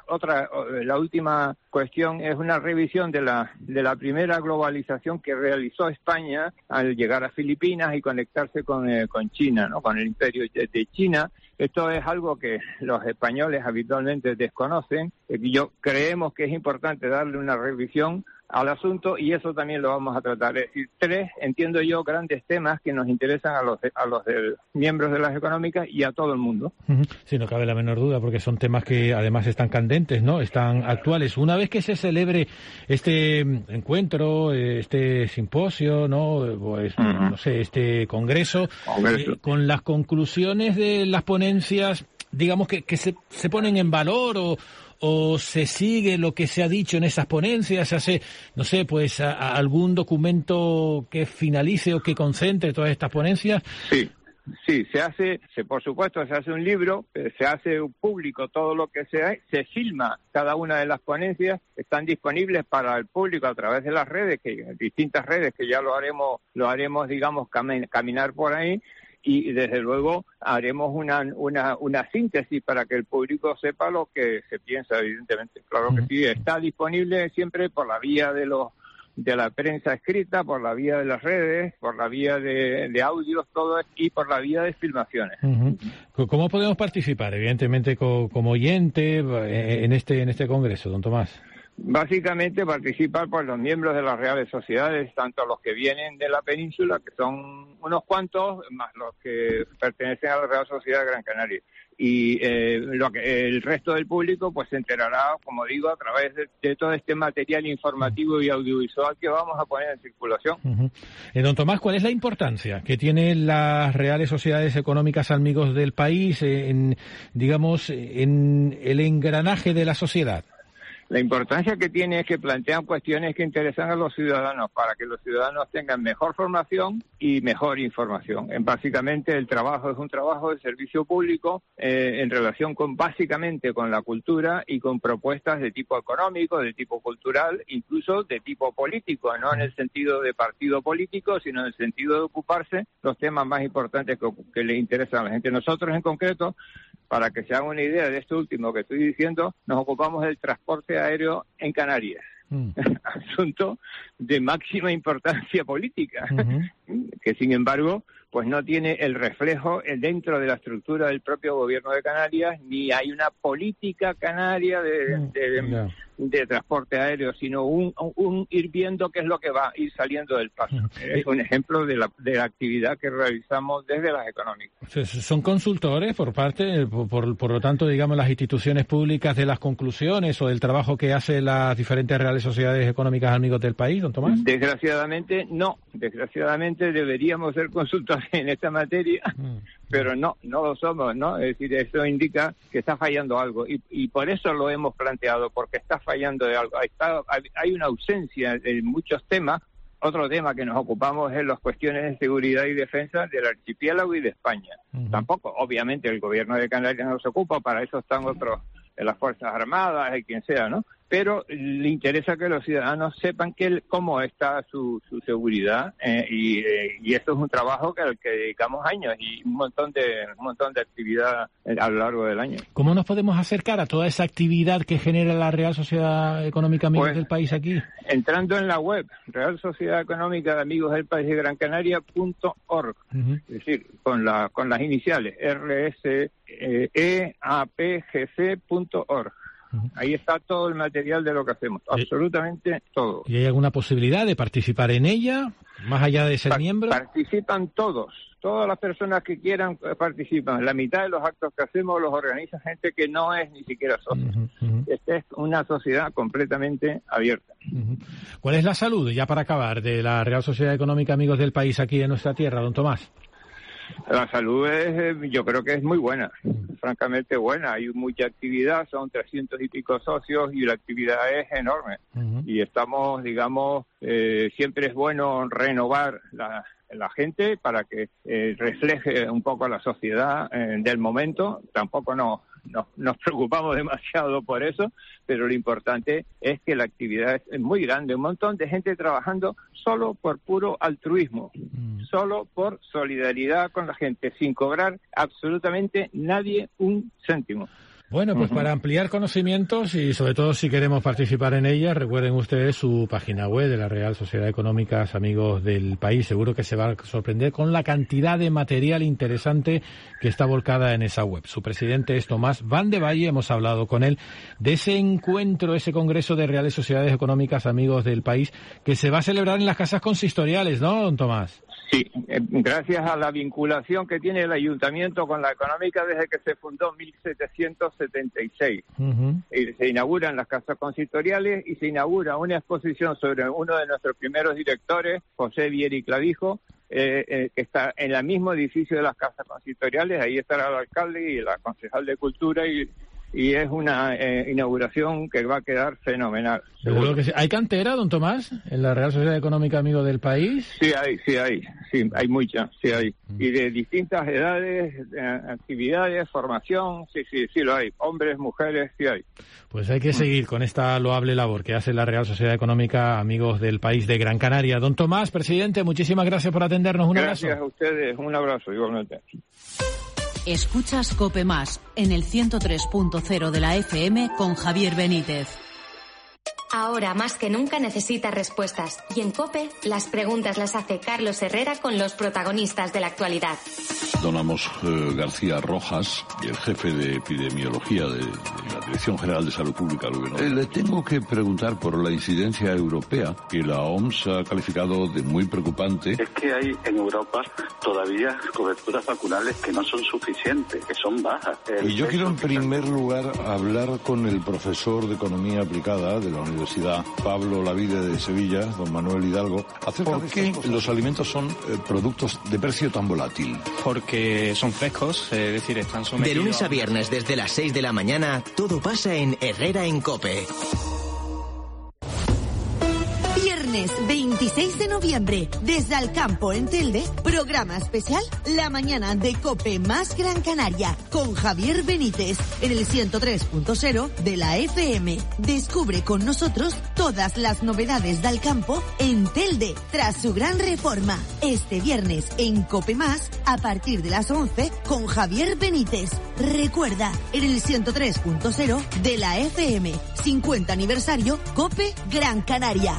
la última cuestión es una revisión de la primera globalización que realizó España al llegar a Filipinas y conectarse con China, ¿no? Con el imperio de China. Esto es algo que los españoles habitualmente desconocen. Creemos que es importante darle una revisión al asunto y eso también lo vamos a tratar. Es decir, 3, entiendo yo, grandes temas que nos interesan a los miembros de las económicas y a todo el mundo. Sí, no cabe la menor duda, porque son temas que además están candentes, ¿no? Están actuales. Una vez que se celebre este encuentro, este simposio, ¿no? Pues, no sé, este congreso. Con las conclusiones de las ponencias, digamos que se ponen en valor o se sigue lo que se ha dicho en esas ponencias, se hace, no sé, pues algún documento que finalice o que concentre todas estas ponencias. Sí, por supuesto, se hace un libro, se hace público todo lo que se filma cada una de las ponencias, están disponibles para el público a través de las redes, distintas redes que ya lo haremos, digamos, caminar por ahí. Y desde luego haremos una síntesis para que el público sepa lo que se piensa, evidentemente. Claro que sí, está disponible siempre por la vía de la prensa escrita, por la vía de las redes, por la vía de audios, todo, y por la vía de filmaciones. ¿Cómo podemos participar? Evidentemente como oyente en este congreso, don Tomás. Básicamente participar por los miembros de las reales sociedades, tanto los que vienen de la península, que son unos cuantos, más los que pertenecen a la Real Sociedad de Gran Canaria. el resto del público pues se enterará, como digo, a través de todo este material informativo y audiovisual que vamos a poner en circulación. Don Tomás, ¿cuál es la importancia que tienen las reales sociedades económicas amigos del país en el engranaje de la sociedad? La importancia que tiene es que plantean cuestiones que interesan a los ciudadanos para que los ciudadanos tengan mejor formación y mejor información. Básicamente el trabajo es un trabajo de servicio público en relación básicamente con la cultura y con propuestas de tipo económico, de tipo cultural, incluso de tipo político, no en el sentido de partido político, sino en el sentido de ocuparse los temas más importantes que le interesan a la gente. Nosotros en concreto, para que se hagan una idea de esto último que estoy diciendo, nos ocupamos del transporte aéreo en Canarias. Asunto de máxima importancia política, que sin embargo pues no tiene el reflejo dentro de la estructura del propio gobierno de Canarias, ni hay una política canaria de transporte aéreo, sino un ir viendo qué es lo que va a ir saliendo del paso. Es un ejemplo de la actividad que realizamos desde las económicas. ¿Son consultores por lo tanto, digamos, las instituciones públicas de las conclusiones o del trabajo que hacen las diferentes reales sociedades económicas amigos del país, don Tomás? Desgraciadamente no. Desgraciadamente deberíamos ser consultores en esta materia, pero no lo somos, ¿no? Es decir, eso indica que está fallando algo y por eso lo hemos planteado, porque está fallando de algo. Hay una ausencia de muchos temas. Otro tema que nos ocupamos es las cuestiones de seguridad y defensa del archipiélago y de España. Tampoco, obviamente, el gobierno de Canarias no se ocupa, para eso están otros, las Fuerzas Armadas y quien sea, ¿no? Pero le interesa que los ciudadanos sepan cómo está su seguridad y esto es un trabajo al que dedicamos años y un montón de actividad a lo largo del año. ¿Cómo nos podemos acercar a toda esa actividad que genera la Real Sociedad Económica Amigos del País aquí? Entrando en la web Real Sociedad Económica de Amigos del País de Gran Canaria.org, es decir, con las iniciales RSEAPGC.org. Ahí está todo el material de lo que hacemos, absolutamente todo. ¿Y hay alguna posibilidad de participar en ella, más allá de ser miembro? Participan todas las personas que quieran participan. La mitad de los actos que hacemos los organiza gente que no es ni siquiera socio. Esta es una sociedad completamente abierta. ¿Cuál es la salud, ya para acabar, de la Real Sociedad Económica Amigos del País aquí en nuestra tierra, don Tomás? La salud yo creo que es muy buena, francamente buena. Hay mucha actividad, son 300 y pico socios y la actividad es enorme. Y estamos, digamos, siempre es bueno renovar la gente para que refleje un poco la sociedad del momento. Tampoco nos preocupamos demasiado por eso, pero lo importante es que la actividad es muy grande, un montón de gente trabajando solo por puro altruismo, solo por solidaridad con la gente, sin cobrar absolutamente nadie un céntimo. Bueno, pues para ampliar conocimientos y sobre todo si queremos participar en ella, recuerden ustedes su página web de la Real Sociedad Económicas Amigos del País. Seguro que se va a sorprender con la cantidad de material interesante que está volcada en esa web. Su presidente es Tomás Van de Valle. Hemos hablado con él de ese encuentro, ese congreso de Reales Sociedades Económicas Amigos del País que se va a celebrar en las casas consistoriales, ¿no, don Tomás? Sí, gracias a la vinculación que tiene el ayuntamiento con la económica desde que se fundó en 1776. Se inauguran las casas consistoriales y se inaugura una exposición sobre uno de nuestros primeros directores, José Vieri Clavijo, que está en el mismo edificio de las casas consistoriales. Ahí estará el alcalde y la concejal de Cultura y es una inauguración que va a quedar fenomenal. Seguro que sí. ¿Hay cantera, don Tomás, en la Real Sociedad Económica Amigos del País? Sí, hay mucha, sí hay. Y de distintas edades, actividades, formación, sí lo hay. Hombres, mujeres, sí hay. Pues hay que seguir con esta loable labor que hace la Real Sociedad Económica Amigos del País de Gran Canaria. Don Tomás, presidente, muchísimas gracias por atendernos. Un abrazo. Gracias a ustedes, un abrazo igualmente. Escuchas COPE Más en el 103.0 de la FM con Javier Benítez. Ahora más que nunca necesita respuestas y en COPE las preguntas las hace Carlos Herrera con los protagonistas de la actualidad. Don Amos García Rojas, el jefe de epidemiología de la Dirección General de Salud Pública del Gobierno. Le tengo que preguntar por la incidencia europea, que la OMS ha calificado de muy preocupante. Es que hay en Europa todavía coberturas vacunales que no son suficientes, que son bajas. Y yo quiero en primer lugar hablar con el profesor de Economía Aplicada de la Universidad Pablo Lavide de Sevilla, don Manuel Hidalgo, acerca de por qué los alimentos son productos de precio tan volátil. Porque son frescos, es decir, están sometidos... De lunes a viernes desde las 6 de la mañana, todo pasa en Herrera en COPE. Viernes 26 de noviembre, desde Alcampo en Telde, programa especial La Mañana de COPE más Gran Canaria, con Javier Benítez, en el 103.0 de la FM. Descubre con nosotros todas las novedades de Alcampo en Telde, tras su gran reforma. Este viernes en COPE más, a partir de las 11, con Javier Benítez. Recuerda, en el 103.0 de la FM, 50 aniversario COPE Gran Canaria.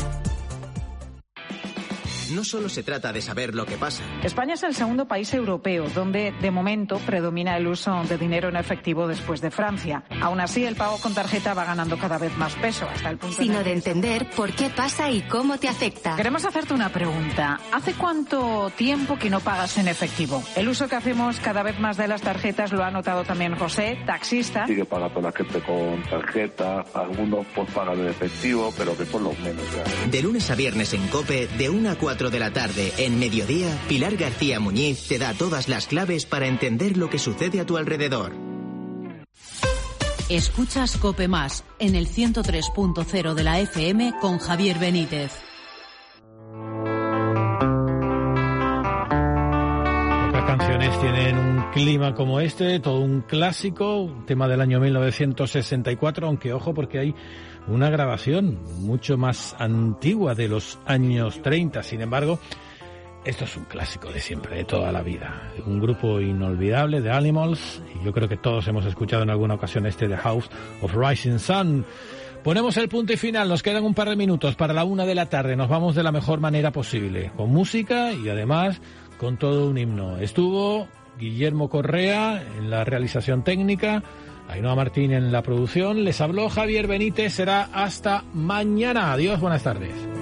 No solo se trata de saber lo que pasa. España es el segundo país europeo donde, de momento, predomina el uso de dinero en efectivo después de Francia. Aún así, el pago con tarjeta va ganando cada vez más peso, hasta el punto sino de entender por qué pasa y cómo te afecta. Queremos hacerte una pregunta. ¿Hace cuánto tiempo que no pagas en efectivo? El uso que hacemos cada vez más de las tarjetas lo ha notado también José, taxista. Sigue pagando la gente con tarjeta, algunos pues pagan en efectivo, pero que por lo menos ya. De lunes a viernes en COPE, de 1 a 4 de la tarde, en Mediodía, Pilar García Muñiz te da todas las claves para entender lo que sucede a tu alrededor. Escuchas COPE más, en el 103.0 de la FM con Javier Benítez. Pocas canciones tienen un clima como este, todo un clásico, un tema del año 1964, aunque ojo porque hay una grabación mucho más antigua de los años 30. Sin embargo, esto es un clásico de siempre, de toda la vida. Un grupo inolvidable, The Animals, y yo creo que todos hemos escuchado en alguna ocasión The House of Rising Sun. Ponemos el punto y final, nos quedan un par de minutos para la 1 de la tarde. Nos vamos de la mejor manera posible, con música y además con todo un himno. Estuvo Guillermo Correa en la realización técnica, Ainhoa Martín en la producción. Les habló Javier Benítez. Será hasta mañana. Adiós, buenas tardes.